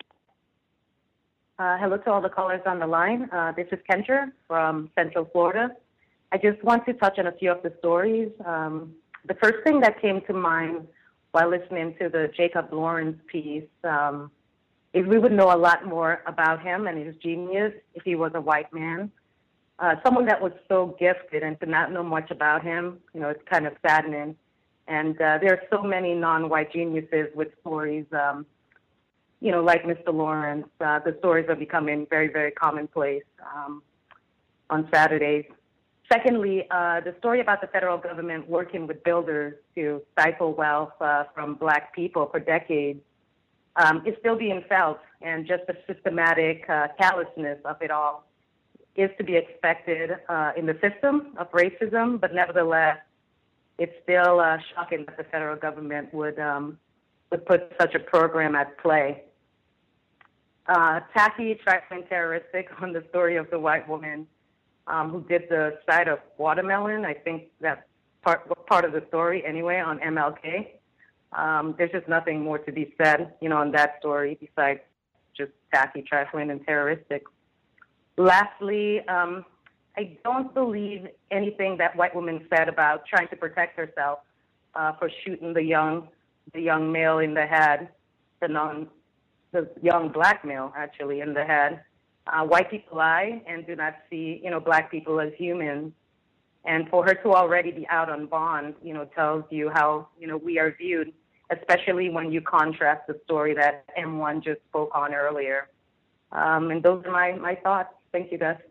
[SPEAKER 2] Uh, hello to all the callers on the line. Uh, this is Kendra from Central Florida. I just want to touch on a few of the stories. Um, the first thing that came to mind while listening to the Jacob Lawrence piece um, is we would know a lot more about him and his genius if he was a white man. Uh, someone that was so gifted, and to not know much about him, you know, it's kind of saddening. And uh, there are so many non-white geniuses with stories, um, you know, like Mister Lawrence. Uh, the stories are becoming very, very commonplace um, on Saturdays. Secondly, uh, the story about the federal government working with builders to stifle wealth uh, from black people for decades um, is still being felt, and just the systematic uh, callousness of it all is to be expected uh, in the system of racism, but nevertheless, it's still uh, shocking that the federal government would um, would put such a program at play. Uh, tacky, trifling, terroristic on the story of the white woman um, who did the side of watermelon. I think that's part part of the story anyway on M L K. Um, there's just nothing more to be said, you know, on that story besides just tacky, trifling, and terroristic. Lastly, um, I don't believe anything that white woman said about trying to protect herself uh, for shooting the young, the young male in the head, the non, the young black male actually in the head. Uh, white people lie and do not see, you know, black people as humans. And for her to already be out on bond, you know, tells you how, you know, we are viewed, especially when you contrast the story that M one just spoke on earlier. Um, and those are my, my thoughts. Thank you, Gus.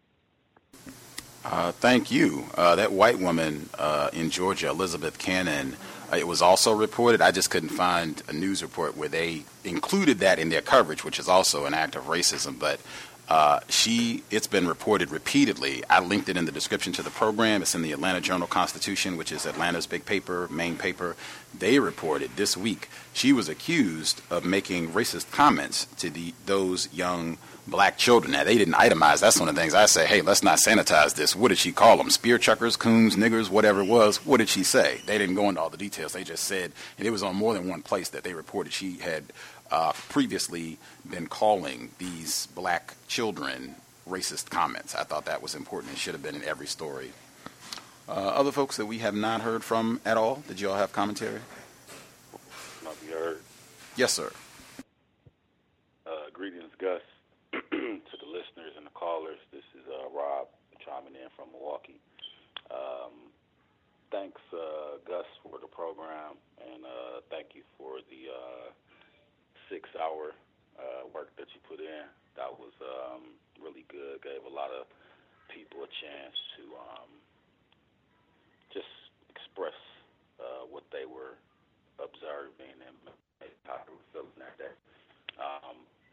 [SPEAKER 3] Uh, thank you. Uh, that white woman uh, in Georgia, Elizabeth Cannon, uh, it was also reported. I just couldn't find a news report where they included that in their coverage, which is also an act of racism. But uh, she, it's been reported repeatedly. I linked it in the description to the program. It's in the Atlanta Journal-Constitution, which is Atlanta's big paper, main paper. They reported this week she was accused of making racist comments to the those young black children. Now, they didn't itemize. That's one of the things I say, hey, let's not sanitize this. What did she call them? Spear chuckers, coons, niggers, whatever it was. What did she say? They didn't go into all the details. They just said, and it was on more than one place that they reported she had uh, previously been calling these black children racist comments. I thought that was important and should have been in every story. Uh, other folks that we have not heard from at all, did you all have commentary?
[SPEAKER 19] Not be heard.
[SPEAKER 3] Yes, sir.
[SPEAKER 19] Uh, greetings, Gus. To the listeners and the callers, this is uh, Rob chiming in from Milwaukee. Um, thanks, uh, Gus, for the program, and uh, thank you for the uh, six-hour uh, work that you put in. That was um, really good. Gave a lot of people a chance to um, just express uh, what they were observing and how they were feeling that day. Um,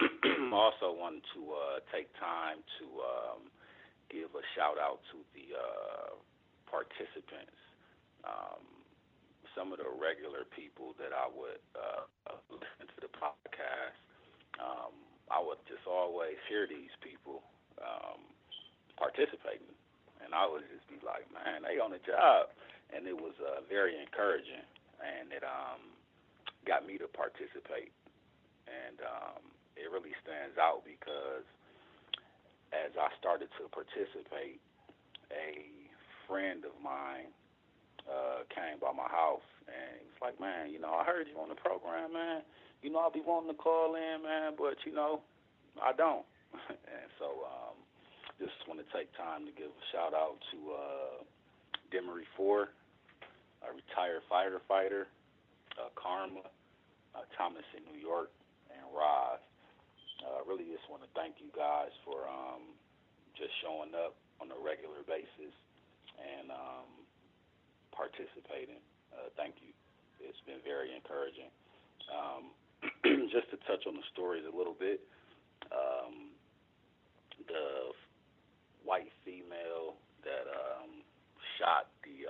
[SPEAKER 19] also wanted to uh, take time to um, give a shout out to the uh, participants. Um, some of the regular people that I would uh, listen to the podcast, um, I would just always hear these people um, participating, and I would just be like, man, they on the job, and it was uh, very encouraging, and it um, got me to participate, and um, it really stands out because as I started to participate, a friend of mine uh, came by my house, and he was like, man, you know, I heard you on the program, man. You know, I'll be wanting to call in, man, but, you know, I don't. And so um, just want to take time to give a shout-out to uh, Demery Four, a retired firefighter, uh, Karma, uh, Thomas in New York, and Roz. I uh, really just want to thank you guys for um, just showing up on a regular basis and um, participating. Uh, thank you. It's been very encouraging. Um, just to touch on the stories a little bit, um, the white female that um, shot the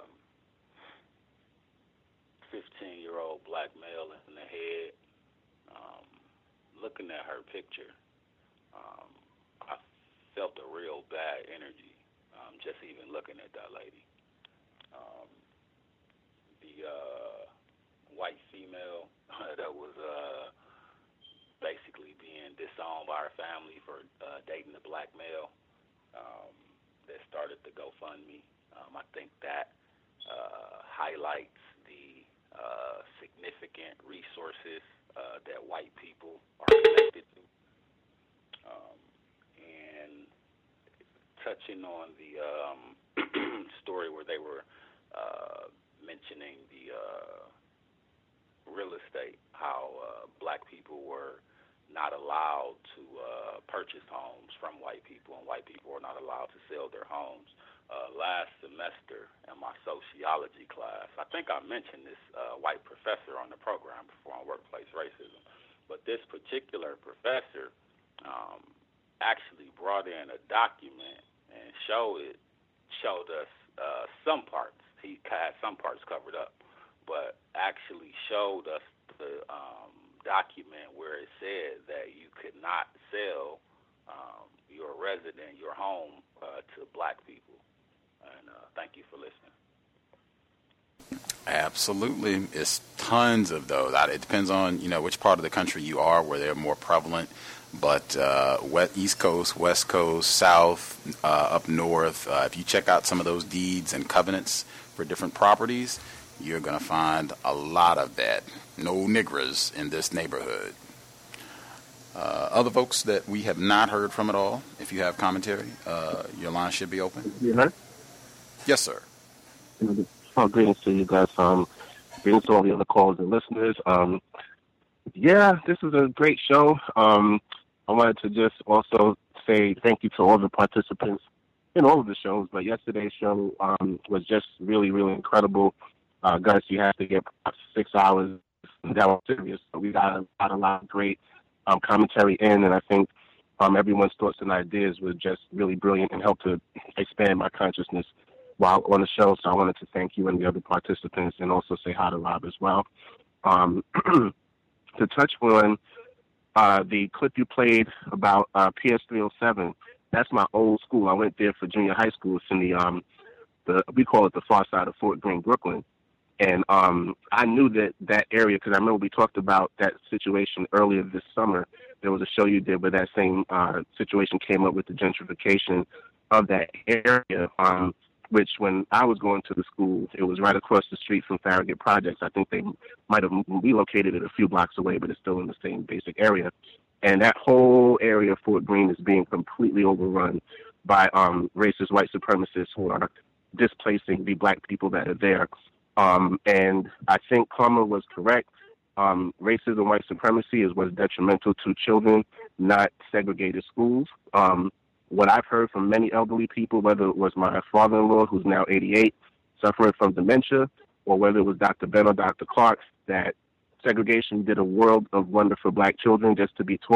[SPEAKER 19] fifteen-year-old black male in the head, um, looking at her picture, um, I felt a real bad energy um, just even looking at that lady. Um, the uh, white female that was uh, basically being disowned by her family for uh, dating a black male um, that started the GoFundMe. Um, I think that uh, highlights the uh, significant resources uh, that white people are connected to. Um, and touching on the um, story where they were uh, mentioning the uh, real estate, how uh, black people were not allowed to uh, purchase homes from white people, and white people were not allowed to sell their homes. Uh, last semester in my sociology class, I think I mentioned this uh, white professor on the program before on workplace racism, but this particular professor um, actually brought in a document and showed it, showed us uh, some parts. He had some parts covered up, but actually showed us the um, document where it said that you could not sell um, your resident, your home, uh, to black people. And uh, thank you for listening.
[SPEAKER 3] Absolutely. It's tons of those. It depends on, you know, which part of the country you are, where they're more prevalent. But uh, west, East Coast, West Coast, South, uh, up north, uh, if you check out some of those deeds and covenants for different properties, you're going to find a lot of that. No niggers in this neighborhood. Uh, other folks that we have not heard from at all, if you have commentary, uh, your line should be open.
[SPEAKER 9] You heard?
[SPEAKER 3] Yes, sir.
[SPEAKER 9] Oh, greetings to you guys. Um, greetings to all the other callers and listeners. Um, yeah, this is a great show. Um, I wanted to just also say thank you to all the participants in all of the shows, but yesterday's show um, was just really, really incredible. Uh, Gus, you had to get six hours. That was serious. So we got a, got a lot of great um, commentary in, and I think um, everyone's thoughts and ideas were just really brilliant and helped to expand my consciousness while on the show. So I wanted to thank you and the other participants and also say hi to Rob as well. Um, to touch on uh, the clip you played about uh, P S three oh seven, that's my old school. I went there for junior high school. It's in the, um, the we call it the far side of Fort Greene, Brooklyn. And um, I knew that that area because I remember we talked about that situation earlier this summer. There was a show you did where that same uh, situation came up with the gentrification of that area, um, which when I was going to the school, it was right across the street from Farragut Projects. I think they might have relocated it a few blocks away, but it's still in the same basic area. And that whole area of Fort Greene is being completely overrun by um, racist white supremacists who are displacing the black people that are there. Um, and I think Karma was correct. Um, racism, white supremacy is what's detrimental to children, not segregated schools. Um, what I've heard from many elderly people, whether it was my father-in-law, who's now eighty-eight, suffering from dementia, or whether it was Doctor Ben or Doctor Clark, that segregation did a world of wonder for black children just to be taught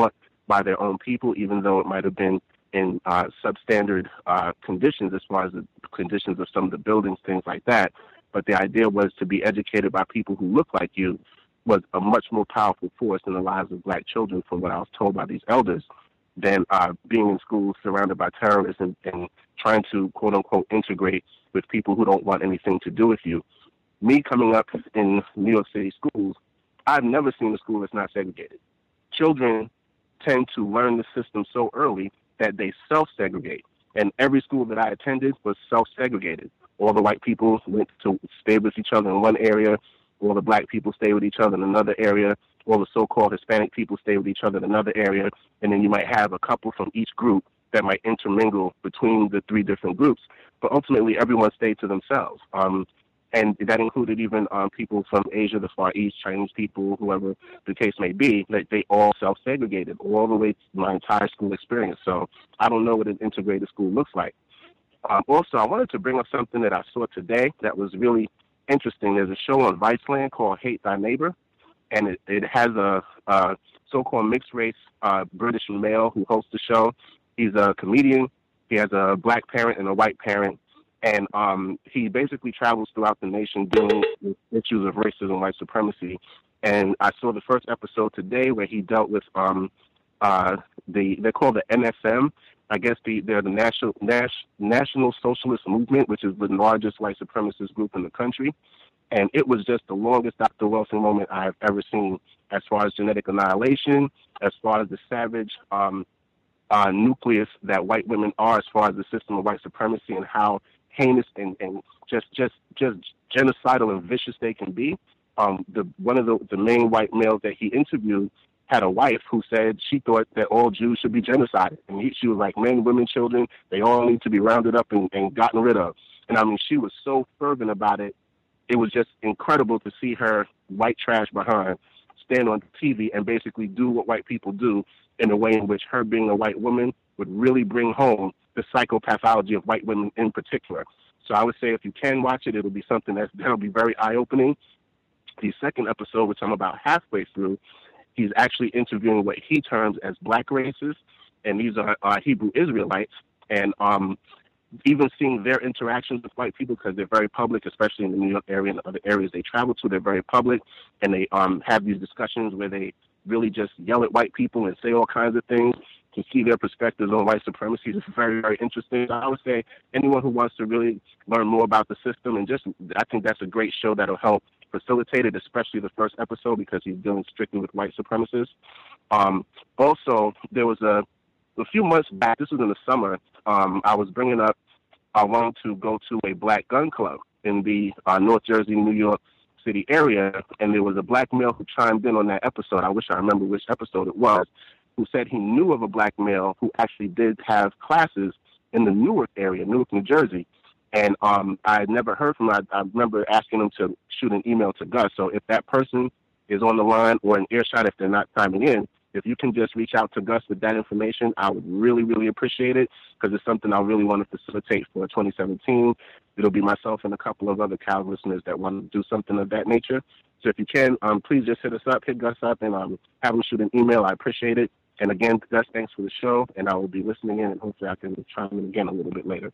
[SPEAKER 9] by their own people, even though it might have been in uh, substandard uh, conditions as far as the conditions of some of the buildings, things like that. But the idea was to be educated by people who look like you was a much more powerful force in the lives of black children, from what I was told by these elders, than uh, being in schools surrounded by terrorists and, and trying to, quote unquote, integrate with people who don't want anything to do with you. Me coming up in New York City schools, I've never seen a school that's not segregated. Children tend to learn the system so early that they self-segregate. And every school that I attended was self-segregated. All the white people went to stay with each other in one area. All the black people stay with each other in another area. All the so-called Hispanic people stay with each other in another area. And then you might have a couple from each group that might intermingle between the three different groups. But ultimately, everyone stayed to themselves. Um, and that included even um, people from Asia, the Far East, Chinese people, whoever the case may be, that they all self-segregated all the way through my entire school experience. So I don't know what an integrated school looks like. Um, also, I wanted to bring up something that I saw today that was really interesting. There's a show on Viceland called Hate Thy Neighbor, and it, it has a, a so-called mixed-race uh, British male who hosts the show. He's a comedian. He has a black parent and a white parent, and um, he basically travels throughout the nation dealing with issues of racism, white supremacy. And I saw the first episode today where he dealt with um, uh, the, they're called the N S M. I guess the, they're the National, Nas, National Socialist Movement, which is the largest white supremacist group in the country. And it was just the longest Doctor Wilson moment I have ever seen, as far as genetic annihilation, as far as the savage um, uh, nucleus that white women are, as far as the system of white supremacy and how heinous and, and just just just genocidal and vicious they can be. Um, the one of the, the main white males that he interviewed had a wife who said she thought that all Jews should be genocided. And he, she was like, men, women, children, they all need to be rounded up and, and gotten rid of. And I mean, she was so fervent about it. It was just incredible to see her white trash behind stand on T V and basically do what white people do in a way in which her being a white woman would really bring home the psychopathology of white women in particular. So I would say if you can watch it, it'll be something that's, that'll be very eye-opening. The second episode, which I'm about halfway through, he's actually interviewing what he terms as black racists, and these are uh, Hebrew Israelites. And um, even seeing their interactions with white people, because they're very public, especially in the New York area and other areas they travel to, they're very public, and they um, have these discussions where they really just yell at white people and say all kinds of things. To see their perspectives on white supremacy is very, very interesting. So I would say anyone who wants to really learn more about the system, and just I think that's a great show that'll help facilitate it, especially the first episode, because he's dealing strictly with white supremacists. Um, also, there was a, a few months back, this was in the summer, um, I was bringing up, I wanted to go to a black gun club in the uh, North Jersey, New York City area, and there was a black male who chimed in on that episode. I wish I remember which episode it was, who said he knew of a black male who actually did have classes in the Newark area, Newark, New Jersey. And um, I had never heard from him. I, I remember asking him to shoot an email to Gus. So if that person is on the line or in earshot, if they're not chiming in, if you can just reach out to Gus with that information, I would really, really appreciate it, because it's something I really want to facilitate for twenty seventeen. It'll be myself and a couple of other Cal listeners that want to do something of that nature. So if you can, um, please just hit us up, hit Gus up, and um, have him shoot an email. I appreciate it. And again, Gus, thanks for the show, and I will be listening in, and hopefully I can chime in again a little bit later.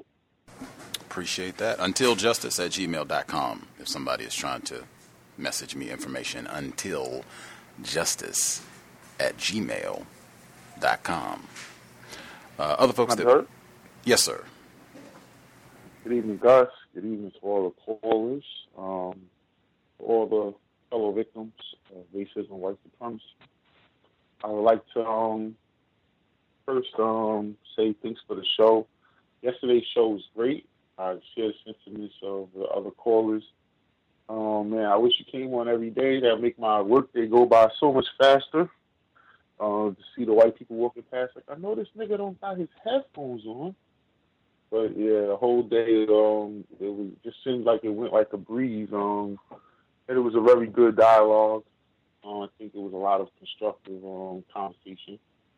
[SPEAKER 3] Appreciate that. Until justice at gmail dot com. If somebody is trying to message me information, until justice at gmail dot com. Uh, other folks that...
[SPEAKER 10] Heard?
[SPEAKER 3] Yes, sir.
[SPEAKER 10] Good evening, Gus. Good evening to all the callers, um, all the fellow victims of racism, white supremacy. I would like to um, first um, say thanks for the show. Yesterday's show was great. I share the sentiments of the other callers. Um, man, I wish you came on every day. That would make my workday go by so much faster. Uh, to see the white people walking past, like, I know this nigga don't got his headphones on. But yeah, the whole day, um, it was, just seemed like it went like a breeze. Um, and it was a very good dialogue. Um, I think it was a lot of constructive um, conversation.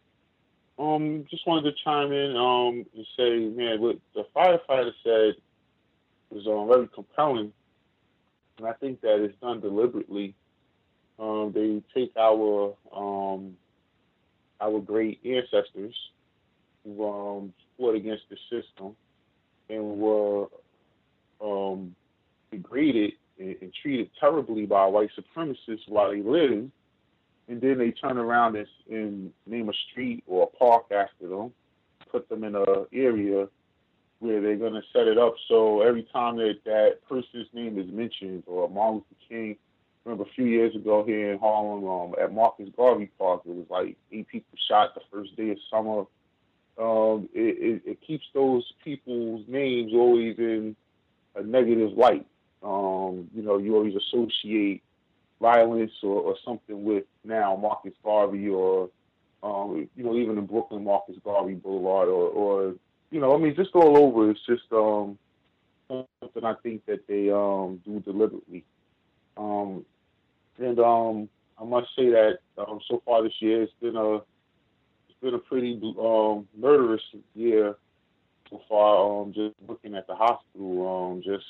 [SPEAKER 10] Um, just wanted to chime in um, and say, man, what the firefighter said was um, very compelling, and I think that it's done deliberately. Um, they take our um, our great ancestors who um, fought against the system and were um, degraded and, and treated terribly by white supremacists while they lived, and then they turn around and, and name a street or a park after them, put them in an area where they're going to set it up so every time that that person's name is mentioned, or Martin Luther King, I remember a few years ago here in Harlem um, at Marcus Garvey Park, it was like eight people shot the first day of summer. Um, it, it, it keeps those people's names always in a negative light. Um, you know, you always associate violence or, or something with now Marcus Garvey, or, um, you know, even in Brooklyn, Marcus Garvey Boulevard, or, or, you know, I mean, just all over. It's just um, something I think that they um, do deliberately. Um, and um, I must say that um, so far this year, it's been a it's been a pretty um, murderous year so far. Um, just looking at the hospital, um, just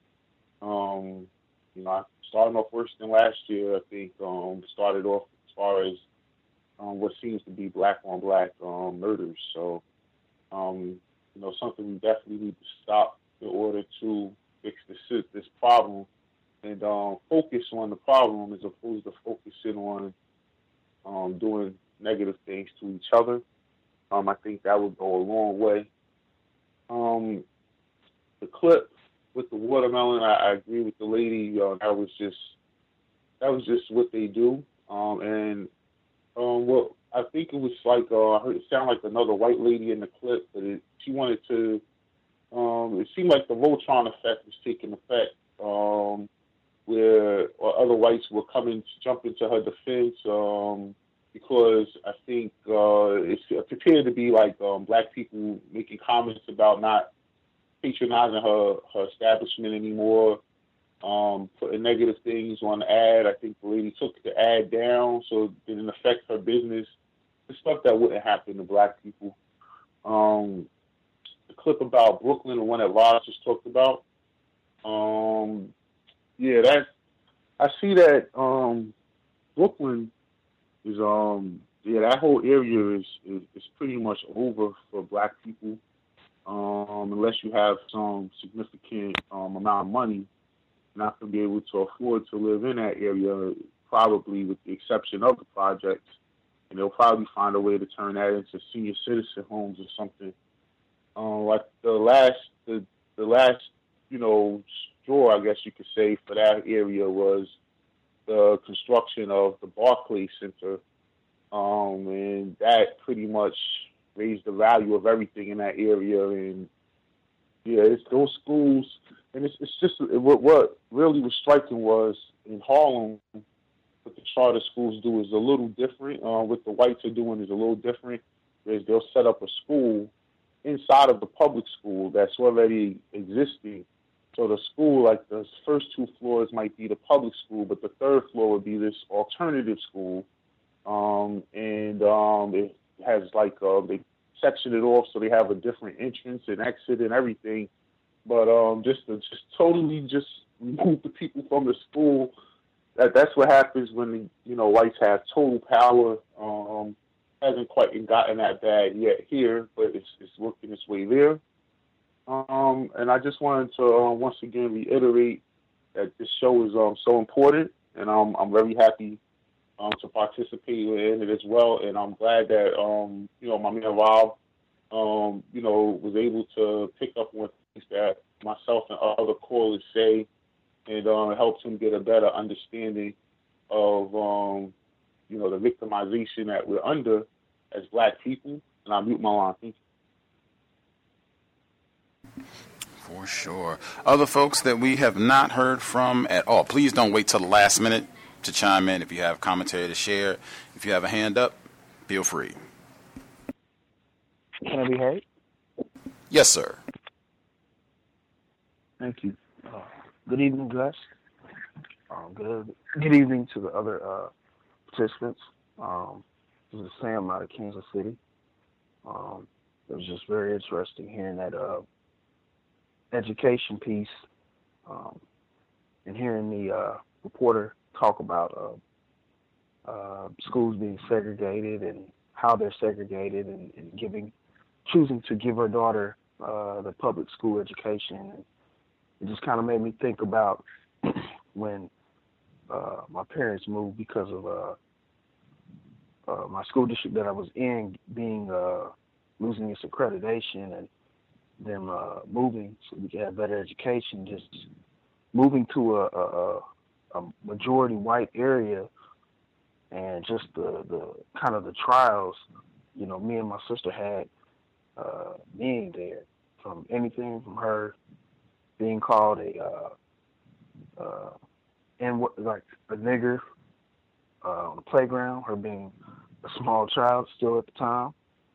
[SPEAKER 10] um, you know, starting off worse than last year. I think um, started off as far as um, what seems to be black on black um, murders. So. Um, you know, something we definitely need to stop in order to fix this this problem, and um, focus on the problem as opposed to focusing on um, doing negative things to each other. Um, I think that would go a long way. Um, the clip with the watermelon, I, I agree with the lady. Uh, that was just that was just what they do, um, and um, what. I think it was like, uh, I heard it sound like another white lady in the clip, but it, she wanted to, um, it seemed like the Voltron effect was taking effect, um, where or other whites were coming to jump into her defense, um, because I think uh, it appeared to be like um, black people making comments about not patronizing her, her establishment anymore, um, putting negative things on the ad. I think the lady took the ad down so it didn't affect her business. The stuff that wouldn't happen to black people. Um, the clip about Brooklyn, the one that Ross just talked about. Um, yeah, that I see that um, Brooklyn is um, yeah, that whole area is, is is pretty much over for black people, um, unless you have some significant um, amount of money. Not going to be able to afford to live in that area, probably with the exception of the projects. And they'll probably find a way to turn that into senior citizen homes or something. Um, like the last, the, the last, you know, straw, I guess you could say, for that area was the construction of the Barclays Center. Um, and that pretty much raised the value of everything in that area. And yeah, it's those schools, and it's, it's just what, what really was striking was in Harlem, what the charter schools do is a little different. Uh, what the whites are doing is a little different. Is they'll set up a school inside of the public school that's already existing. So the school, like the first two floors might be the public school, but the third floor would be this alternative school. Um, and um, it has like, uh, they section it off so they have a different entrance and exit and everything. But um, just to just totally just remove the people from the school. That that's what happens when, you know, whites have total power. Um, hasn't quite gotten that bad yet here, but it's it's working its way there. Um, and I just wanted to uh, once again reiterate that this show is um so important, and um, I'm very happy um to participate in it as well. And I'm glad that um you know my man Rob um you know was able to pick up on things that myself and other callers say, and uh, helps him get a better understanding of, um, you know, the victimization that we're under as black people. And I mute my line. Thank
[SPEAKER 3] you. For sure. Other folks that we have not heard from at all, please don't wait till the last minute to chime in. If you have commentary to share, if you have a hand up, feel free.
[SPEAKER 11] Can I be heard?
[SPEAKER 3] Yes, sir.
[SPEAKER 11] Thank you. Uh, good evening, Gus. Um, good, good evening to the other uh, participants. Um, this is Sam out of Kansas City. Um, it was just very interesting hearing that uh, education piece um, and hearing the uh, reporter talk about uh, uh, schools being segregated and how they're segregated and, and giving, choosing to give her daughter uh, the public school education. And it just kind of made me think about when uh, my parents moved because of uh, uh, my school district that I was in being uh, losing its accreditation, and them uh, moving so we could have better education. Just moving to a, a, a majority white area, and just the, the kind of the trials, you know, me and my sister had uh, being there, from anything from her being called a uh, uh, and like a nigger uh, on the playground, her being a small child still at the time,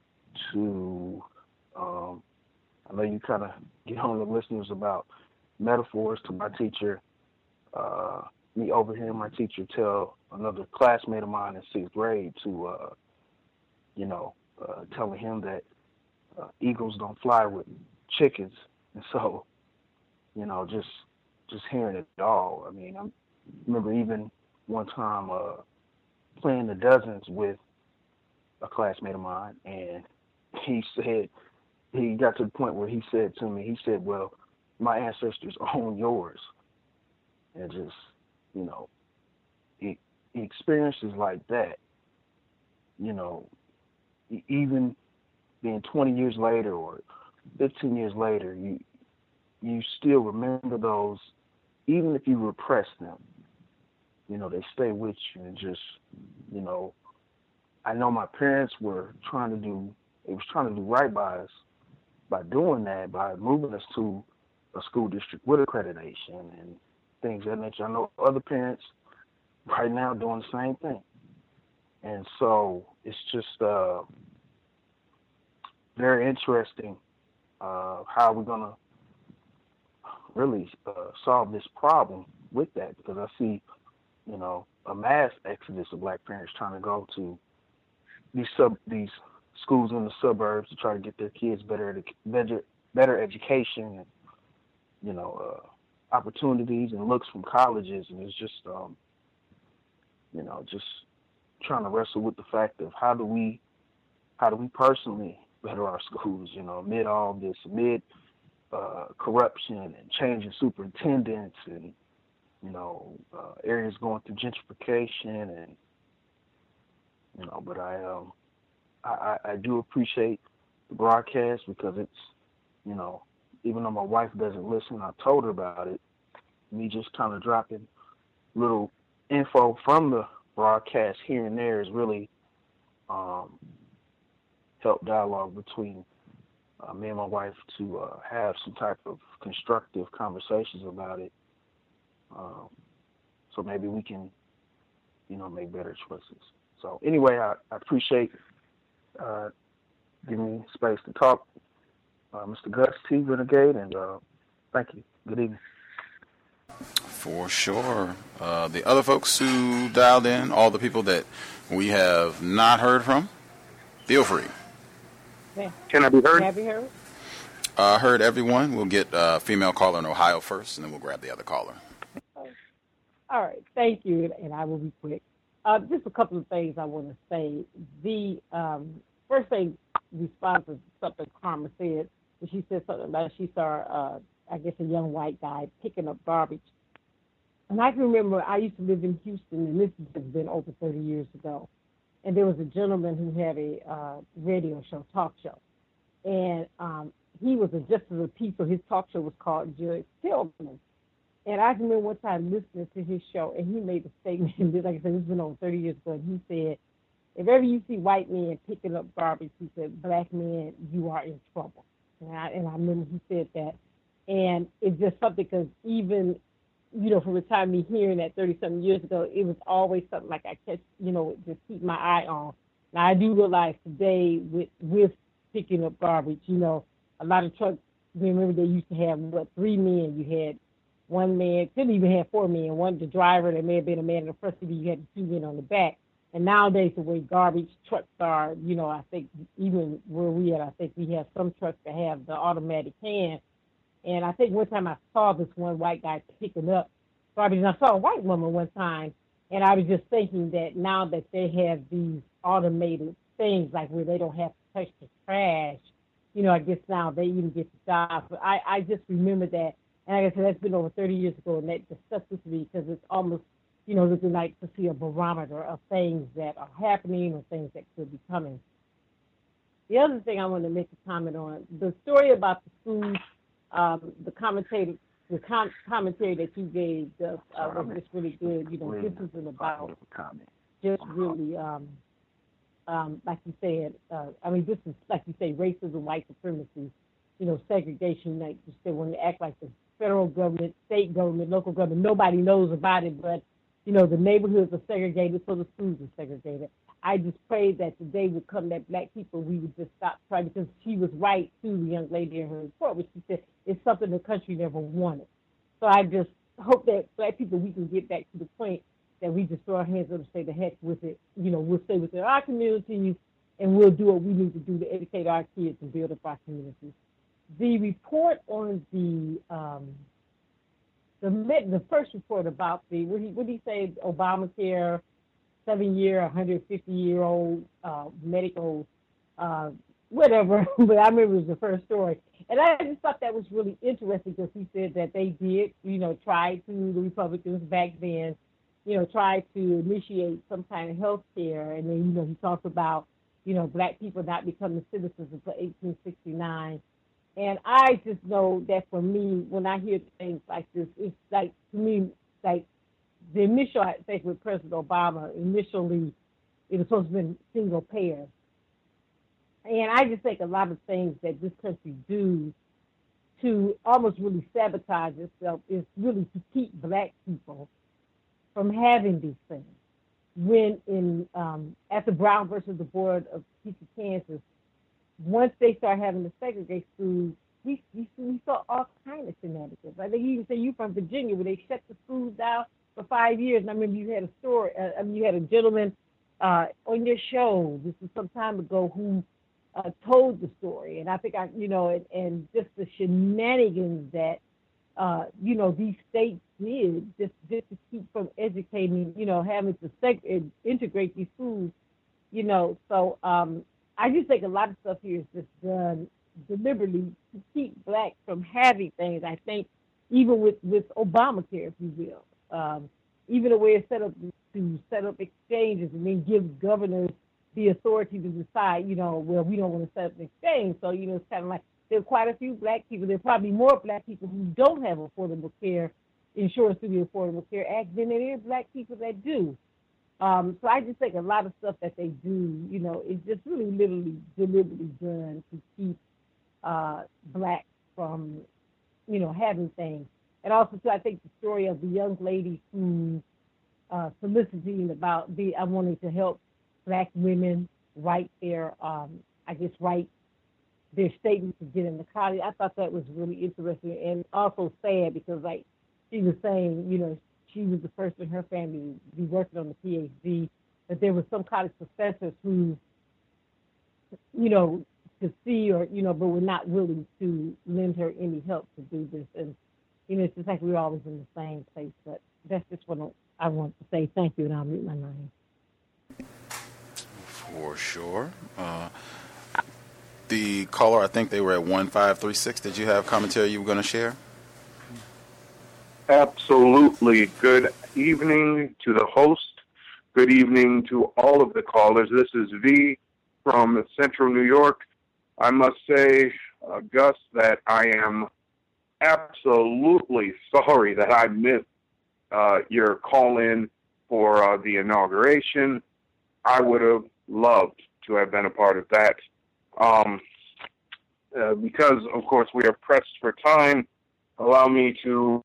[SPEAKER 11] to um, I know you kind of get on the listeners about metaphors, to my teacher, uh, me overhearing my teacher tell another classmate of mine in sixth grade to, uh, you know, uh, telling him that uh, eagles don't fly with chickens. And so, you know, just just hearing it all. I mean, I remember even one time uh, playing the dozens with a classmate of mine, and he said, he got to the point where he said to me, he said, well, my ancestors own yours. And just, you know, it, experiences like that, you know, even being twenty years later or fifteen years later, you you still remember those, even if you repress them, you know, they stay with you. And just, you know, I know my parents were trying to do, they was trying to do right by us by doing that, by moving us to a school district with accreditation and things of that nature. I know other parents right now doing the same thing. And so it's just uh, very interesting uh, how we're going to really uh, solve this problem with that, because I see, you know, a mass exodus of black parents trying to go to these sub these schools in the suburbs to try to get their kids better better better education and, you know, uh, opportunities and looks from colleges. And it's just um, you know, just trying to wrestle with the fact of how do we how do we personally better our schools, you know, amid all this, amid uh, corruption and changing superintendents and, you know, uh, areas going through gentrification, and, you know, but I um I, I do appreciate the broadcast, because it's, you know, even though my wife doesn't listen, I told her about it. Me just kind of dropping little info from the broadcast here and there has really um, helped dialogue between uh, me and my wife to uh, have some type of constructive conversations about it. Um, so maybe we can, you know, make better choices. So anyway, I, I appreciate uh, giving me space to talk, uh, Mister Gus T. Renegade, and uh, thank you. Good evening.
[SPEAKER 3] For sure. Uh, the other folks who dialed in, all the people that we have not heard from, feel free.
[SPEAKER 12] Yeah.
[SPEAKER 3] Can I be heard?
[SPEAKER 12] Can I be heard?
[SPEAKER 3] I uh, heard everyone. We'll get a uh, female caller in Ohio first, and then we'll grab the other caller.
[SPEAKER 12] All right. Thank you, and I will be quick. Uh, just a couple of things I want to say. The um, first thing, response to something Karma said, she said something about she saw, uh, I guess, a young white guy picking up garbage. And I can remember I used to live in Houston, and this has been over thirty years ago. And there was a gentleman who had a uh, radio show, talk show. And um, he was a justice of the peace, so his talk show was called Judge Tillman. And I remember one time listening to his show, and he made a statement, like I said, this has been over thirty years ago, and he said, if ever you see white men picking up garbage, he said, black men, you are in trouble. And I, and I remember he said that. And it's just something, because even, you know, from the time me hearing that thirty-something years ago, it was always something like I catch, you know, just keep my eye on. Now, I do realize today with, with picking up garbage, you know, a lot of trucks, remember they used to have, what, three men. You had one man, couldn't even have four men. One, the driver, there may have been a man in the front seat, you had the two men on the back. And nowadays, the way garbage trucks are, you know, I think even where we at, I think we have some trucks that have the automatic can. And I think one time I saw this one white guy picking up garbage, and I saw a white woman one time, and I was just thinking that now that they have these automated things like where they don't have to touch the trash. You know, I guess now they even get the job. But I, I just remember that. And like I said, that's been over thirty years ago, and that just stuck with me because it's almost, you know, looking like to see a barometer of things that are happening or things that could be coming. The other thing I want to make a comment on, the story about the school, um, the commentator, the com- commentary that you gave uh, was just really good. You know, this isn't about just really, um, um, like you said, uh, I mean, this is, like you say, racism, white supremacy, you know, segregation, like you said, when they act like the federal government, state government, local government, nobody knows about it, but, you know, the neighborhoods are segregated, so the schools are segregated. I just prayed that the day would come that black people, we would just stop trying, because she was right, too, the young lady in her report, which she said it's something the country never wanted. So I just hope that black people, we can get back to the point that we just throw our hands up and say the heck with it. You know, we'll stay within our communities and we'll do what we need to do to educate our kids and build up our communities. The report on the um, the the first report about the what he what did he say Obamacare, seven year, one hundred fifty year old uh, medical uh, whatever, but I remember it was the first story, and I just thought that was really interesting because he said that they did, you know, try to the Republicans back then, you know, try to initiate some kind of health care, and then you know he talked about, you know, black people not becoming citizens until eighteen sixty-nine. And I just know that for me, when I hear things like this, it's like, to me, like the initial, I think with President Obama, initially it was supposed to be single payer. And I just think a lot of things that this country do to almost really sabotage itself is really to keep black people from having these things. When in, um, at the Brown versus the Board of Teachers Kansas, once they start having to segregate schools, we, we, we saw all kinds of shenanigans. I think you even say you from Virginia, where they shut the schools down for five years. And I remember you had a story, uh, I mean, you had a gentleman uh, on your show, this was some time ago, who uh, told the story. And I think, I, you know, and, and just the shenanigans that, uh, you know, these states did just, just to keep from educating, you know, having to seg- integrate these schools, you know, so, um, I just think a lot of stuff here is just done deliberately to keep blacks from having things. I think even with, with Obamacare, if you will, um, even the way it's set up to set up exchanges and then give governors the authority to decide, you know, well, we don't want to set up an exchange. So, you know, it's kind of like there are quite a few black people. There are probably more black people who don't have affordable care, insurance through the Affordable Care Act, than there are black people that do. Um, so I just think a lot of stuff that they do, you know, is just really literally deliberately done to keep uh, blacks from, you know, having things. And also, too, I think the story of the young lady who uh, soliciting about the, I wanted to help black women write their, um, I guess, write their statements to get into college. I thought that was really interesting and also sad because, like, she was saying, you know, she was the first in her family to be working on the P H D, but there were some college professors who, you know, could see or, you know, but were not willing to lend her any help to do this. And, you know, it's just like we're always in the same place. But that's just what I want to say. Thank you, and I'll mute my line.
[SPEAKER 3] For sure. Uh, the caller, I think they were at one five three six. Did you have commentary you were going to share?
[SPEAKER 10] Absolutely. Good evening to the host. Good evening to all of the callers. This is V from Central New York. I must say, uh, Gus, that I am absolutely sorry that I missed uh, your call-in for uh, the inauguration. I would have loved to have been a part of that. Um, uh, because, of course, we are pressed for time, allow me to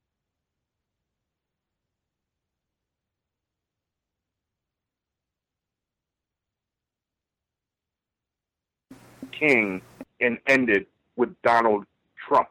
[SPEAKER 10] King and ended with Donald Trump.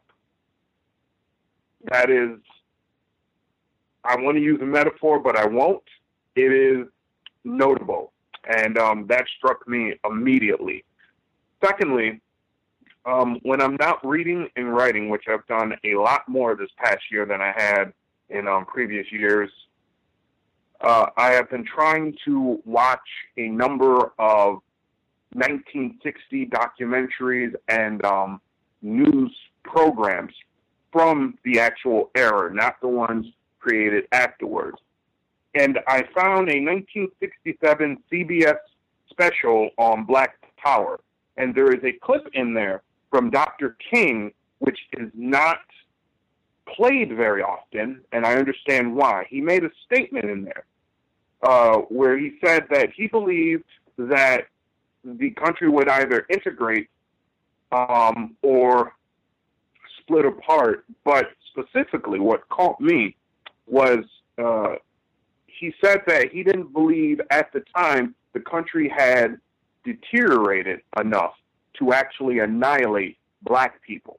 [SPEAKER 10] That is, I want to use a metaphor, but I won't. It is notable, and um, that struck me immediately. Secondly, um, when I'm not reading and writing, which I've done a lot more this past year than I had in um, previous years, uh, I have been trying to watch a number of nineteen sixty documentaries and um, news programs from the actual era, not the ones created afterwards. And I found a nineteen sixty-seven C B S special on Black Power, and there is a clip in there from Doctor King, which is not played very often, and I understand why. He made a statement in there uh, where he said that he believed that the country would either integrate um, or split apart. But specifically, what caught me was uh, he said that he didn't believe at the time the country had deteriorated enough to actually annihilate black people.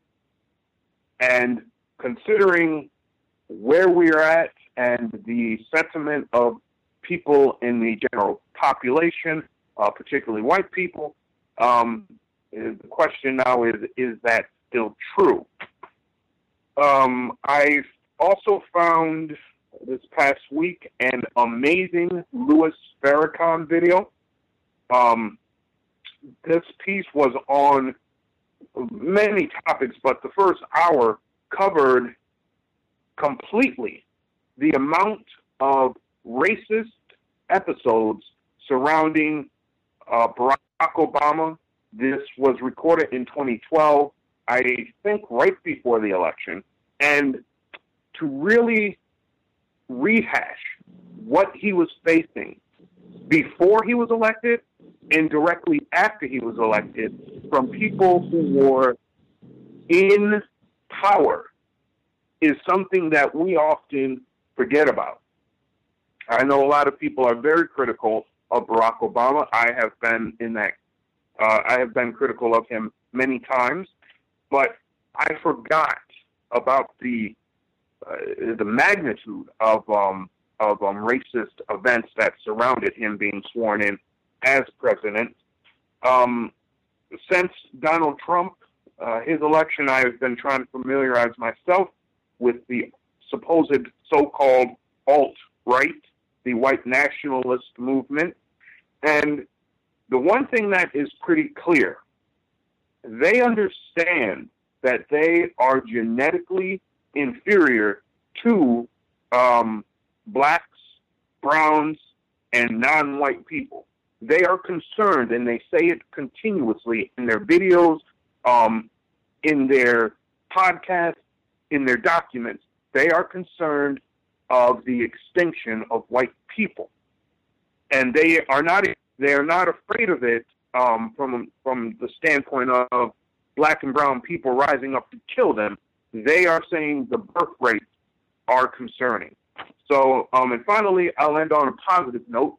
[SPEAKER 10] And considering where we're at and the sentiment of people in the general population, uh, particularly white people, um, the question now is, is that still true? Um, I've also found this past week an amazing Louis Farrakhan video. Um, this piece was on many topics, but the first hour covered completely the amount of racist episodes surrounding uh, Barack Obama. This was recorded in twenty twelve, I think right before the election, and to really rehash what he was facing before he was elected and directly after he was elected from people who were in power is something that we often forget about. I know a lot of people are very critical of Barack Obama. I have been in that. Uh, I have been critical of him many times, but I forgot about the uh, the magnitude of um, of um, racist events that surrounded him being sworn in as president. Um, since Donald Trump, uh, his election, I have been trying to familiarize myself with the supposed so-called alt-right, the white nationalist movement. And the one thing that is pretty clear, they understand that they are genetically inferior to um, blacks, browns, and non-white people. They are concerned, and they say it continuously in their videos, um, in their podcasts, in their documents. They are concerned of the extinction of white people, and they are not. They are not afraid of it um, from from the standpoint of black and brown people rising up to kill them. They are saying the birth rates are concerning. So, um, and finally, I'll end on a positive note.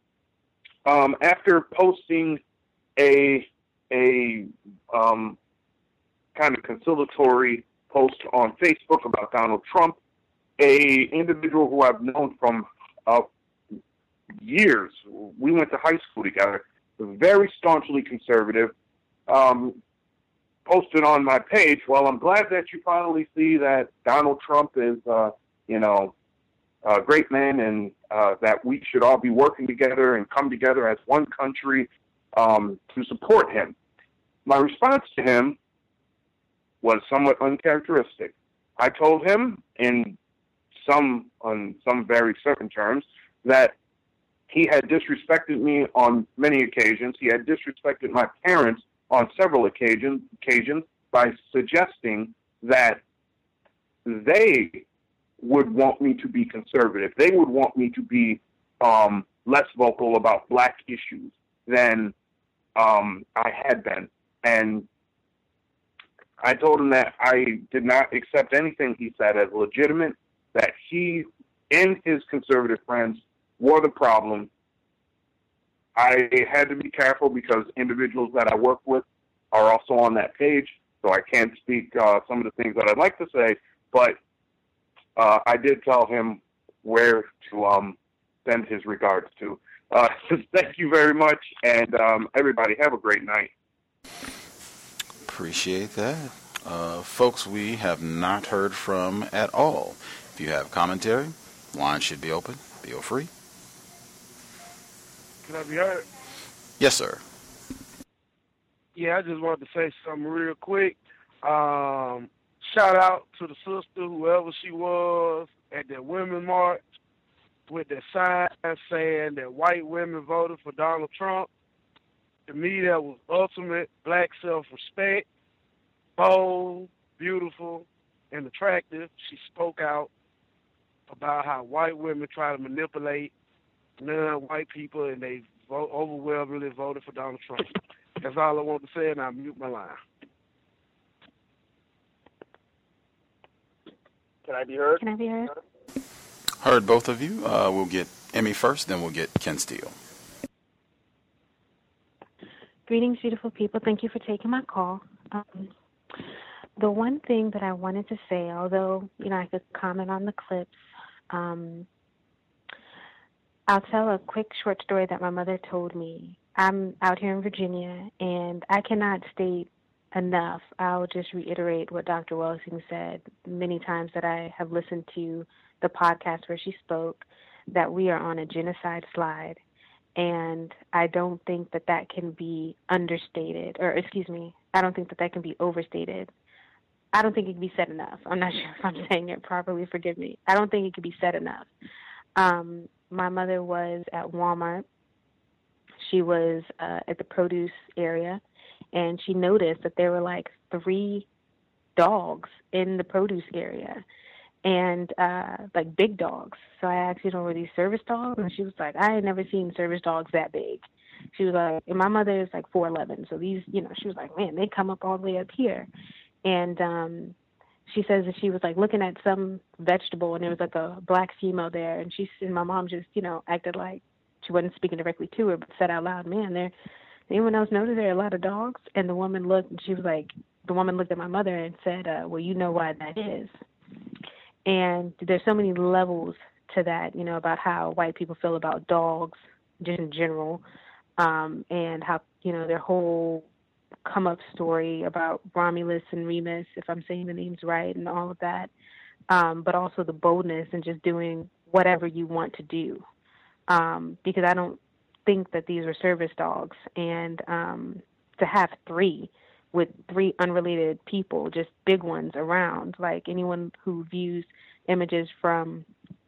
[SPEAKER 10] Um, after posting a a um, kind of conciliatory post on Facebook about Donald Trump, a individual who I've known from uh, years, we went to high school together, very staunchly conservative, um, posted on my page, well, I'm glad that you finally see that Donald Trump is, uh, you know, a great man, and uh, that we should all be working together and come together as one country um, to support him. My response to him was somewhat uncharacteristic. I told him in some, on some very certain terms, that he had disrespected me on many occasions. He had disrespected my parents on several occasions, occasions by suggesting that they would want me to be conservative. They would want me to be um, less vocal about black issues than um, I had been. And I told him that I did not accept anything he said as legitimate, that he and his conservative friends were the problem. I had to be careful because individuals that I work with are also on that page, so I can't speak uh, some of the things that I'd like to say, but uh, I did tell him where to um, send his regards to. Uh, thank you very much, and um, everybody have a great night.
[SPEAKER 3] Appreciate that. Uh, folks, we have not heard from at all. If you have commentary, line should be open. Feel free.
[SPEAKER 14] Can I be heard?
[SPEAKER 3] Yes, sir.
[SPEAKER 11] Yeah, I just wanted to say something real quick. Um, shout out to the sister, whoever she was, at that Women's March with that sign saying that white women voted for Donald Trump. To me, that was ultimate black self-respect, bold, beautiful, and attractive. She spoke out about how white women try to manipulate non-white people, and they vote, overwhelmingly voted for Donald Trump. That's all I want to say, and I'll mute my line.
[SPEAKER 14] Can I be heard?
[SPEAKER 6] Can I be heard?
[SPEAKER 3] Heard both of you. Uh, we'll get Emmy first, then we'll get Ken Steele.
[SPEAKER 6] Greetings, beautiful people. Thank you for taking my call. Um, the one thing that I wanted to say, although, you know, I could comment on the clips, um, I'll tell a quick short story that my mother told me. I'm out here in Virginia, and I cannot state enough. I'll just reiterate what Doctor Welsing said many times that I have listened to the podcast where she spoke, that we are on a genocide slide. And I don't think that that can be understated, or excuse me, I don't think that that can be overstated. I don't think it can be said enough. I'm not sure if I'm saying it properly, forgive me. I don't think it can be said enough. Um, my mother was at Walmart. She was uh, at the produce area, and she noticed that there were like three dogs in the produce area, and uh, like big dogs. So I asked, you know, were these service dogs? And she was like, I had never seen service dogs that big. She was like, and my mother is like four eleven, so these, you know, she was like, man, they come up all the way up here. And um, she says that she was like looking at some vegetable, and there was like a black female there, and she and my mom just, you know, acted like she wasn't speaking directly to her, but said out loud, man, there, anyone else notice there are a lot of dogs? And the woman looked, and she was like, the woman looked at my mother and said, uh, well, you know why that is. And there's so many levels to that, you know, about how white people feel about dogs just in general, um, and how, you know, their whole come-up story about Romulus and Remus, if I'm saying the names right, and all of that, um, but also the boldness and just doing whatever you want to do, um, because I don't think that these were service dogs. And um, to have three with three unrelated people, just big ones around, like anyone who views images from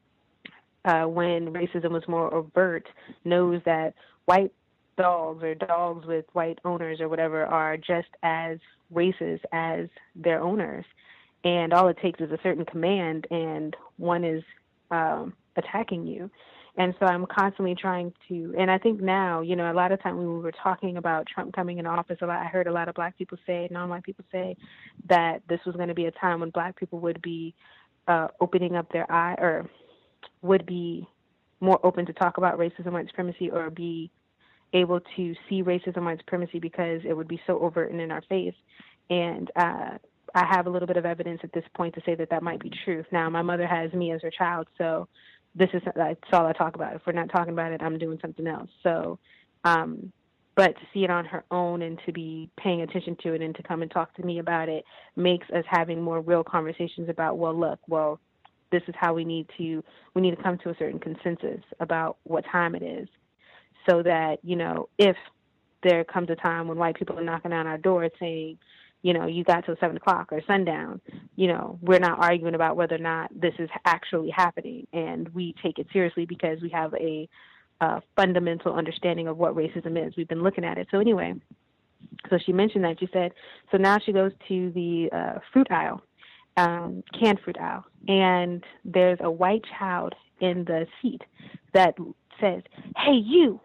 [SPEAKER 6] uh, when racism was more overt knows that white dogs or dogs with white owners or whatever are just as racist as their owners. And all it takes is a certain command, and one is um, attacking you. And so I'm constantly trying to, and I think now, you know, a lot of time when we were talking about Trump coming in office, a lot, I heard a lot of black people say, non-white people say, that this was going to be a time when black people would be uh, opening up their eye, or would be more open to talk about racism, white supremacy, or be able to see racism, white supremacy, because it would be so overt and in our face. And uh, I have a little bit of evidence at this point to say that that might be true. Now, my mother has me as her child, so this is that's all I talk about. If we're not talking about it, I'm doing something else. So, um, but to see it on her own and to be paying attention to it and to come and talk to me about it makes us having more real conversations about, well, look, well, this is how we need to, we need to come to a certain consensus about what time it is, so that, you know, if there comes a time when white people are knocking on our door saying, you know, you got till seven o'clock or sundown, you know, we're not arguing about whether or not this is actually happening, and we take it seriously because we have a, a fundamental understanding of what racism is. We've been looking at it. So anyway, so she mentioned that. She said, so now she goes to the uh, fruit aisle, um, canned fruit aisle, and there's a white child in the seat that says, hey, you.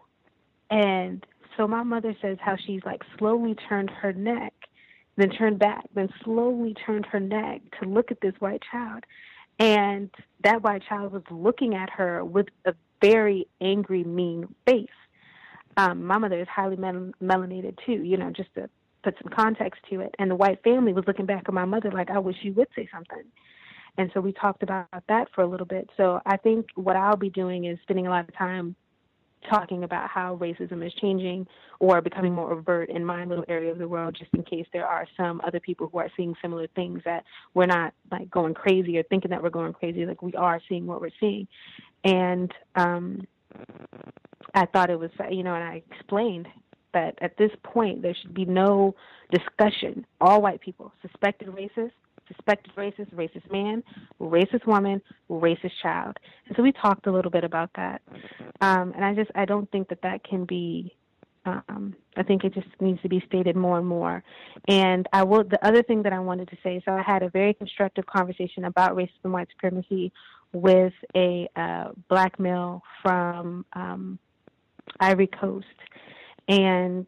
[SPEAKER 6] And so my mother says how she's like slowly turned her neck, then turned back, then slowly turned her neck to look at this white child. And that white child was looking at her with a very angry, mean face. Um, my mother is highly mel- melanated too, you know, just to put some context to it. And the white family was looking back at my mother like, I wish you would say something. And so we talked about that for a little bit. So I think what I'll be doing is spending a lot of time talking about how racism is changing or becoming more overt in my little area of the world, just in case there are some other people who are seeing similar things, that we're not like going crazy or thinking that we're going crazy. Like, we are seeing what we're seeing. And um, I thought it was, you know, and I explained that at this point there should be no discussion. All white people, suspected racist, suspected racist, racist man, racist woman, racist child. And so we talked a little bit about that. Um, and I just, I don't think that that can be, um, I think it just needs to be stated more and more. And I will, the other thing that I wanted to say, so I had a very constructive conversation about racism and white supremacy with a uh, black male from um, Ivory Coast. And,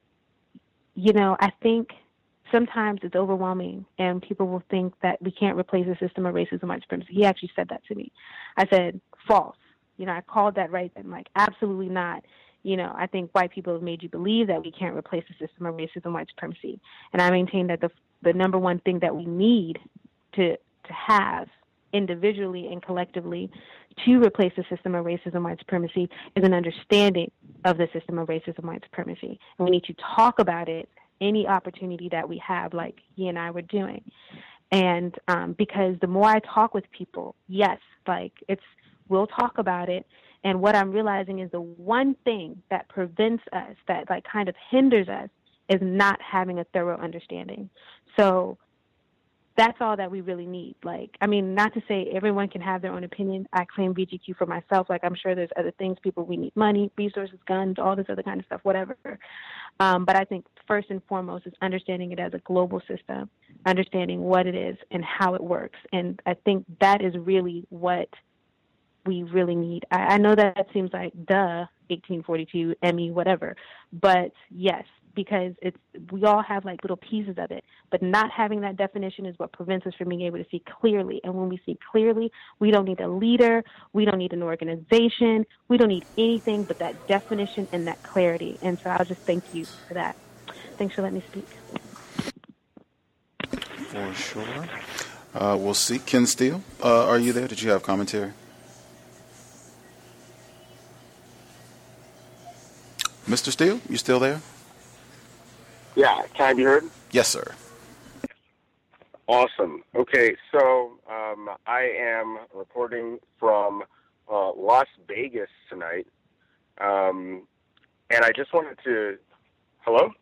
[SPEAKER 6] you know, I think sometimes it's overwhelming and people will think that we can't replace the system of racism and white supremacy. He actually said that to me. I said, false. You know, I called that right then, like, absolutely not. You know, I think white people have made you believe that we can't replace the system of racism and white supremacy. And I maintain that the the number one thing that we need to to have individually and collectively to replace the system of racism and white supremacy is an understanding of the system of racism and white supremacy. And we need to talk about it any opportunity that we have, like he and I were doing. And um, because the more I talk with people, yes, like it's, we'll talk about it. And what I'm realizing is the one thing that prevents us, that like kind of hinders us, is not having a thorough understanding. So that's all that we really need. Like, I mean, not to say everyone can have their own opinion. I claim B G Q for myself. Like, I'm sure there's other things. People, we need money, resources, guns, all this other kind of stuff, whatever. Um, but I think first and foremost is understanding it as a global system, understanding what it is and how it works. And I think that is really what we really need. I, I know that, that seems like, duh, eighteen forty-two, Emmy, whatever. But yes, because it's, we all have like little pieces of it, but not having that definition is what prevents us from being able to see clearly. And when we see clearly, we don't need a leader, we don't need an organization, we don't need anything but that definition and that clarity. And so I'll just thank you for that. Thanks for letting me speak.
[SPEAKER 3] For sure. Uh, we'll see. Ken Steele, uh, are you there? Did you have commentary? Mister Steele, you still there?
[SPEAKER 9] Yeah, can I be heard?
[SPEAKER 3] Yes, sir.
[SPEAKER 9] Awesome. Okay, so um, I am reporting from uh, Las Vegas tonight, um, and I just wanted to... Hello?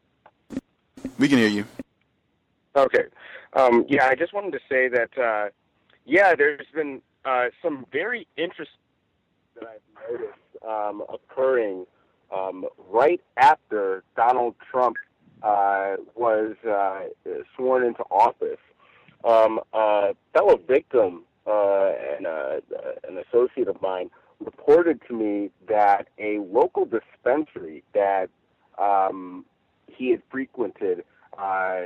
[SPEAKER 3] We can hear you.
[SPEAKER 9] Okay. Um, yeah, I just wanted to say that, uh, yeah, there's been uh, some very interesting that I've noticed um, occurring um, right after Donald Trump Uh, was uh, sworn into office. Um, a fellow victim uh, and uh, an associate of mine reported to me that a local dispensary that um, he had frequented uh,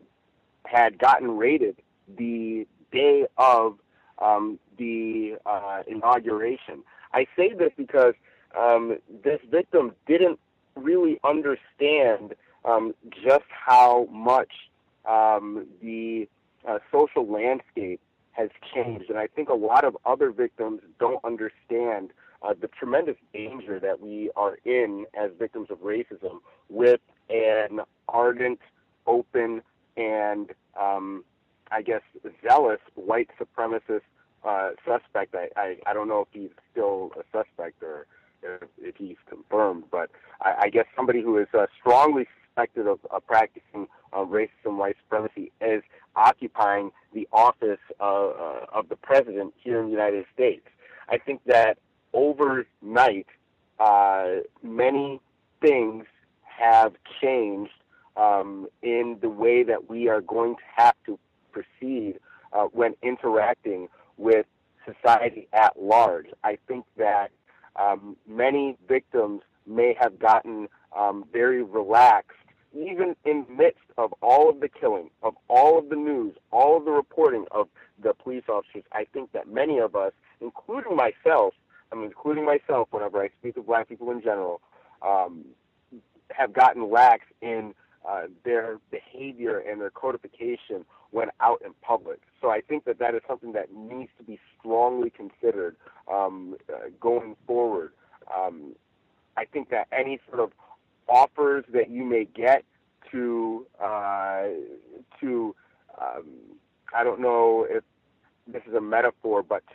[SPEAKER 9] had gotten raided the day of um, the uh, inauguration. I say this because um, this victim didn't really understand Um, just how much um, the uh, social landscape has changed. And I think a lot of other victims don't understand uh, the tremendous danger that we are in as victims of racism with an ardent, open, and um, I guess zealous white supremacist uh, suspect. I, I, I don't know if he's still a suspect or if, if he's confirmed, but I, I guess somebody who is uh, strongly suspected of, of practicing uh, racism, white supremacy, is occupying the office of, uh, of the president here in the United States. I think that overnight, uh, many things have changed um, in the way that we are going to have to proceed uh, when interacting with society at large. I think that um, many victims may have gotten um, very relaxed, even in the midst of all of the killing, of all of the news, all of the reporting of the police officers. I think that many of us, including myself, I mean, including myself whenever I speak of black people in general, um, have gotten lax in uh, their behavior and their codification when out in public. So I think that that is something that needs to be strongly considered um, uh, going forward. Um, I think that any sort of offers that you may get to, uh, to um, I don't know if this is a metaphor, but to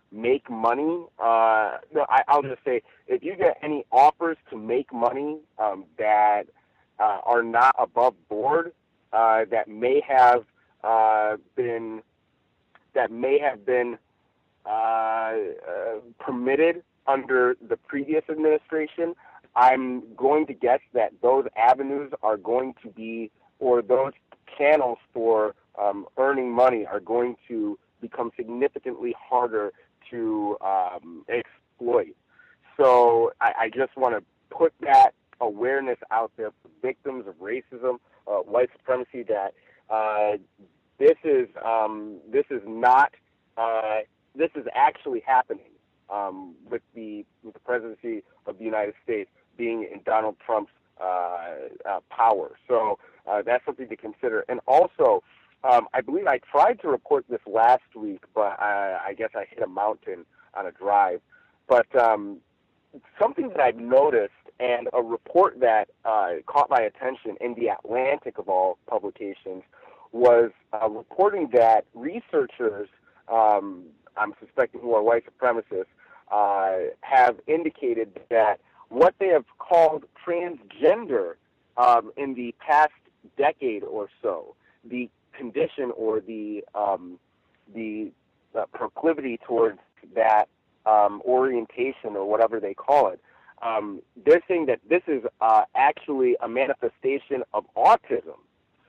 [SPEAKER 9] make money, uh, no, I, I'll just say, if you get any offers to make money um, that uh, are not above board, uh, that may have uh, been that may have been uh, uh, permitted under the previous administration, I'm going to guess that those avenues are going to be, or those channels for um, earning money are going to become significantly harder to um, exploit. So I, I just want to put that awareness out there for victims of racism, uh, white supremacy, that uh, this is um, this is not uh, this is actually happening um, with the with the presidency of the United States being in Donald Trump's uh, uh, power. So uh, that's something to consider. And also, um, I believe I tried to report this last week, but I, I guess I hit a mountain on a drive. But um, something that I've noticed, and a report that uh, caught my attention in The Atlantic of all publications, was uh, reporting that researchers, um, I'm suspecting who are white supremacists, uh, have indicated that what they have called transgender um, in the past decade or so, the condition or the um, the uh, proclivity towards that um, orientation or whatever they call it, um, they're saying that this is uh, actually a manifestation of autism.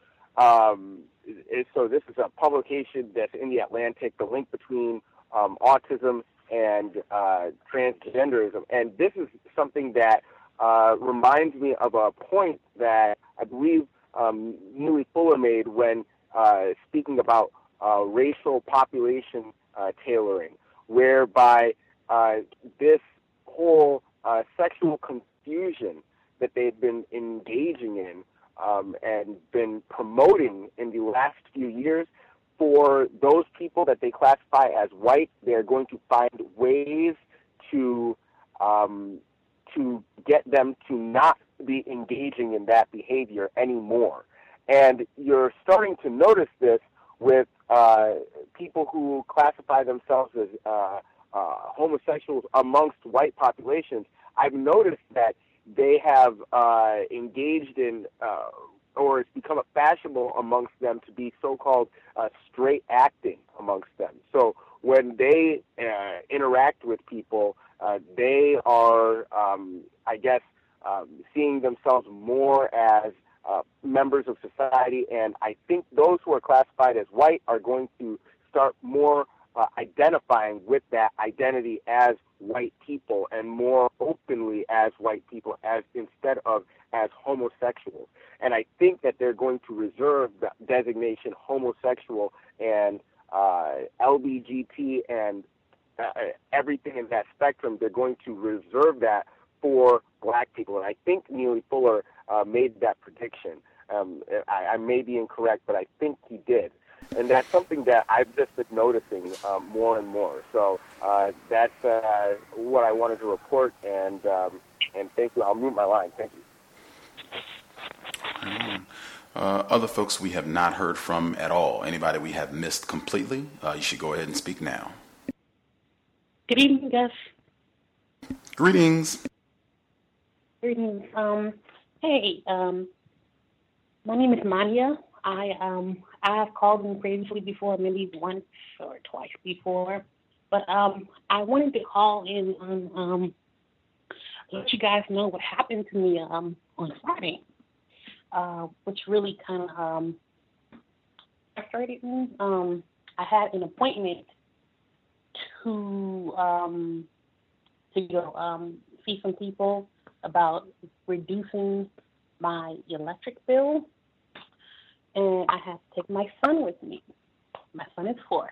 [SPEAKER 9] Um, so this is a publication that's in The Atlantic, the link between um, autism and uh, transgenderism. And this is something that uh, reminds me of a point that I believe um, Neely Fuller made when uh, speaking about uh, racial population uh, tailoring, whereby uh, this whole uh, sexual confusion that they've been engaging in um, and been promoting in the last few years, for those people that they classify as white, they're going to find ways to um, to get them to not be engaging in that behavior anymore. And you're starting to notice this with uh, people who classify themselves as uh, uh, homosexuals amongst white populations. I've noticed that they have uh, engaged in uh, or it's become fashionable amongst them to be so-called uh, straight acting amongst them. So when they uh, interact with people, uh, they are, um, I guess, um, seeing themselves more as uh, members of society, and I think those who are classified as white are going to start more uh, identifying with that identity as white people and more openly as white people, as instead of as homosexuals. And I think that they're going to reserve the designation homosexual and uh, L G B T and uh, everything in that spectrum. They're going to reserve that for black people. And I think Neely Fuller uh, made that prediction. Um, I, I may be incorrect, but I think he did. And that's something that I've just been noticing um, more and more. So uh, that's uh, what I wanted to report, and um, and thank you. I'll mute my line. Thank you.
[SPEAKER 3] Uh, other folks we have not heard from at all. Anybody we have missed completely, uh, you should go ahead and speak now.
[SPEAKER 14] Good evening, Gus.
[SPEAKER 3] Greetings.
[SPEAKER 14] Greetings. Um, hey, um, my name is Mania. I um I have called in previously before, maybe once or twice before, but um I wanted to call in and um let you guys know what happened to me um on Friday, uh, which really kind of um frustrated me. Um, I had an appointment to um to go um see some people about reducing my electric bill. And I have to take my son with me. My son is four.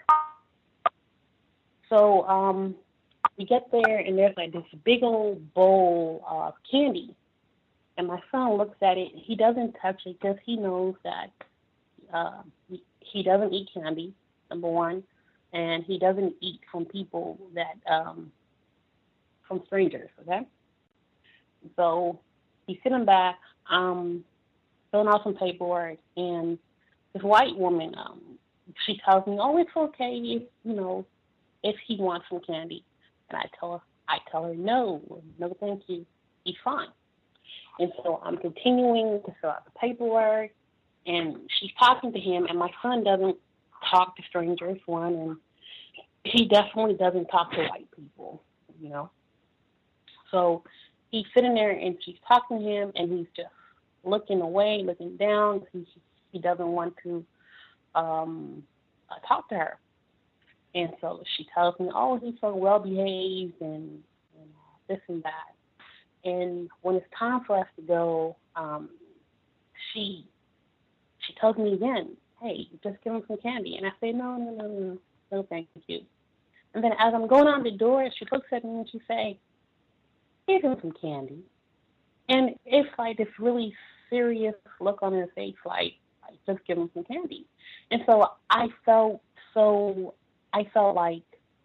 [SPEAKER 14] So um, we get there, and there's like this big old bowl of candy. And my son looks at it. He doesn't touch it because he knows that uh, he doesn't eat candy, number one. And he doesn't eat from people that, um, from strangers, okay? So he's sitting back. Um, filling out some paperwork, and this white woman, um, she tells me, oh, it's okay if, you know, if he wants some candy. And I tell her, I tell her, no, no, thank you. He's fine. And so I'm continuing to fill out the paperwork, and she's talking to him, and my son doesn't talk to strangers, one, and he definitely doesn't talk to white people, you know. So he's sitting there, and she's talking to him, and he's just looking away, looking down. He, he doesn't want to um, uh, talk to her. And so she tells me, oh, he's so well-behaved and, and this and that. And when it's time for us to go, um, she she tells me again, hey, just give him some candy. And I say, no, no, no, no, no, thank you. And then as I'm going out the door, she looks at me and she says, give him some candy. And it's like this really serious look on her face, like, just give him some candy. And so I felt so, I felt like,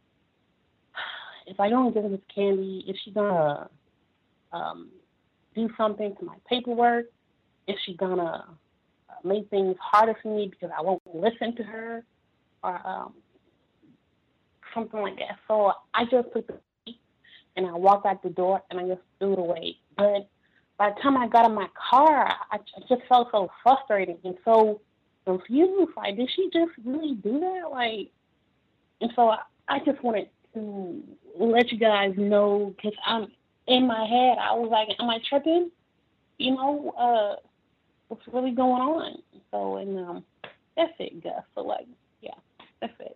[SPEAKER 14] if I don't give him this candy, is she going to um, do something to my paperwork? Is she going to make things harder for me because I won't listen to her? Or um, something like that. So I just took the seat and I walked out the door and I just threw it away. But by the time I got in my car, I, I just felt so frustrated and so confused. Like, did she just really do that? Like, and so I, I just wanted to let you guys know, because I'm in my head, I was like, am I tripping? You know, uh, what's really going on? So, and um, that's it, Gus. So, like, yeah, that's it.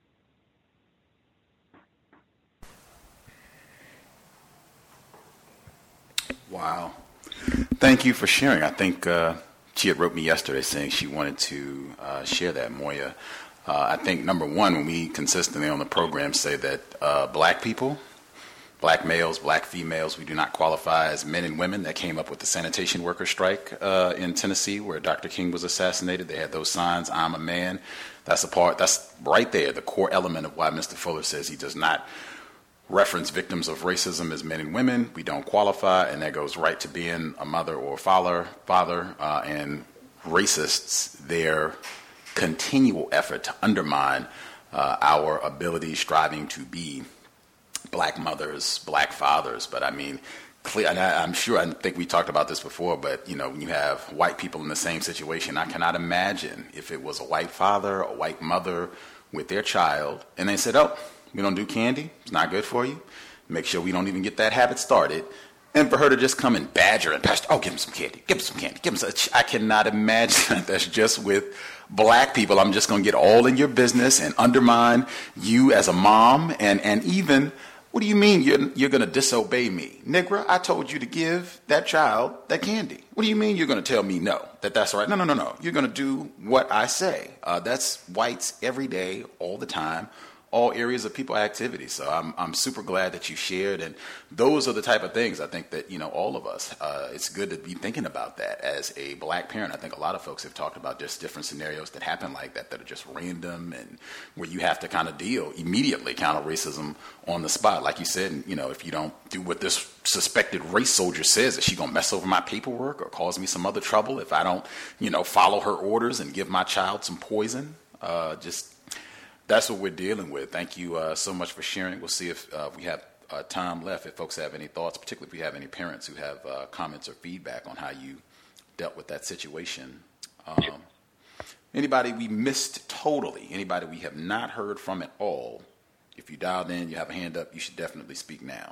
[SPEAKER 3] Wow. Thank you for sharing. I think uh, she had wrote me yesterday saying she wanted to uh, share that, Moya. Uh, I think, number one, when we consistently on the program say that uh, black people, black males, black females, we do not qualify as men and women. That came up with the sanitation worker strike uh, in Tennessee where Doctor King was assassinated. They had those signs, I'm a man. That's a part, that's right there, the core element of why Mister Fuller says he does not reference victims of racism as men and women. We don't qualify, and that goes right to being a mother or a father, father uh, and racists, their continual effort to undermine uh, our ability, striving to be black mothers, black fathers. But I mean, clear, and I, I'm sure, I think we talked about this before, but you know, when you have white people in the same situation, I cannot imagine if it was a white father, a white mother with their child, and they said, oh, we don't do candy, it's not good for you, make sure we don't even get that habit started. And for her to just come and badger and pastor, oh, give him some candy, give him some candy, give him some. I cannot imagine that's just with black people. I'm just going to get all in your business and undermine you as a mom. And, and even, what do you mean you're, you're going to disobey me? Nigga, I told you to give that child that candy. What do you mean you're going to tell me no, that that's all right? No, no, no, no. You're going to do what I say. Uh, that's whites every day, all the time, all areas of people activity. So I'm I'm super glad that you shared, and those are the type of things I think that, you know, all of us, uh, it's good to be thinking about that as a black parent. I think a lot of folks have talked about just different scenarios that happen like that, that are just random and where you have to kind of deal immediately, counter racism on the spot. Like you said, you know, if you don't do what this suspected race soldier says, is she going to mess over my paperwork or cause me some other trouble if I don't, you know, follow her orders and give my child some poison? Uh, just That's what we're dealing with. Thank you uh, so much for sharing. We'll see if uh, we have uh, time left, if folks have any thoughts, particularly if we have any parents who have uh, comments or feedback on how you dealt with that situation. Um, anybody we missed totally, anybody we have not heard from at all, if you dialed in, you have a hand up, you should definitely speak now.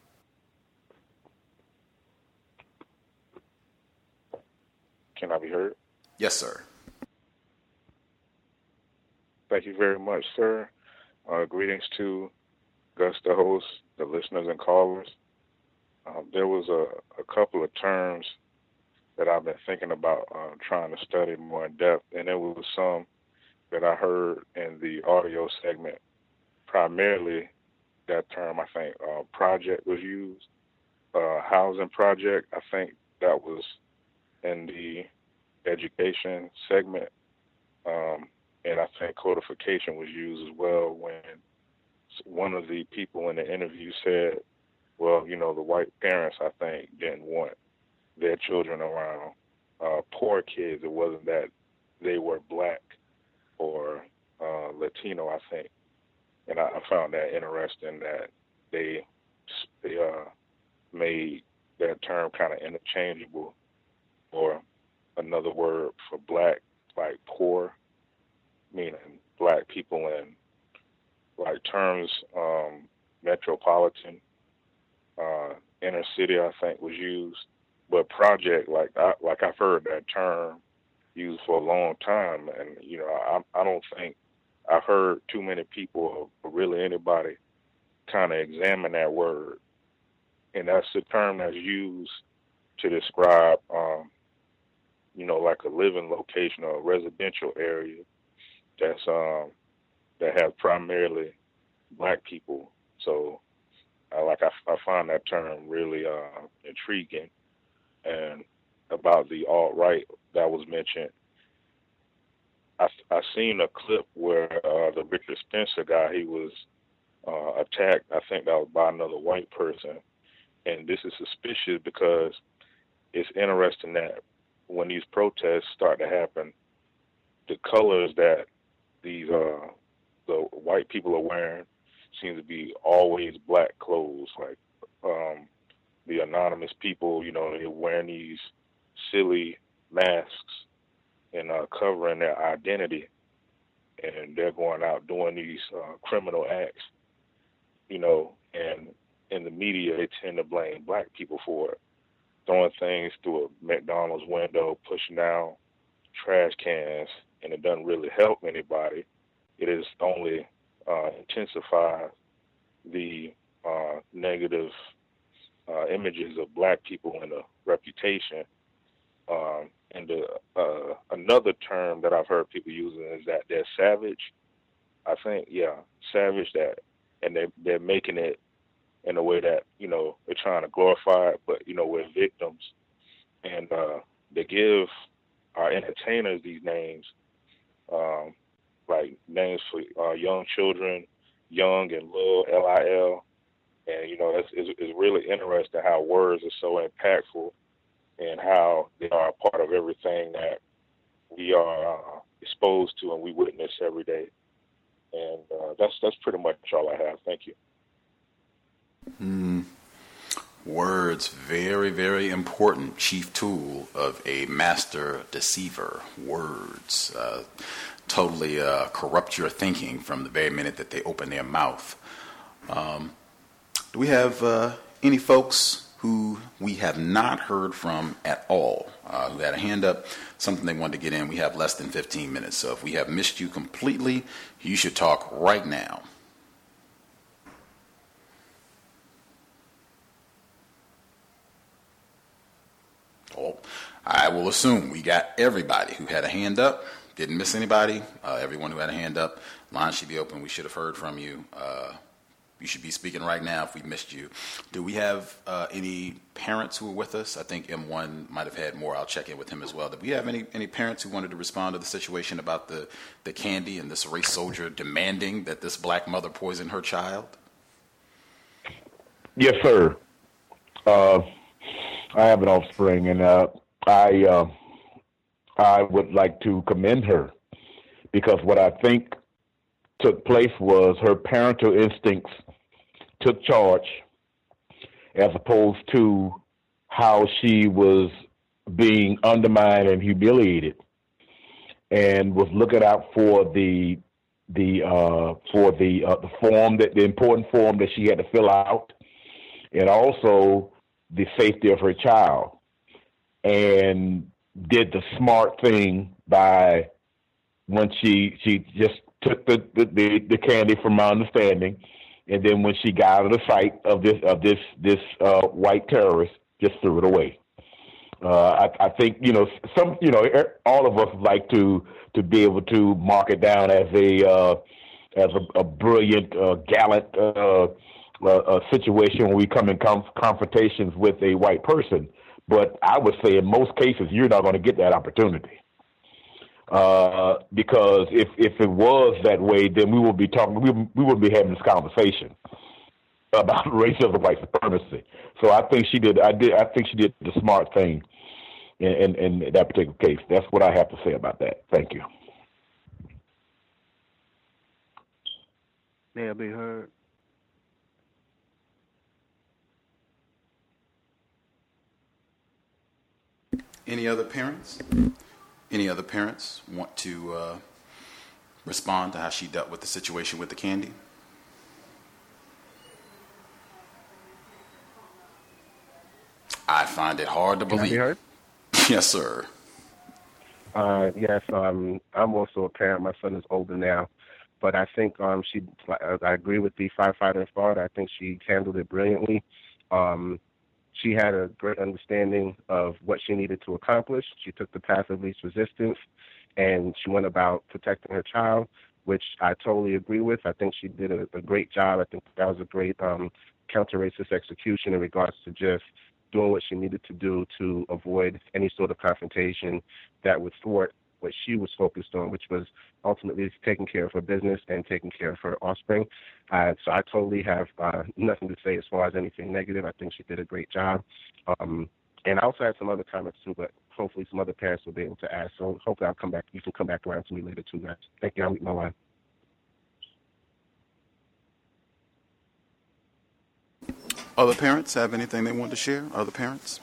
[SPEAKER 16] Can I be heard?
[SPEAKER 3] Yes, sir.
[SPEAKER 16] Thank you very much, sir. Uh, greetings to Gus, the host, the listeners and callers. Um, there was a, a couple of terms that I've been thinking about uh, trying to study more in depth, and there was some that I heard in the audio segment. Primarily, that term, I think, uh, project was used. Uh, housing project, I think that was in the education segment. Um, And I think codification was used as well when one of the people in the interview said, well, you know, the white parents, I think, didn't want their children around uh, poor kids. It wasn't that they were black or uh, Latino, I think. and I, I found that interesting that they they uh, made that term kind of interchangeable, or another word for black, like poor, meaning black people in like terms, um, metropolitan, uh, inner city, I think was used, but project, like I, like I've heard that term used for a long time, and you know I I don't think I've heard too many people, or really anybody, kind of examine that word. And that's the term that's used to describe, um, you know, like a living location or a residential area that's um, that has primarily black people. So, uh, like I, I find that term really uh, intriguing. And about the alt-right that was mentioned, I I seen a clip where uh, the Richard Spencer guy, he was uh, attacked. I think that was by another white person. And this is suspicious because it's interesting that when these protests start to happen, the colors that these uh, the white people are wearing seem to be always black clothes. Like um, the anonymous people, you know, they're wearing these silly masks and uh, covering their identity, and they're going out doing these uh, criminal acts, you know, and in the media, they tend to blame black people for it, throwing things through a McDonald's window, pushing down trash cans, and it doesn't really help anybody. It is only uh, intensifies the uh, negative uh, images of black people and the reputation. Um, and the, uh, another term that I've heard people using is that they're savage. I think, yeah, savage. That, and they they're making it in a way that, you know, they're trying to glorify it, but, you know, we're victims. And uh, they give our entertainers these names, um, like names for uh, young children, young and little, L I L. And, you know, it's, it's, it's really interesting how words are so impactful and how they are a part of everything that we are uh, exposed to and we witness every day. And uh, that's that's pretty much all I have. Thank you.
[SPEAKER 3] Mm. Words, very, very important chief tool of a master deceiver. Words uh, totally uh, corrupt your thinking from the very minute that they open their mouth. Um, do we have uh, any folks who we have not heard from at all, uh, who had a hand up, something they wanted to get in? We have less than fifteen minutes, so if we have missed you completely, you should talk right now. Oh, I will assume we got everybody who had a hand up. Didn't miss anybody. Uh, everyone who had a hand up. Line should be open. We should have heard from you. Uh, you should be speaking right now if we missed you. Do we have uh, any parents who are with us? I think M one might have had more. I'll check in with him as well. Do we have any, any parents who wanted to respond to the situation about the, the candy and this race soldier demanding that this black mother poison her child?
[SPEAKER 18] Yes, sir. Uh, I have an offspring, and uh, I uh, I would like to commend her, because what I think took place was her parental instincts took charge, as opposed to how she was being undermined and humiliated, and was looking out for the the uh, for the uh, the form that the important form that she had to fill out, and also the safety of her child, and did the smart thing by, when she she just took the, the, the candy, from my understanding, and then when she got out of the sight of this of this this uh, white terrorist, just threw it away. Uh, I, I think you know some you know all of us like to to be able to mark it down as a uh, as a, a brilliant, uh, gallant uh, uh, situation when we come in conf- confrontations with a white person. But I would say in most cases you're not going to get that opportunity. Uh, because if, if it was that way, then we would be talking, we, we would be having this conversation about racism and white supremacy. So I think she did, I did, I think she did the smart thing in, in, in that particular case. That's what I have to say about that. Thank you.
[SPEAKER 5] May I be heard?
[SPEAKER 3] Any other parents? Any other parents want to uh, respond to how she dealt with the situation with the candy? I find it hard to
[SPEAKER 9] Can
[SPEAKER 3] believe.
[SPEAKER 9] I be heard?
[SPEAKER 3] Yes, sir.
[SPEAKER 9] Uh, yes, um, I'm also a parent. My son is older now, but I think um, she. I agree with the firefighter in Florida. I think she handled it brilliantly. Um, she had a great understanding of what she needed to accomplish. She took the path of least resistance, and she went about protecting her child, which I totally agree with. I think she did a, a great job. I think that was a great um, counter-racist execution in regards to just doing what she needed to do to avoid any sort of confrontation that would thwart what she was focused on, which was ultimately taking care of her business and taking care of her offspring. Uh, so I totally have uh, nothing to say as far as anything negative. I think she did a great job. Um, and I also had some other comments too, but hopefully some other parents will be able to ask. So hopefully I'll come back. You can come back around to me later too, guys. Thank you. I'll meet my wife.
[SPEAKER 3] Other parents have anything they want to share? Other parents?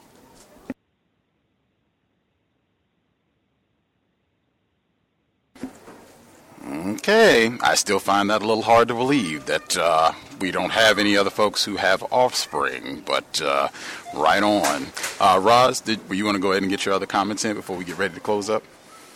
[SPEAKER 3] Okay, I still find that a little hard to believe that uh, we don't have any other folks who have offspring, but uh, right on. Uh, Roz, did, were you want to go ahead and get your other comments in before we get ready to close up?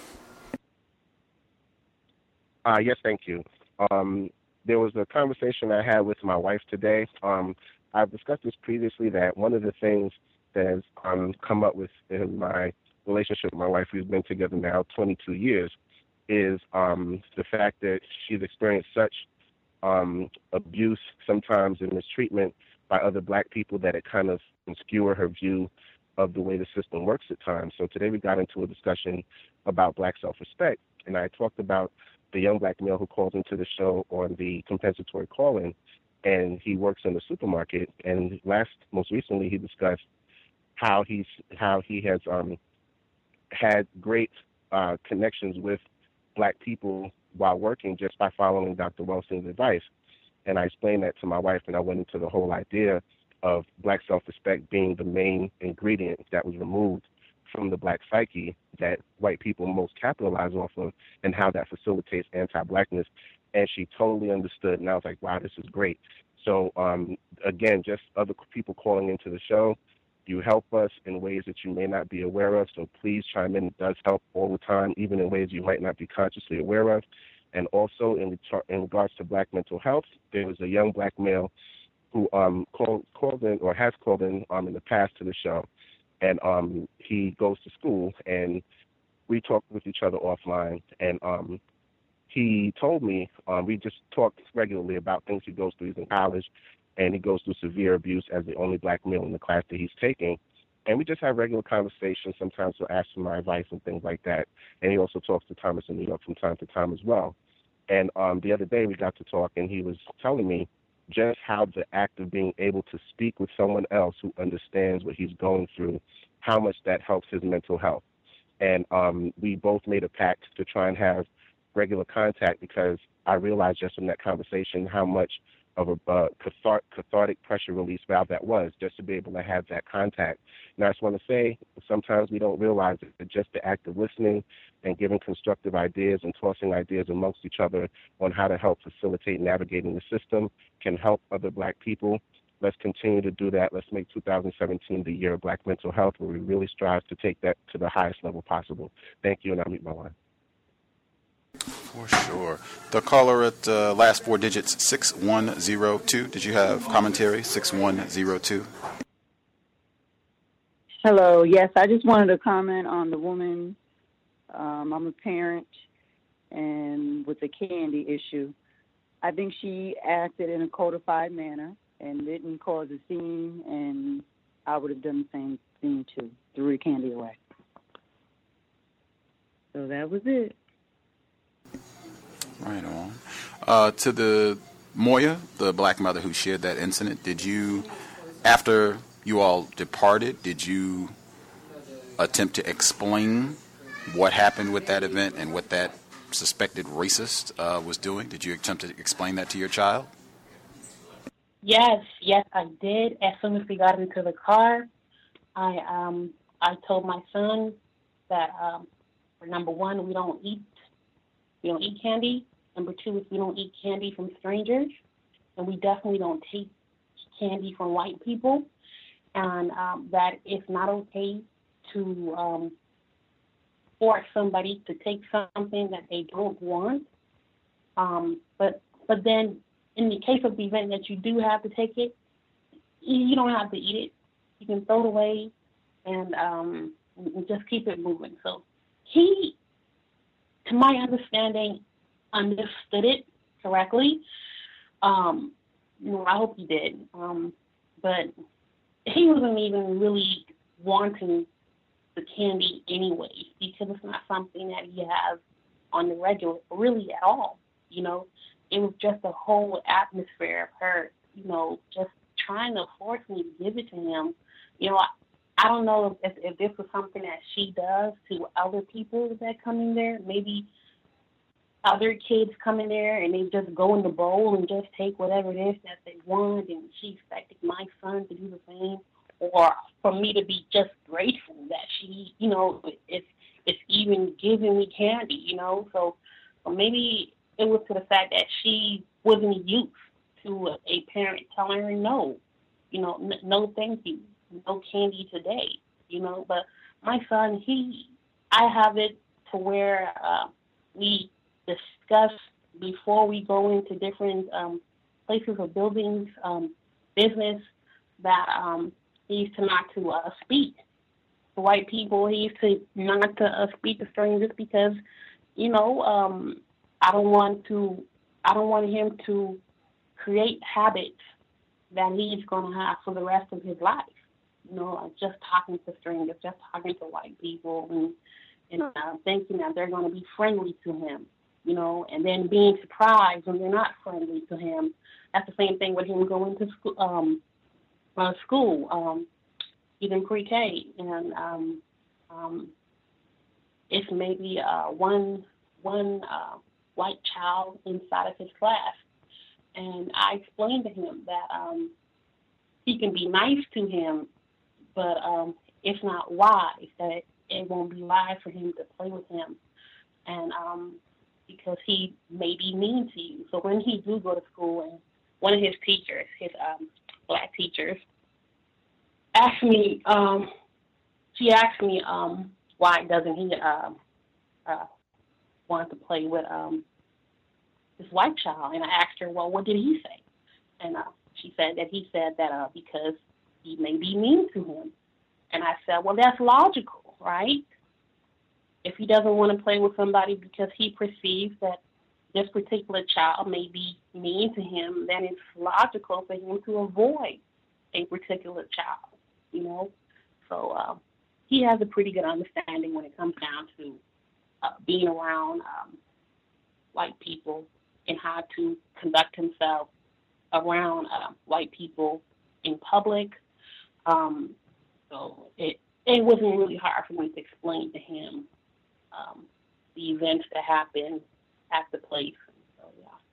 [SPEAKER 9] Uh, yes, thank you. Um, there was a conversation I had with my wife today. Um, I've discussed this previously, that one of the things that has um, come up with in my relationship with my wife, we've been together now twenty-two years, is um, the fact that she's experienced such um, abuse sometimes and mistreatment by other black people that it kind of obscure her view of the way the system works at times. So today we got into a discussion about black self-respect, and I talked about the young black male who calls into the show on the compensatory call-in, and he works in the supermarket. And last, most recently, he discussed how he's how he has um, had great uh, connections with black people while working just by following Doctor Welsing's advice. And I explained that to my wife, and I went into the whole idea of black self-respect being the main ingredient that was removed from the black psyche that white people most capitalize off of, and how that facilitates anti-blackness. And she totally understood, and I was like, wow, this is great. So, um, again, just other people calling into the show, you help us in ways that you may not be aware of, so please chime in. It does help all the time, even in ways you might not be consciously aware of. And also, in, retar- in regards to black mental health, there was a young black male who um, called, called in or has called in um, in the past to the show, and um, he goes to school, and we talk with each other offline, and um, he told me, um, we just talk regularly about things he goes through. He's in college, and he goes through severe abuse as the only black male in the class that he's taking. And we just have regular conversations. Sometimes he'll ask for my advice and things like that. And he also talks to Thomas in New York from time to time as well. And um, the other day we got to talk, and he was telling me just how the act of being able to speak with someone else who understands what he's going through, how much that helps his mental health. And um, we both made a pact to try and have regular contact, because I realized just from that conversation how much of a uh, cathart- cathartic pressure release valve that was, just to be able to have that contact. And I just want to say, sometimes we don't realize that just the act of listening and giving constructive ideas and tossing ideas amongst each other on how to help facilitate navigating the system can help other black people. Let's continue to do that. Let's make two thousand seventeen the year of black mental health, where we really strive to take that to the highest level possible. Thank you, and I'll meet my line.
[SPEAKER 3] For sure. The caller at uh, last four digits, six one zero two. Did you have commentary? six one zero two.
[SPEAKER 20] Hello. Yes, I just wanted to comment on the woman. Um, I'm a parent, and with the candy issue, I think she acted in a codified manner and didn't cause a scene, and I would have done the same thing too, threw the candy away. So that was it.
[SPEAKER 3] Right on. Uh, to the Moya, the black mother who shared that incident, did you, after you all departed, did you attempt to explain what happened with that event and what that suspected racist uh, was doing? Did you attempt to explain that to your child?
[SPEAKER 14] Yes, yes, I did. As soon as we got into the car, I um I told my son that um, for number one, we don't eat we don't eat candy. Number two is we don't eat candy from strangers, and we definitely don't take candy from white people, and um, that it's not okay to um, force somebody to take something that they don't want. Um, but but then, in the case of the event that you do have to take it, you don't have to eat it. You can throw it away and, um, and just keep it moving. So he, to my understanding, understood it correctly. Um, you know, I hope he did. Um, but he wasn't even really wanting the candy anyway, because it's not something that he has on the regular, really at all. You know, it was just a whole atmosphere of her, you know, just trying to force me to give it to him. You know, I, I don't know if, if this was something that she does to other people that come in there. Maybe other kids come in there and they just go in the bowl and just take whatever it is that they want, and she expected my son to do the same, or for me to be just grateful that she, you know, it's it's even giving me candy, you know. So, or maybe it was to the fact that she wasn't used to a, a parent telling her no, you know, n- no thank you, no candy today, you know. But my son, he, I have it to where uh, we discuss before we go into different um, places or buildings, um, business, that um, he used to not to uh, speak to white people. He used to not to uh, speak to strangers because, you know, um, I don't want to, I don't want him to create habits that he's going to have for the rest of his life. You know, like just talking to strangers, just talking to white people, and and uh, thinking that they're going to be friendly to him. You know, and then being surprised when they're not friendly to him. That's the same thing with him going to school. Um, uh, school, um, even pre-K, and um, um, it's maybe uh, one one uh, white child inside of his class, and I explained to him that um, he can be nice to him, but um, it's not wise. That it won't be wise for him to play with him, and um, because he may be mean to you. So when he do go to school, and one of his teachers, his um, black teachers, asked me, um, she asked me, um, why doesn't he um, uh, want to play with um, this white child? And I asked her, well, what did he say? And uh, she said that he said that uh, because he may be mean to him. And I said, well, that's logical, right? If he doesn't want to play with somebody because he perceives that this particular child may be mean to him, then it's logical for him to avoid a particular child, you know? So uh, he has a pretty good understanding when it comes down to uh, being around um, white people and how to conduct himself around uh, white people in public. Um, so it, it wasn't really hard for me to explain to him Um, the events that happen at the place. So,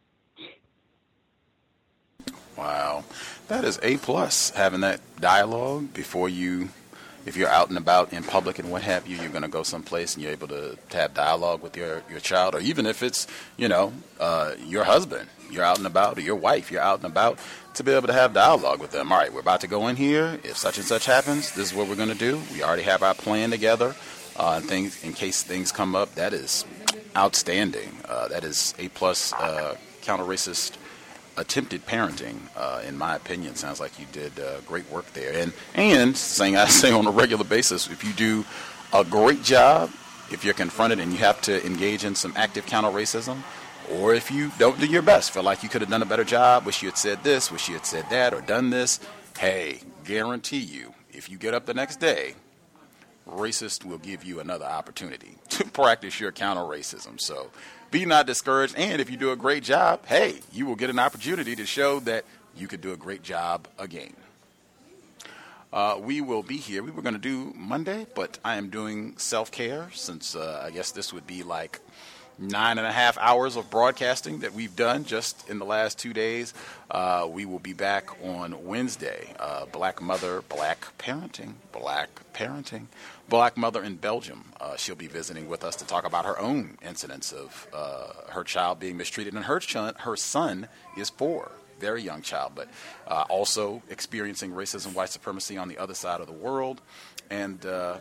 [SPEAKER 14] yeah.
[SPEAKER 3] Wow, that is A plus. Having that dialogue before you, if you're out and about in public and what have you, you're going to go someplace and you're able to, to have dialogue with your, your child, or even if it's, you know, uh, your husband, you're out and about, or your wife, you're out and about, to be able to have dialogue with them. All right, we're about to go in here. If such and such happens, this is what we're going to do. We already have our plan together. Uh, and things, in case things come up, that is outstanding. Uh, that is A plus uh, counter-racist attempted parenting, uh, in my opinion. Sounds like you did uh, great work there. And and saying I say on a regular basis, if you do a great job, if you're confronted and you have to engage in some active counter-racism, or if you don't do your best, feel like you could have done a better job, wish you had said this, wish you had said that, or done this, hey, guarantee you, if you get up the next day, racist will give you another opportunity to practice your counter-racism. So be not discouraged, and if you do a great job, hey, you will get an opportunity to show that you could do a great job again. Uh, we will be here. We were going to do Monday, but I am doing self-care since uh, I guess this would be like nine and a half hours of broadcasting that we've done just in the last two days. Uh, we will be back on Wednesday. Uh, Black Mother, Black Parenting, Black Parenting, Black Mother in Belgium. Uh, she'll be visiting with us to talk about her own incidents of uh, her child being mistreated. And her, ch- her son is four, very young child, but uh, also experiencing racism, white supremacy on the other side of the world. And uh,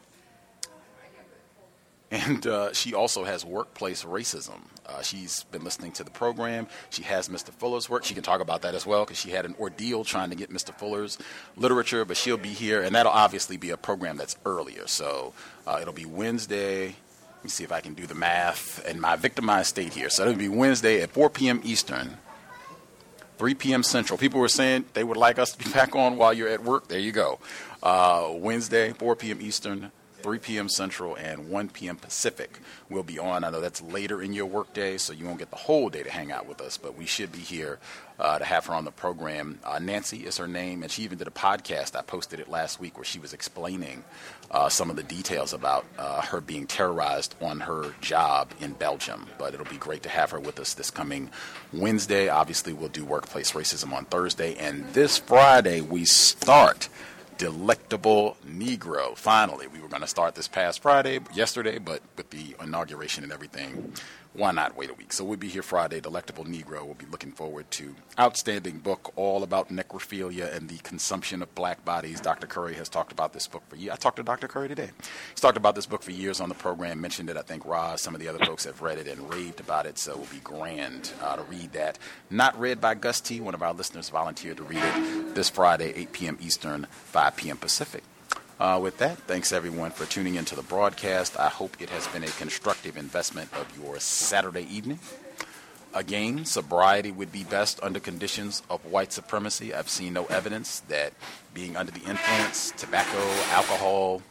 [SPEAKER 3] And uh, she also has workplace racism. Uh, she's been listening to the program. She has Mister Fuller's work. She can talk about that as well because she had an ordeal trying to get Mister Fuller's literature, but she'll be here, and that'll obviously be a program that's earlier. So uh, it'll be Wednesday. Let me see if I can do the math in my victimized state here. So it'll be Wednesday at four p.m. Eastern, three p.m. Central. People were saying they would like us to be back on while you're at work. There you go. Uh, Wednesday, four p.m. Eastern, three p.m. Central, and one p.m. Pacific. We'll be on. I know that's later in your workday, so you won't get the whole day to hang out with us, but we should be here uh, to have her on the program. Uh, Nancy is her name, and she even did a podcast. I posted it last week where she was explaining uh, some of the details about uh, her being terrorized on her job in Belgium. But it'll be great to have her with us this coming Wednesday. Obviously, we'll do workplace racism on Thursday, and this Friday we start Delectable Negro. Finally, we were going to start this past Friday, yesterday, but with the inauguration and everything, why not wait a week? So we'll be here Friday, Delectable Negro. We'll be looking forward to outstanding book all about necrophilia and the consumption of black bodies. Doctor Curry has talked about this book for years. I talked to Doctor Curry today. He's talked about this book for years on the program, mentioned it. I think Roz, some of the other folks have read it and raved about it, so it will be grand uh, to read that. Not read by Gus T. One of our listeners volunteered to read it this Friday, eight p.m. Eastern, five p.m. Pacific. Uh, with that, thanks everyone for tuning into the broadcast. I hope it has been a constructive investment of your Saturday evening. Again, sobriety would be best under conditions of white supremacy. I've seen no evidence that being under the influence, tobacco, alcohol,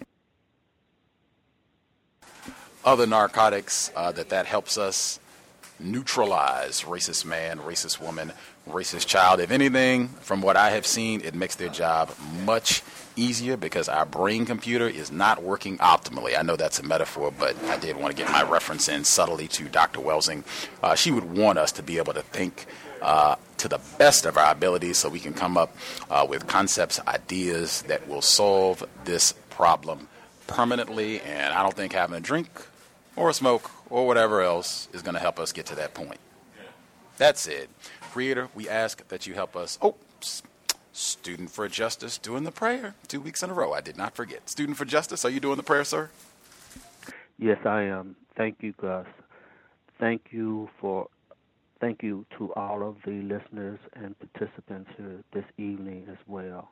[SPEAKER 3] other narcotics, uh, that that helps us neutralize racist man, racist woman, racist child. If anything, from what I have seen, it makes their job much easier because our brain computer is not working optimally. I know that's a metaphor, but I did want to get my reference in subtly to Doctor Welsing. Uh, she would want us to be able to think uh, to the best of our abilities so we can come up uh, with concepts, ideas that will solve this problem permanently. And I don't think having a drink or a smoke or whatever else is going to help us get to that point. That's it. Creator, we ask that you help us. Oh, Student for Justice doing the prayer two weeks in a row. I did not forget. Student for Justice, are you doing the prayer, sir?
[SPEAKER 5] Yes, I am. Thank you, Gus. Thank you for, thank you to all of the listeners and participants here this evening as well.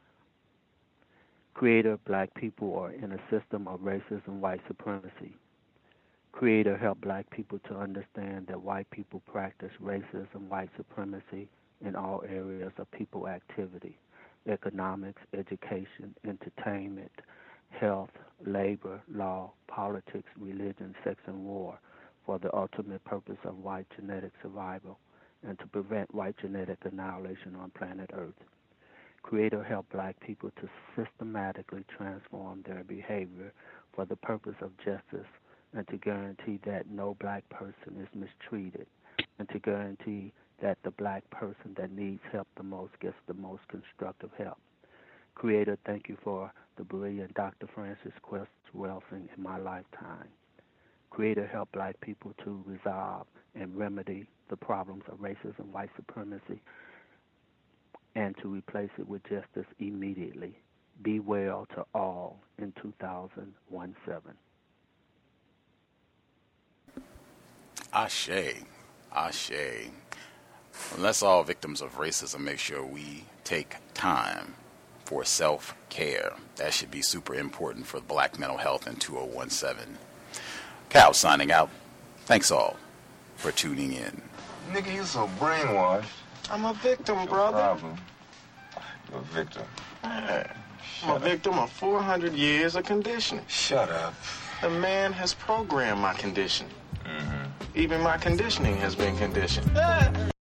[SPEAKER 5] Creator, black people are in a system of racism, white supremacy. Creator, help black people to understand that white people practice racism, white supremacy in all areas of people activity, economics, education, entertainment, health, labor, law, politics, religion, sex, and war for the ultimate purpose of white genetic survival and to prevent white genetic annihilation on planet Earth. Creator, help black people to systematically transform their behavior for the purpose of justice and to guarantee that no black person is mistreated and to guarantee that the black person that needs help the most gets the most constructive help. Creator, thank you for the brilliant Doctor Francis Quest Welsing in my lifetime. Creator, help black people to resolve and remedy the problems of racism, white supremacy, and to replace it with justice immediately. Be well to all in two thousand seventeen.
[SPEAKER 3] Ashe. Ashe. Let's all victims of racism make sure we take time for self-care. That should be super important for black mental health in two thousand seventeen. Cal signing out. Thanks all for tuning in.
[SPEAKER 13] Nigga, you so brainwashed. I'm a victim, What's brother. Your problem? You're a victim. Man, I'm a victim of four hundred years of conditioning. Shut up. The man has programmed my conditioning. Mm-hmm. Even my conditioning has been conditioned.